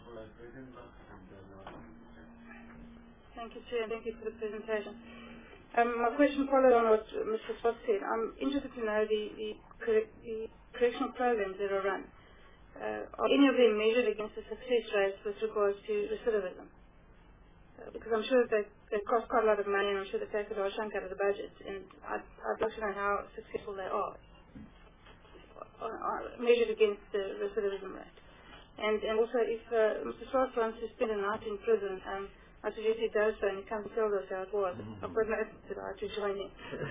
Thank you, Chair. Thank you for the presentation. Um, my question followed on what Mister Swart said. I'm interested to know the, the, correct, the correctional programs that are run. Uh, are any of them measured against the success rates with regards to recidivism? Uh, because I'm sure that they cost quite a lot of money, and I'm sure they take a large chunk out of the budget, and I'd, I'd like to know how successful they are, are, are measured against the recidivism rate. And, and also, if uh, Mister Swart wants to spend a night in prison, um, I suggest he does so, and he comes and tells us how it was. I've got no interest to join him.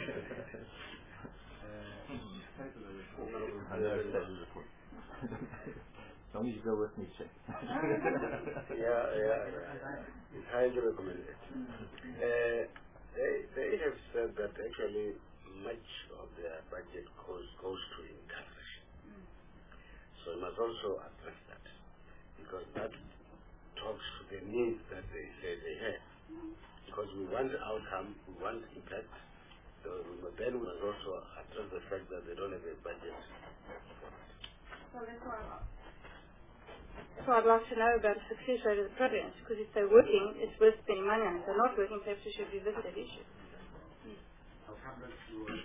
As long as you go with me, Chair. yeah, yeah, yeah. It's highly recommended. Uh, they, they have said that actually much of their budget goes, goes to incarceration. So we must also address that, because that talks to the needs that they say they have. Because we want outcome, we want impact, so we must, then we must also address the fact that they don't have a budget. So that's why So I'd like to know about the success rate of the programs, because if they're working, it's worth spending money on. If they're not working, perhaps we should revisit that issue. Mm. I'll come back to you.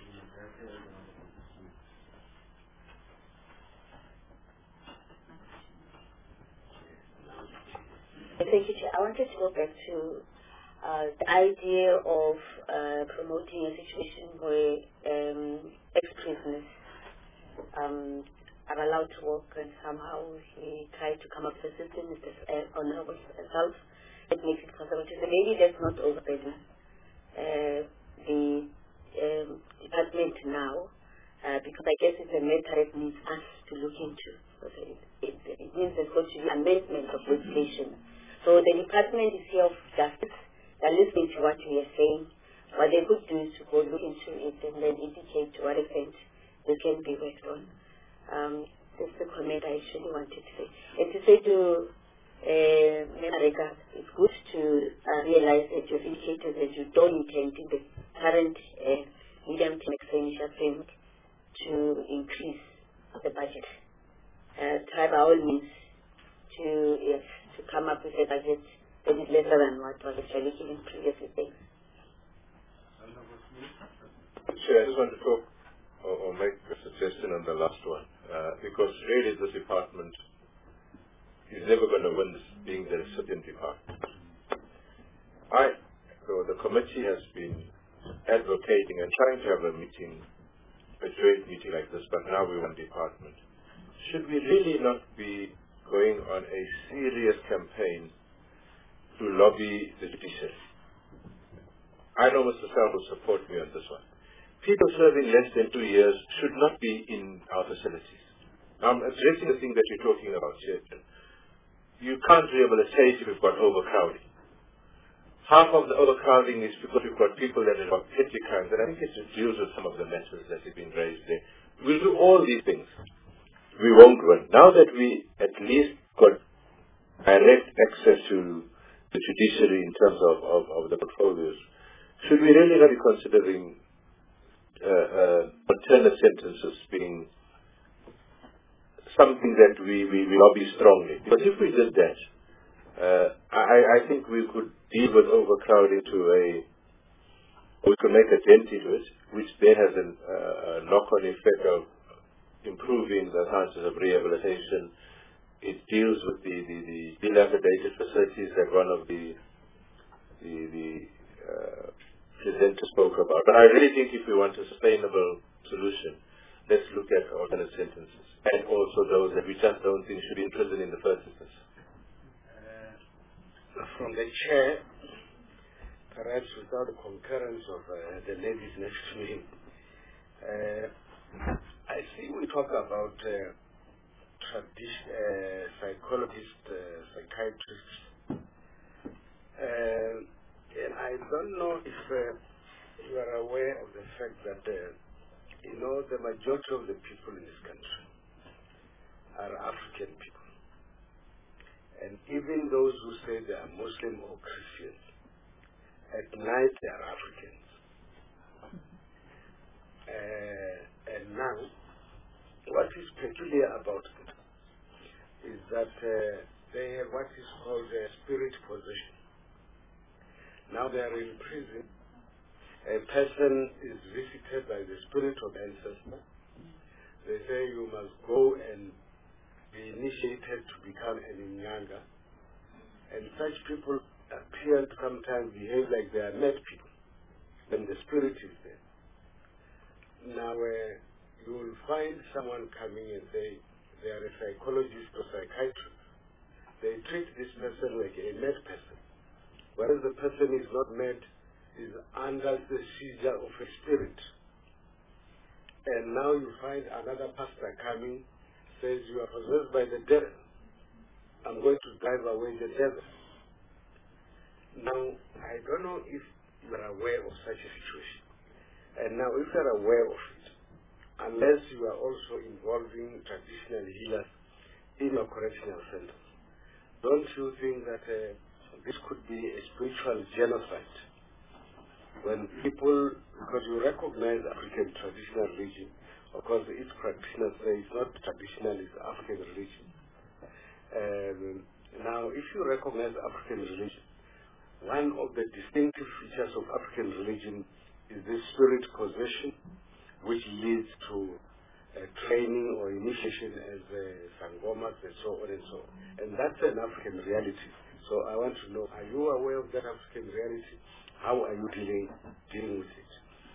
Thank you, Chair. I wanted to go back to uh, the idea of uh, promoting a situation where um, ex-prisoners um, are allowed to work, and somehow he tried to come up with a system with this uh, honorable self that makes it possible to say maybe that's not overburden uh, the um, department now, uh, because I guess it's a matter that needs us to look into. So it, it, it means there's going to be amendment of legislation. So the Department is here of Justice. They're listening to what we are saying. What they could do is to go look into it and then indicate to what extent they can be worked on. Um, that's the comment I actually wanted to say. And to say to uh, Memorega, it's good to uh, realize that you've indicated that you don't intend in the current uh, medium-term expenditure framework to increase the budget. Uh, try by all means to, yes, to come up with a budget that is lesser than what was actually given previously. Thanks. Sure, I just want to talk or, or make a suggestion on the last one, uh, because really this department is never going to win this being the recipient department. I, so the committee has been advocating and trying to have a meeting, a joint meeting like this, but now we want department. Should we really not be going on a serious campaign to lobby the judiciary? I know Mister Sal will support me on this one. People serving less than two years should not be in our facilities. I'm addressing the thing that you're talking about, Chairman. You can't rehabilitate if you've got overcrowding. Half of the overcrowding is because we've got people that have got petty crimes, and I think it deals with some of the matters that have been raised there. We'll do all these things. We won't win. Now that we at least got direct access to the judiciary in terms of, of, of the portfolios, should we really not be considering uh, uh, alternate sentences being something that we, we, we lobby strongly? Because if we did that, uh, I, I think we could deal with overcrowding to a, we could make a dent into it, which then has a, uh, a knock-on effect of improving the chances of rehabilitation. It deals with the, the, the dilapidated facilities that one of the the, the uh, presenters spoke about. But I really think if we want a sustainable solution, let's look at alternate sentences, and also those that we just don't think should be in prison in the first instance. Uh, from the chair, perhaps without the concurrence of uh, the ladies next to me, uh, I see we talk about uh, tradition, uh, psychologists, uh, psychiatrists, uh, and I don't know if uh, you are aware of the fact that uh, you know the majority of the people in this country are African people, and even those who say they are Muslim or Christians, at night they are Africans. Uh, and now, what is peculiar about them is that uh, they have what is called a spirit possession. Now they are in prison, a person is visited by the spirit of ancestor, they say you must go and be initiated to become an Inyanga. And such people appear to sometimes behave like they are mad people when the spirit is there. Now, uh, you will find someone coming and say they are a psychologist or psychiatrist. They treat this person like a mad person, whereas the person is not mad, is under the seizure of a spirit. And now you find another pastor coming, says you are possessed by the devil. I'm going to drive away the devil. Now, I don't know if you are aware of such a situation. And now, if you are aware of it, unless you are also involving traditional healers in your correctional centers, don't you think that uh, this could be a spiritual genocide? When people, because you recognize African traditional religion, of course its practitioners say it's not traditional, it's African religion. Um, now, if you recognize African religion, one of the distinctive features of African religion is this spirit possession, which leads to uh, training or initiation as uh, sangomas and so on and so on. And that's an African reality. So I want to know, are you aware of that African reality? How are you dealing, dealing with it?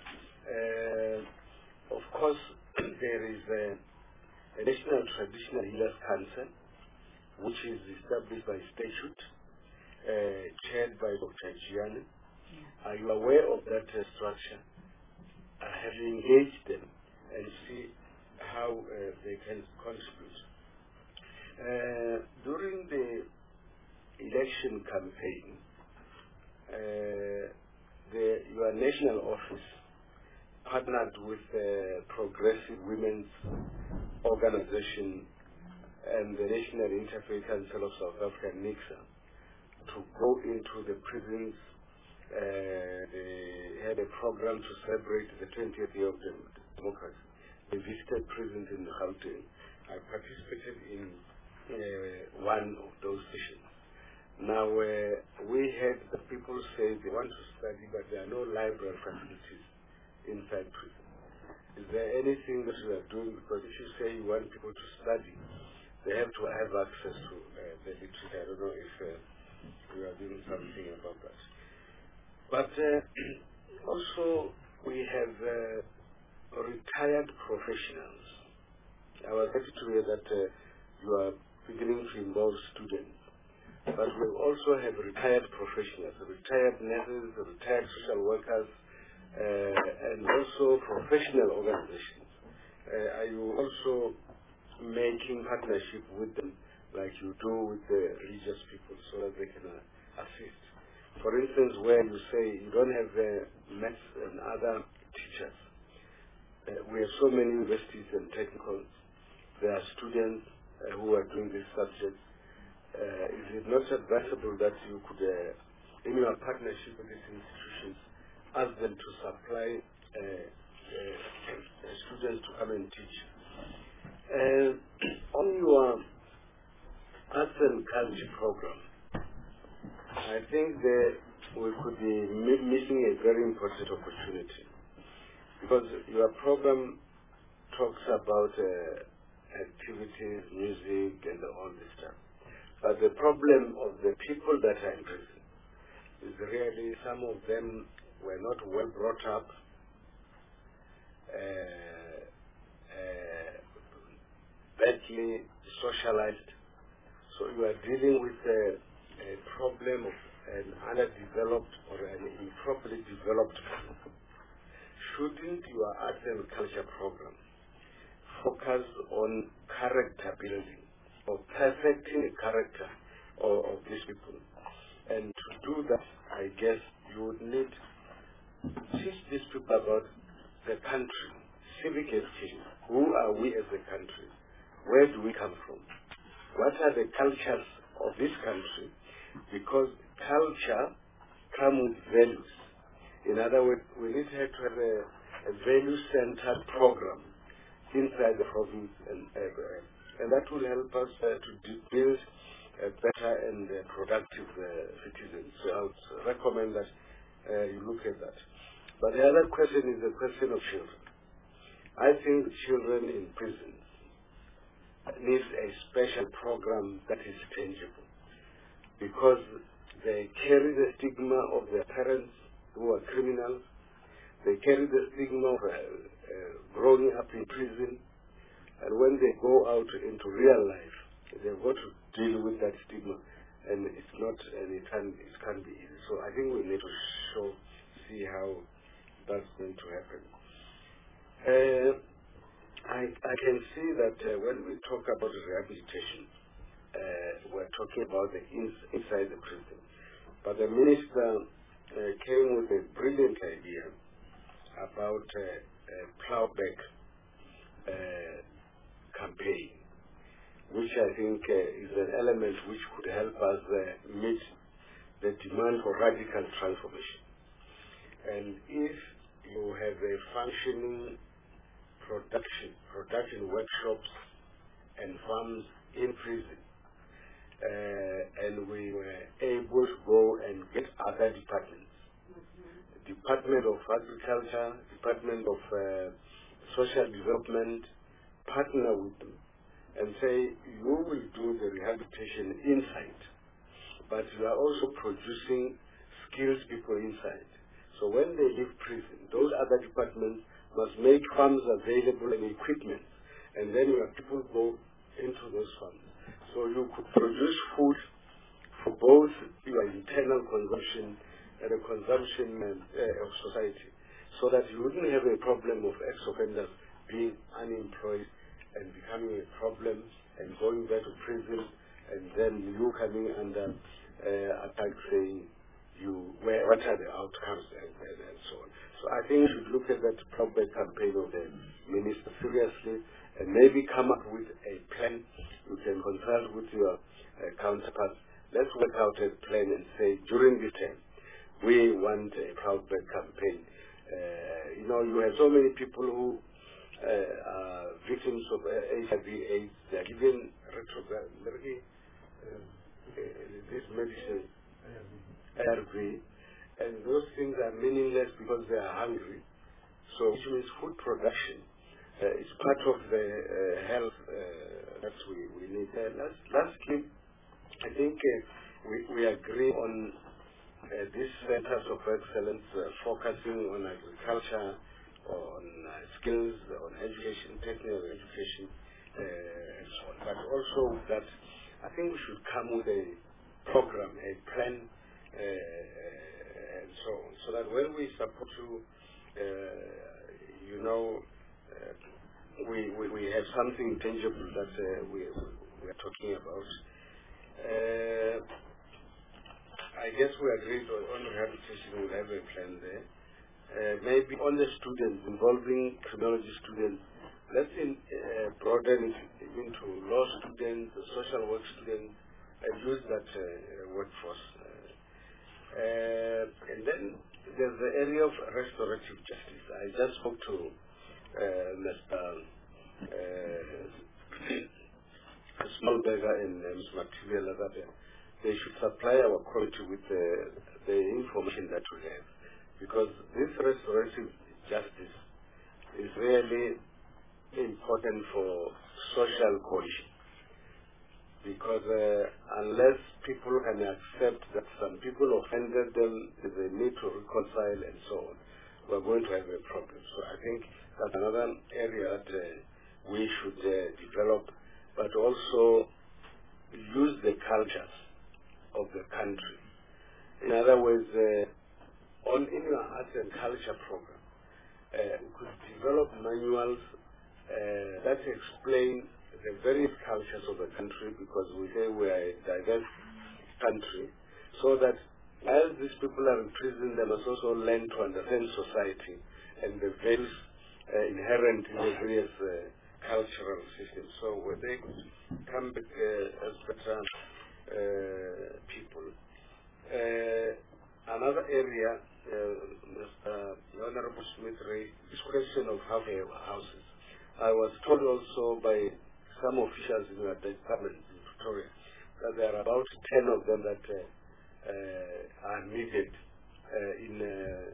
Uh, of course, there is a, a National Traditional Healers Council, which is established by statute, uh, chaired by Doctor Gianni. Yeah. Are you aware of that uh, structure? Uh, have you engaged them and see how uh, they can contribute? Uh, during the election campaign, uh, the, your national office partnered with the Progressive Women's Organization and the National Interfaith Council of South Africa, NICSA, to go into the prisons. Uh, they had a program to celebrate the twentieth year of dem democracy. They visited prisons in Gauteng. I participated in uh, one of those sessions. Now, uh, we had the people say they want to study, but there are no library facilities inside prison. Is there anything that you are doing? Because if you say you want people to study, they have to have access to uh, the literature. I don't know if uh, you are doing something about that. But uh, also, we have uh, retired professionals. I was happy to hear that uh, you are beginning to involve students. But we also have retired professionals, retired nurses, retired social workers, uh, and also professional organizations. Uh, are you also making partnership with them like you do with the religious people so that they can uh, assist? For instance, where you say you don't have uh, maths and other teachers, uh, we have so many universities and technicals. There are students uh, who are doing these subjects. Uh, is it not advisable that you could, uh, in your partnership with these institutions, ask them to supply uh, uh, students to come and teach? Uh, on your arts and culture program, I think that we could be mi missing a very important opportunity, because your program talks about uh, activities, music, and all this stuff. But the problem of the people that are in prison is really some of them were not well brought up, uh, uh, badly socialized. So you are dealing with a, a problem of an underdeveloped or an improperly developed person. Shouldn't your arts and culture program focus on character building, or perfecting the character of, of these people? And to do that, I guess you would need to teach these people about the country, civic education. Who are we as a country? Where do we come from? What are the cultures of this country? Because culture comes with values. In other words, we need to have a, a value-centered program inside the province, and uh, and that will help us uh, to build a better and uh, productive uh, citizens. So I would recommend that uh, you look at that. But the other question is the question of children. I think children in prisons need a special program that is tangible, because they carry the stigma of their parents who are criminals. They carry the stigma of uh, uh, growing up in prison, and when they go out into real life, they've got to deal with that stigma, and it's not, and it can, it can be easy. So I think we need to show, see how that's going to happen. Uh, I, I can see that uh, when we talk about rehabilitation, uh, we're talking about the ins inside the prison. But the minister uh, came with a brilliant idea about uh, a plowback uh, campaign, which I think uh, is an element which could help us uh, meet the demand for radical transformation. And if you have a functioning production, production workshops and farms in prison, uh, and we were able to go and get other departments, Department of Agriculture, Department of uh, Social Development, partner with them and say, you will do the rehabilitation inside, but you are also producing skilled people inside. So when they leave prison, those other departments must make farms available and equipment, and then your people go into those farms. So you could produce food for both your internal consumption and the consumption uh, of society, so that you wouldn't have a problem of ex-offenders being unemployed and becoming a problem and going back to prison, and then you coming under uh, attack saying, you, where, what are the outcomes, and, and, and so on. So I think you should look at that plowback campaign of the minister seriously and maybe come up with a plan. You can consult with your uh, counterparts. Let's work out a plan and say, during this term, we want a plowback campaign. Uh, you know, you have so many people who uh, are victims of uh, H I V AIDS. They are given retrograde, uh, this medicine, A R V, and those things are meaningless because they are hungry. So which means food production uh, is part of the uh, health uh, that we, we need. Uh, last, lastly, I think uh, we, we agree on uh, these centers of excellence uh, focusing on agriculture, on uh, skills, on education, technical education, uh, and so on. But also that I think we should come with a program, a plan, Uh, and so on, so that when we support you, uh, you know, uh, we, we we have something tangible that uh, we we are talking about. Uh, I guess we agreed on, on rehabilitation. We'll have a plan there. Uh, maybe on the students, involving criminology students, let's in, uh, broaden it into law students, social work students, and use that uh, workforce. Uh, and then there's the area of restorative justice. I just spoke to uh, Mister Uh, Smallberger and uh, Mister Mativiela that uh, they should supply our committee with uh, the information that we have, because this restorative justice is really important for social cohesion. Because uh, unless people can accept that some people offended them, they need to reconcile and so on, we're going to have a problem. So I think that's another area that uh, we should uh, develop, but also use the cultures of the country. In other words, uh, on in your arts and culture program, uh, we could develop manuals uh, that explain the various cultures of the country, because we say we are a diverse country, so that as these people are in prison, they must also learn to understand society and the values uh, inherent in the various uh, cultural systems. So where they could come back uh, as better uh, people. Uh, another area, uh, Mister Honorable Smith raised this question of halfway houses. I was told also by some officials in the department in Victoria that there are about ten of them that uh, uh, are needed uh, in uh,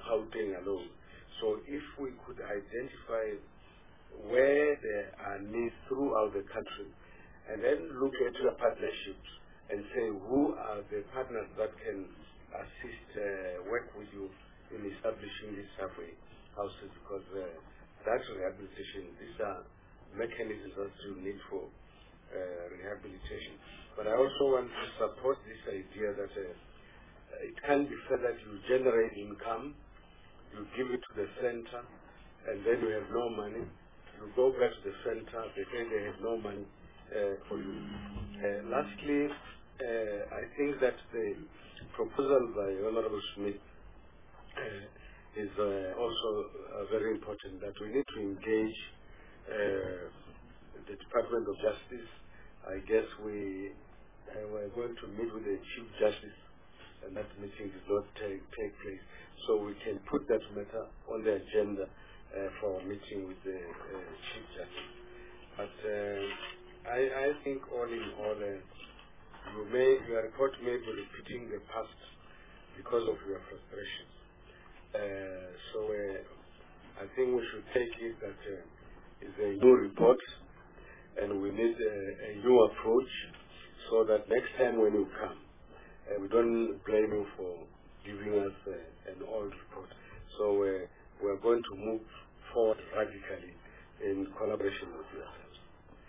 Gauteng alone. So if we could identify where there are needs throughout the country, and then look at your partnerships and say who are the partners that can assist, uh, work with you in establishing these halfway houses, because uh, that's rehabilitation. These are mechanisms that you need for uh, rehabilitation. But I also want to support this idea that uh, it can be said that you generate income, you give it to the center, and then you have no money. You go back to the center, they say they have no money uh, for you. Uh, lastly, uh, I think that the proposal by Honorable Smith uh, is uh, also uh, very important, that we need to engage uh, the Department of Justice. I guess we uh, were going to meet with the Chief Justice, and that meeting did not take, take place. So we can put that matter on the agenda Uh, for a meeting with the uh, Chief Justice. But uh, I, I think all in all, uh, you may, your report may be repeating the past because of your frustrations. Uh, so uh, I think we should take it that uh, it's a new report, and we need a, a new approach, so that next time when you come, uh, we don't blame you for giving us uh, an old report. So uh, we're going to move forward radically in collaboration with yourselves.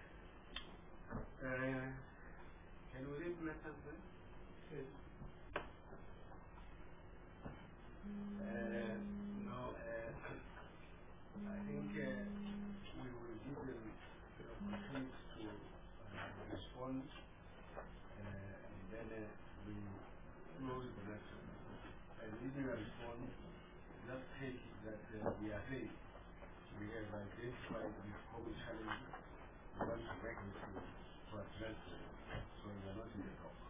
Uh, can we read matters then? Yes. Uh, no, uh, I think uh, we will give them the opportunity to uh, respond, uh, and then uh, we close the matter. And if you respond, just take it that uh, we are ready. We have identified these common challenges. We want to work with you to address them. So we are not in the dark.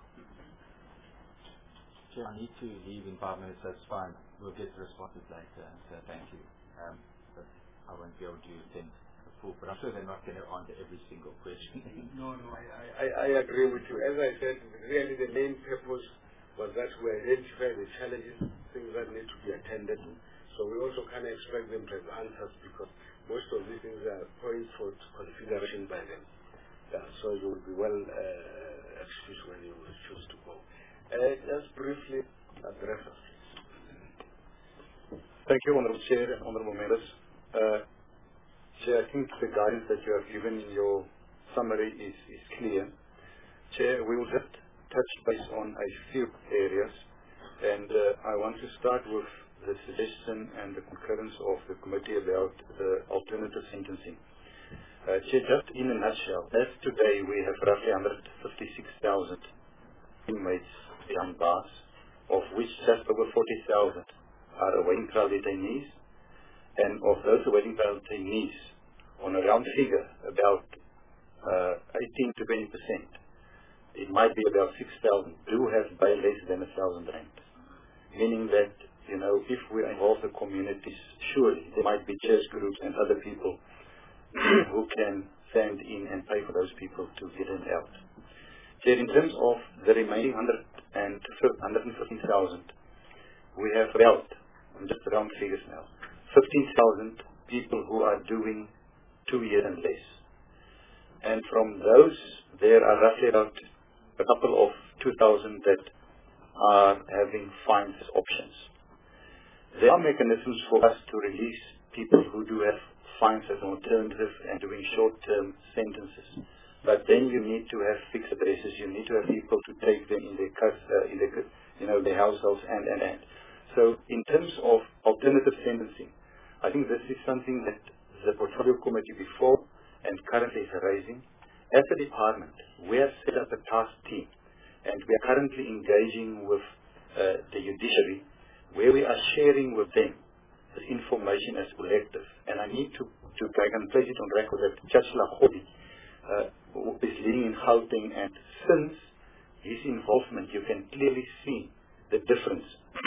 Chair, I need to leave in five minutes. That's fine. We'll get the responses later. So thank you. Um, but I won't be able to attend the full. But I'm sure they're not going to answer every single question. No, no, I, I, I agree with you. As I said, really the main purpose was that we identify the challenges, things that need to be attended to. So we also can't expect them to have answers, because most of these things are points for consideration by them. Yeah, so you will be well uh, excused when you choose to go. Uh, just briefly address us, please. Thank you, Honourable Chair and Honourable Members. Uh, Chair, I think the guidance that you have given in your summary is, is clear. Chair, we will just touch base on a few areas, and uh, I want to start with the suggestion and the concurrence of the committee about the alternative sentencing. Uh, Chair, just in a nutshell, as today we have roughly one hundred fifty-six thousand inmates behind bars, of which just over forty thousand are awaiting trial detainees, and of those awaiting trial detainees, on a round figure, about uh, eighteen to twenty percent, it might be about six thousand, do have bail less than one thousand rand. Meaning that, you know, if we involve the communities, surely there might be church groups and other people who can stand in and pay for those people to get them out. So in terms of the remaining one hundred fifty thousand, we have about, I'm just around figures now, fifteen thousand people who are doing two years and less. And from those, there are roughly about a couple of two thousand that are having fines as options. There are mechanisms for us to release people who do have fines as an alternative and doing short-term sentences. But then you need to have fixed addresses. You need to have people to take them in their, uh, in their, you know, their households and, and, and. So in terms of alternative sentencing, I think this is something that the Portfolio Committee before and currently is raising. As a department, we have set up a task team, and we are currently engaging with uh, the judiciary, where we are sharing with them this information as collective. And I need to, to I can place it on record that Judge Lagodi uh, is leading in Gauteng, and since his involvement, you can clearly see the difference.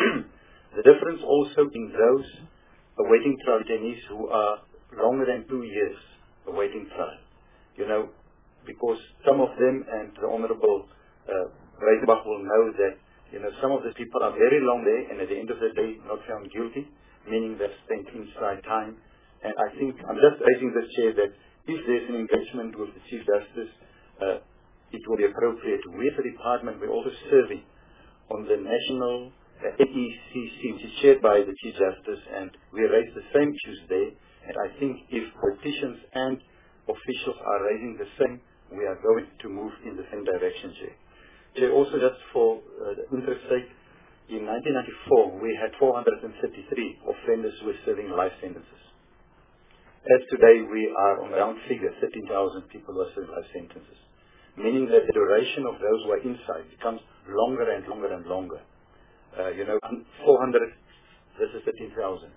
The difference also in those awaiting trial detainees who are longer than two years awaiting trial. You know, because some of them, and the Honourable uh, Reichenbach will know that, you know, some of the people are very long there, and at the end of the day not found guilty, meaning they've spent inside time. And I think I'm just raising this, Chair, that if there's an engagement with the Chief Justice, uh, it will be appropriate. We as a department, we're also serving on the national uh, N E C C, which is chaired by the Chief Justice, and we raise the same issues there. And I think if politicians and officials are raising the same, we are going to move in the same direction, Chair. Chair, also just for uh, the interest sake, in nineteen ninety-four, we had four hundred thirty-three offenders who were serving life sentences. As today, we are on a round figure, thirteen thousand people who are serving life sentences, meaning that the duration of those who are inside becomes longer and longer and longer. Uh, you know, four hundred versus thirteen thousand.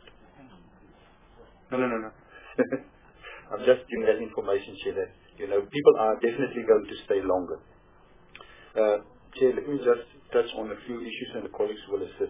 No, no, no, no. I'm just giving that information, Chair, that, you know, people are definitely going to stay longer. Uh, Chair, let me just touch on a few issues and the colleagues will assist.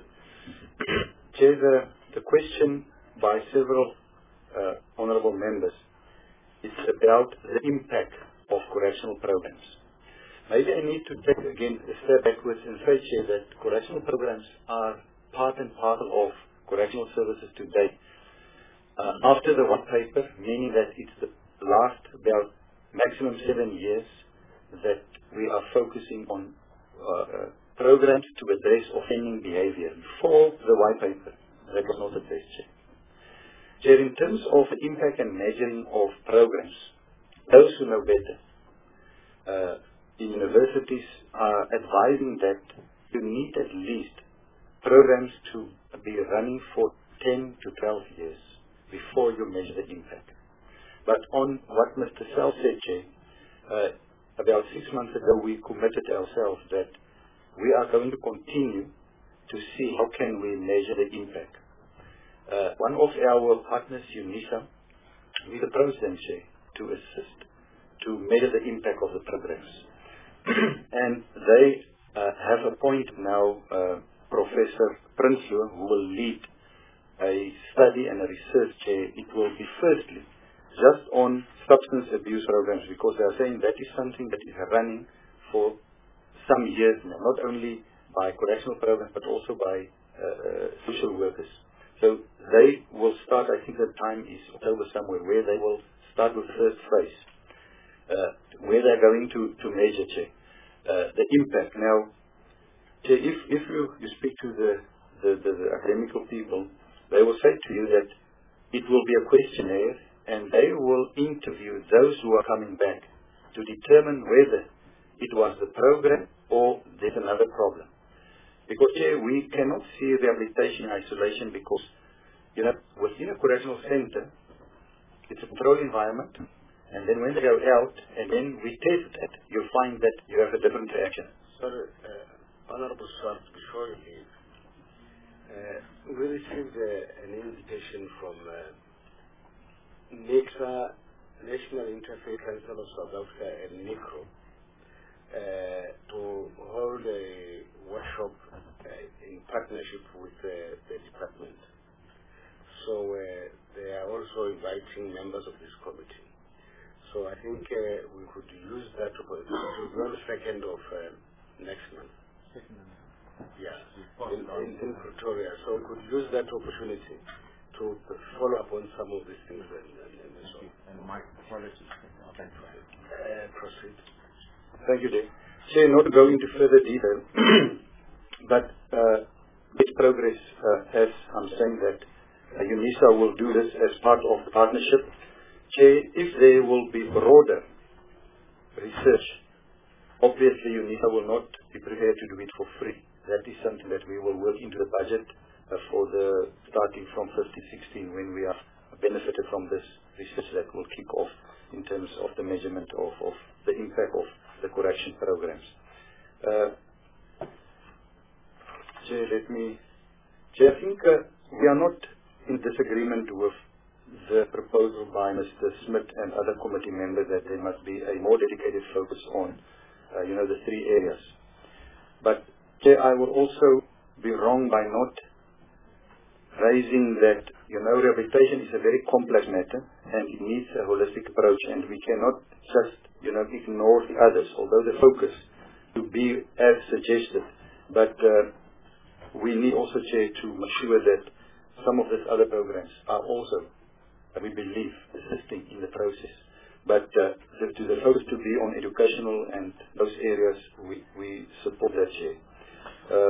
Chair, the, the question by several uh, honourable members is about the impact of correctional programs. Maybe I need to take again a step backwards and say, Chair, that correctional programs are part and parcel of correctional services today. Uh, after the white paper, meaning that it's the last about maximum seven years that we are focusing on uh, uh, programs to address offending behavior. Before the white paper, that was not addressed, Chair. Chair, in terms of the impact and measuring of programs, those who know better, uh, the universities are advising that you need at least programs to be running for ten to twelve years before you measure the impact. But on what Mister Sell said, Chair, uh, about six months ago we committed ourselves that we are going to continue to see how can we measure the impact. Uh, one of our partners, UNISA, we approached them, Chair, to assist, to measure the impact of the programs. And they uh, have appointed now uh, Professor Prinsloo, who will lead a study and a research, Chair. It will be firstly just on substance abuse programs, because they are saying that is something that is running for some years now, not only by correctional programs but also by uh, social workers. So they will start, I think the time is October somewhere, where they will start with the first phase, uh, where they're going to, to measure, Chair, uh, the impact. Now, Chair, if, if you, you speak to the, the, the, the academical people, they will say to you that it will be a questionnaire and they will interview those who are coming back to determine whether it was the program or there's another problem. Because, Chair, we cannot see rehabilitation in isolation because, you know, within a correctional center, it's a controlled environment, and then when they go out and then we test that, you'll find that you have a different reaction. Sorry, uh, Honorable Swart, before you leave, uh, we received uh, an invitation from uh, NICSA, National Interfaith Council of South Africa, and NICRO, uh, to hold a workshop uh, in partnership with uh, the department. So uh, they are also inviting members of this committee. So I think uh, we could use that opportunity. It will be on the second of uh, next month. Yeah, in, in, in Pretoria. So we could use that opportunity to follow up on some of these things and, and, and so on. And my apologies. Okay. Uh, proceed. Thank you, Dave. Chair, not to go into further detail, but uh, with progress, uh, as I'm saying that uh, UNISA will do this as part of the partnership. Chair, if there will be broader research, obviously UNISA will not be prepared to do it for free. That is something that we will work into the budget uh, for the starting from fifteen sixteen, when we have benefited from this research that will kick off in terms of the measurement of, of the impact of the correction programs. Uh, Chair, let me... Chair, I think uh, we are not in disagreement with the proposal by Mister Smith and other committee members that there must be a more dedicated focus on, uh, you know, the three areas. But, Chair, I will also be wrong by not raising that, you know, rehabilitation is a very complex matter and it needs a holistic approach, and we cannot just, you know, ignore the others, although the focus to be as suggested. But uh, we need also, Chair, to make sure that some of these other programs are also, uh, we believe, assisting in the process. But uh, the, to the focus to be on educational and those areas, we, we support that, Chair. Uh,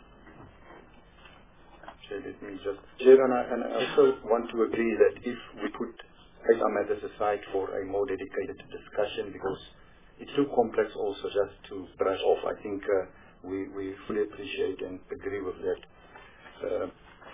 Chair, let me just... Chair, and I, and I also want to agree that if we put H R matters aside for a more dedicated discussion, because it's too complex also just to brush off. I think uh, we, we fully appreciate and agree with that. Uh,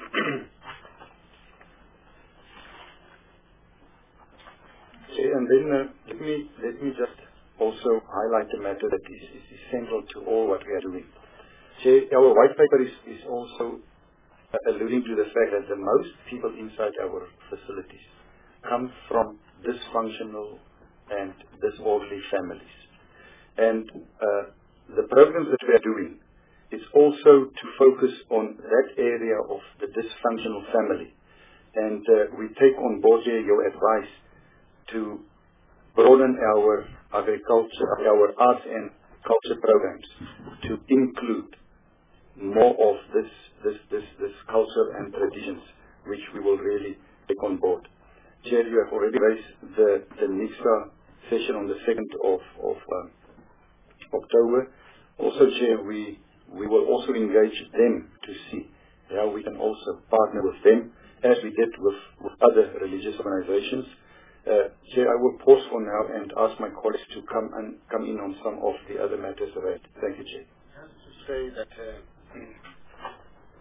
and then uh, let me let me just also highlight a matter that is, is central to all what we are doing. Chair, our white paper is, is also uh, alluding to the fact that the most people inside our facilities come from dysfunctional and disorderly families. And uh, the programs that we are doing is also to focus on that area of the dysfunctional family. And uh, we take on board here your advice to broaden our agriculture, our arts and culture programs to include more of this, this, this, this culture and traditions, which we will really take on board. Chair, you have already raised the, the NICSA session on the second of, of um, October. Also, Chair, we, we will also engage them to see how we can also partner with them, as we did with, with other religious organizations. Uh, Chair, I will pause for now and ask my colleagues to come and come in on some of the other matters raised. Thank you, Chair. Just to say that uh,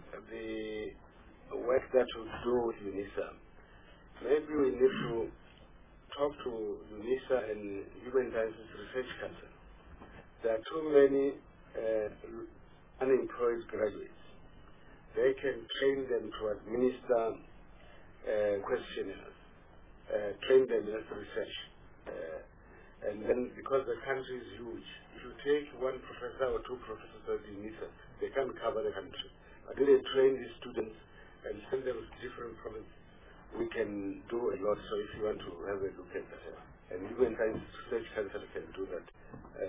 the work that we do with UNISA, maybe we need to talk to UNISA and Human Rights Research Council. There are too many uh, unemployed graduates. They can train them to administer uh, questionnaires. Uh, train them in research. Uh, and then, because the country is huge, if you take one professor or two professors at UNISA, they can't cover the country. But then they train these students and send them to different provinces. We can do a lot, so if you want to have a look at that. And Human Rights Research Council can do that. Uh,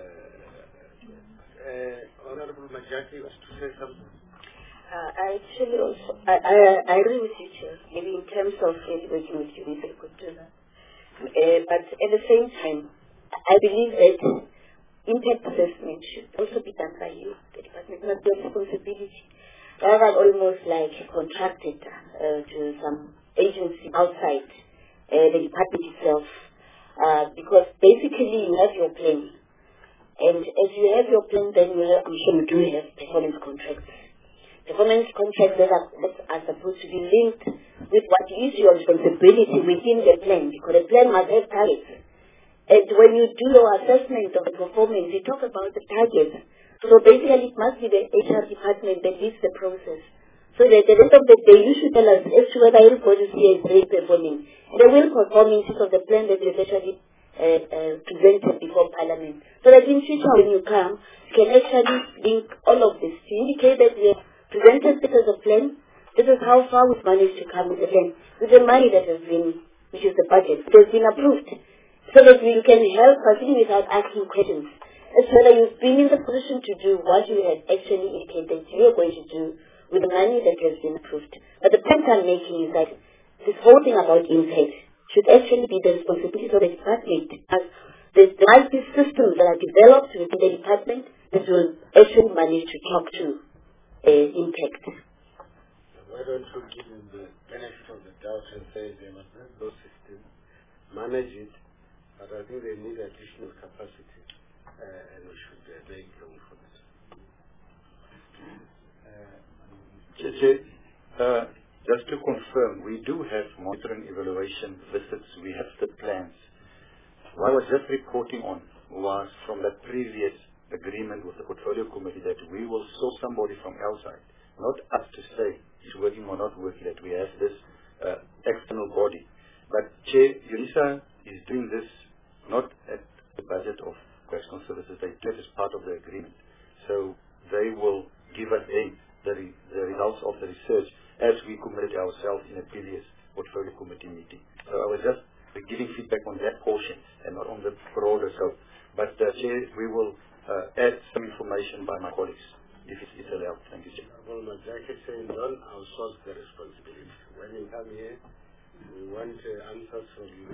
uh, Honorable Majaki wants to say something. Uh, I actually also, I, I, I agree with you, Chair. Maybe in terms of uh, working with you, we could do that. Uh, but at the same time, I believe that impact assessment should also be done by you, the department, not your responsibility. Rather almost like contracted uh, to some agency outside uh, the department itself. Uh, because basically you have your plan. And as you have your plan, then you have, I'm sure you do have performance contracts. Performance contracts that are, that are supposed to be linked with what is your responsibility within the plan, because the plan must have targets. And when you do your assessment of the performance, you talk about the targets. So basically it must be the H R department that leads the process. So that at the end of the day, you should tell us as to whether everybody here is really performing. And they will perform in terms of the plan that is actually uh, uh, presented before Parliament. So that in future when you come, you can actually link all of this to indicate that we have presented this as a plan. This is how far we've managed to come with the plan, with the money that has been, which is the budget, it has been approved, so that we can help us even without asking questions as to whether you've been in the position to do what you had actually indicated you are going to do with the money that has been approved. But the point I'm making is that this whole thing about impact should actually be the responsibility of the department, as the I T systems that are developed within the department that will actually manage to talk to Uh, impact. Why don't you give them the benefit of the doubt and say they must have those systems, manage it, but I think they need additional capacity, uh, and we should uh, make room for that. Uh, uh, just to confirm, we do have monitoring evaluation visits, we have the plans. What I was just reporting on was from that previous agreement with the portfolio committee that we will source somebody from outside, not us to say it's working or not working, that we have this uh, external body. But Chair, UNISA is doing this not at the budget of correctional services, they do it as part of the agreement. So they will give us then the, re the results of the research as we committed ourselves in a previous portfolio committee meeting. So I was just giving feedback on that portion and not on the broader scope. But uh, Chair, we will Uh, add some information by my colleagues if it's, it's allowed. Thank you, Chair. Well, my jacket saying don't outsource the responsibility. When you come here, we want uh, answers from you.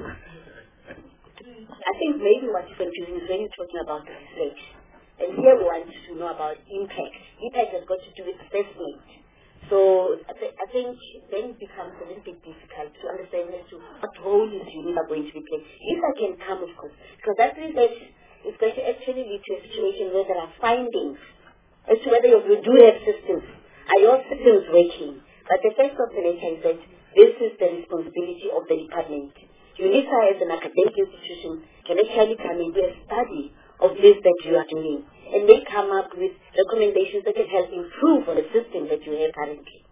I think maybe what's confusing is when you're talking about the research. And here we want to know about impact. Impact has got to do with assessment. So I, th I think then it becomes a little bit difficult to understand as to what role is UNIFA going to be playing. If I can come, of course, because that research is going to actually lead to a situation where there are findings as to whether you do have systems. Are your systems working? But the fact of the matter is that this is the responsibility of the department. UNIFA as an academic institution can actually come and do a study of this that you are doing and may come up with recommendations that can help improve on the system that you have currently.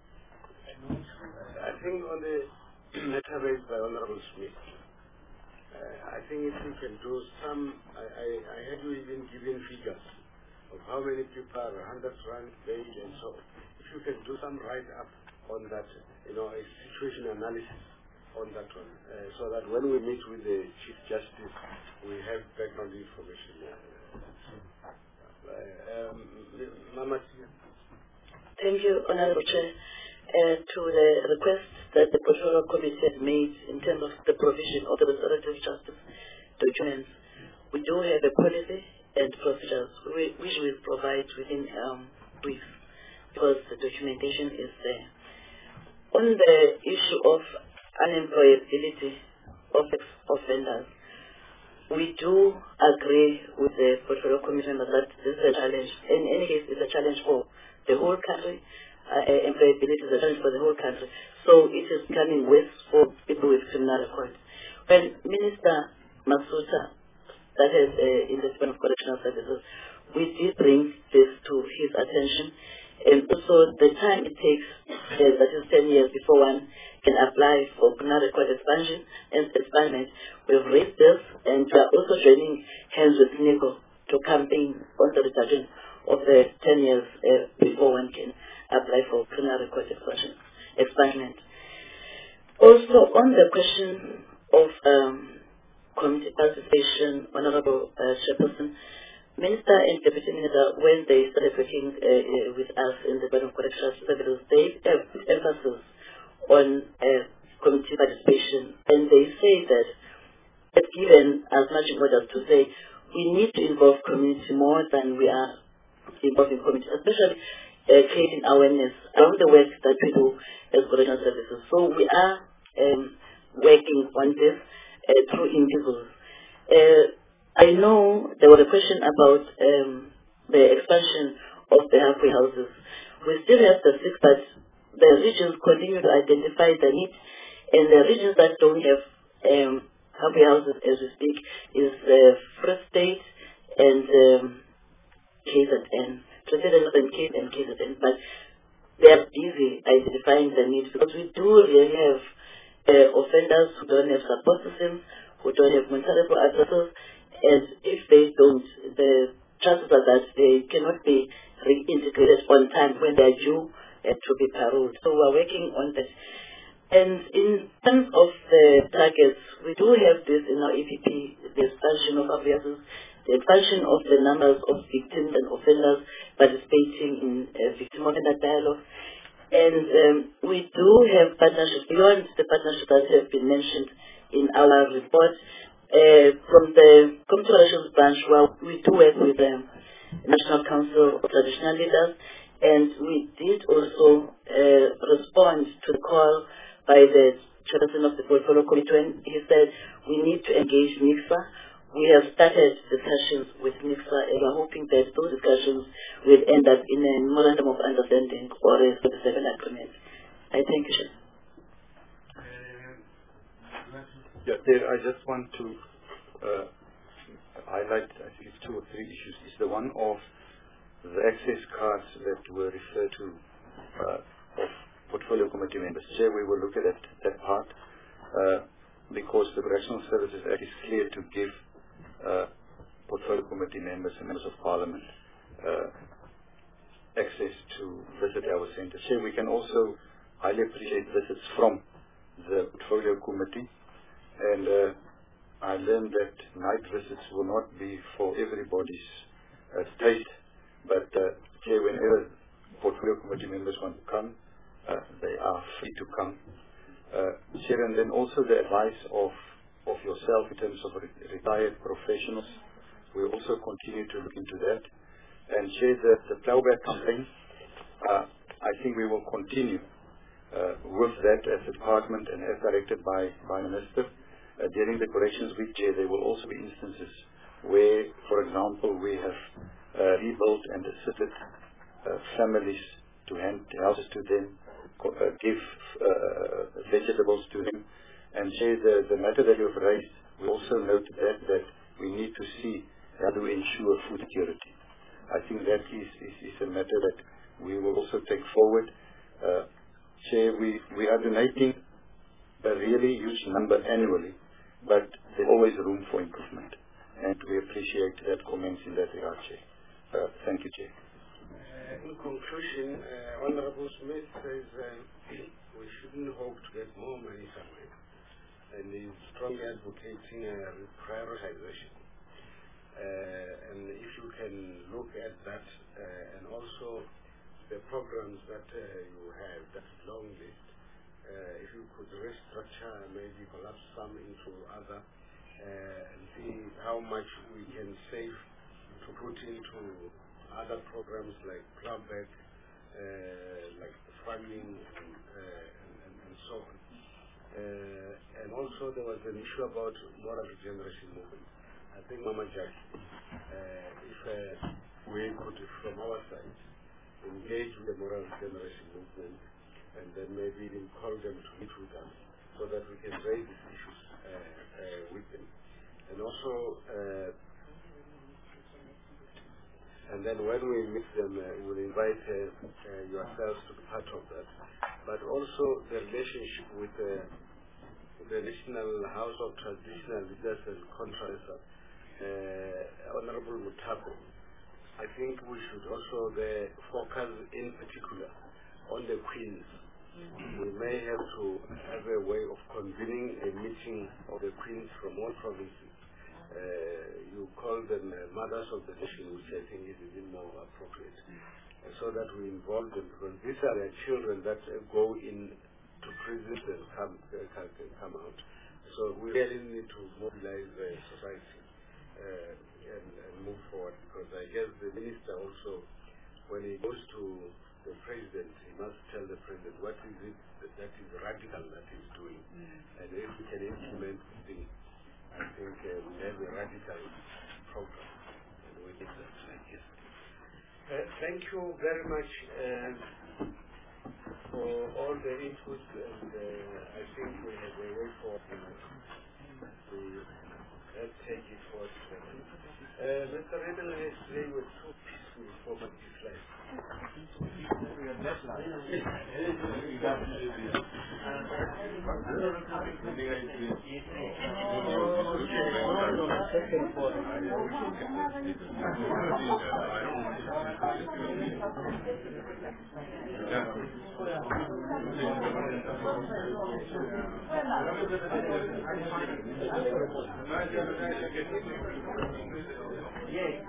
I think on the matter raised by Honorable Smith, uh, I think if we can do some, I, I, I had you even given figures of how many people are one hundred rand paid and so on. If you can do some write-up on that, you know, a situation analysis on that one, uh, so that when we meet with the Chief Justice, we have background information. Uh, um, Mama. Thank you, Honorable Chair. Uh, to the request that the Portfolio Committee has made in terms of the provision of the restorative justice documents, we do have a policy and procedures which we provide within um, brief, because the documentation is there. On the issue of unemployability of ex-offenders, we do agree with the Portfolio Committee members that this is a challenge. In any case, it's a challenge for the whole country. Uh, employability is a challenge for the whole country. So it is becoming worse for people with criminal records. When Minister Masuta started uh, in the Department of Correctional Services, we did bring this to his attention. And also the time it takes, uh, that is ten years before one can apply for criminal record expansion and expandment. We've raised this, and we are also joining hands with NICO to campaign on the reduction of the ten years uh, before one can apply for criminal record expansion. expandment. Also, on the question of um, community participation, Honorable uh, Chairperson, Minister and Deputy Minister, when they started working uh, uh, with us in the Department of Correctional Services, they have put emphasis on uh, community participation, and they say that they've given as much importance to say we need to involve community more than we are involving community, especially uh, creating awareness around the work that we do as correctional services. So we are um, working on this uh, through individuals. Uh, I know there was a question about um, the expansion of the halfway houses. We still have the six, but the regions continue to identify the need, and the regions that don't have um, halfway houses as we speak is uh, Free State and um, K Z N. Free State and Cape and K Z N, but they are busy identifying the needs, because we do really have uh, offenders who don't have support systems, who don't have mental addresses, and if they don't, the chances are that they cannot be reintegrated on time when they are due uh, to be paroled. So we are working on that. And in terms of the targets, we do have this in our E P P, the expansion of abuses, the expansion of the numbers of victims and offenders participating in uh, victim-offender dialogue. And um, we do have partnerships beyond the partnerships that have been mentioned in our report. Uh, from the Community Relations branch, where we do work with the National Council of Traditional Leaders, and we did also uh, respond to the call by the chairperson of the Portfolio Committee when he said we need to engage NICSA. We have started discussions with NICSA, and we're hoping that those discussions will end up in a memorandum of understanding or a forty-seven agreement. I thank you, Chair. Yeah, there, I just want to uh, highlight, I think it's two or three issues. It's the one of the access cards that were referred to uh, of Portfolio Committee members. Chair, we will look at that, that part uh, because the Correctional Services Act is clear to give uh, Portfolio Committee members and members of Parliament uh, access to visit our centres. Chair, we can also highly appreciate visits from the Portfolio Committee. And uh, I learned that night visits will not be for everybody's uh, taste, but uh, Chair, whenever committee members want to come, uh, they are free to come. Uh, Chair, and then also the advice of, of yourself in terms of re retired professionals. We also continue to look into that. And Chair, the, the plowback campaign, uh, I think we will continue uh, with that as a department and as directed by, by Minister. Uh, during the corrections week, Chair, there will also be instances where, for example, we have uh, rebuilt and assisted uh, families to hand houses to them, co uh, give uh, vegetables to them. And Chair, the, the matter that you have raised, we also noted that, that we need to see how to ensure food security. I think that is, is, is a matter that we will also take forward. Uh, Chair, we, we are donating a really huge number annually, but there's always room for improvement. And we appreciate that comments in that regard, Chair. Uh, thank you, Chair. Uh, in conclusion, uh, Honorable Smith says uh, we shouldn't hope to get more money somewhere, and he's strongly advocating uh, prioritization. Uh, and if you can look at that, uh, and also the programs that uh, you have, that long list, uh, if you could restructure, maybe collapse some into other, uh, and see how much we can save to put into other programs like plowback, uh, like farming, and, uh, and, and, and so on. Uh, and also there was an issue about moral regeneration movement. I think Mama Jack, uh, if uh, we could, from our side, engage with the moral regeneration movement, and then maybe even call them to meet with us, so that we can raise these issues uh, uh, with them. And also, uh, and then when we meet them, uh, we'll invite uh, uh, yourselves to be part of that. But also the relationship with uh, the National House of Traditional Leaders and Contractors, uh, Honorable Mutako. I think we should also uh, focus in particular on the Queens. We may have to have a way of convening a meeting of the Queens from all provinces. Uh, you call them uh, mothers of the nation, which I think is even more appropriate, uh, so that we involve them, because these are the children that uh, go in to prisons and come, uh, come, come out. So we really need to mobilize the uh, society uh, and, and move forward, because I guess the minister also, when he goes to the president, he must tell the president what is it that, that is radical that he's doing. Mm. And if we can implement things, I think uh, we have a radical program, and we need that. Thank you. Uh, thank you very much uh, for all the input, and uh, I think we have a way forward. We let's take it forward. Uh, Mister Redden has they were too peaceful for my dislike. Yes.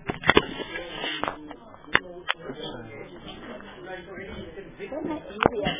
Easy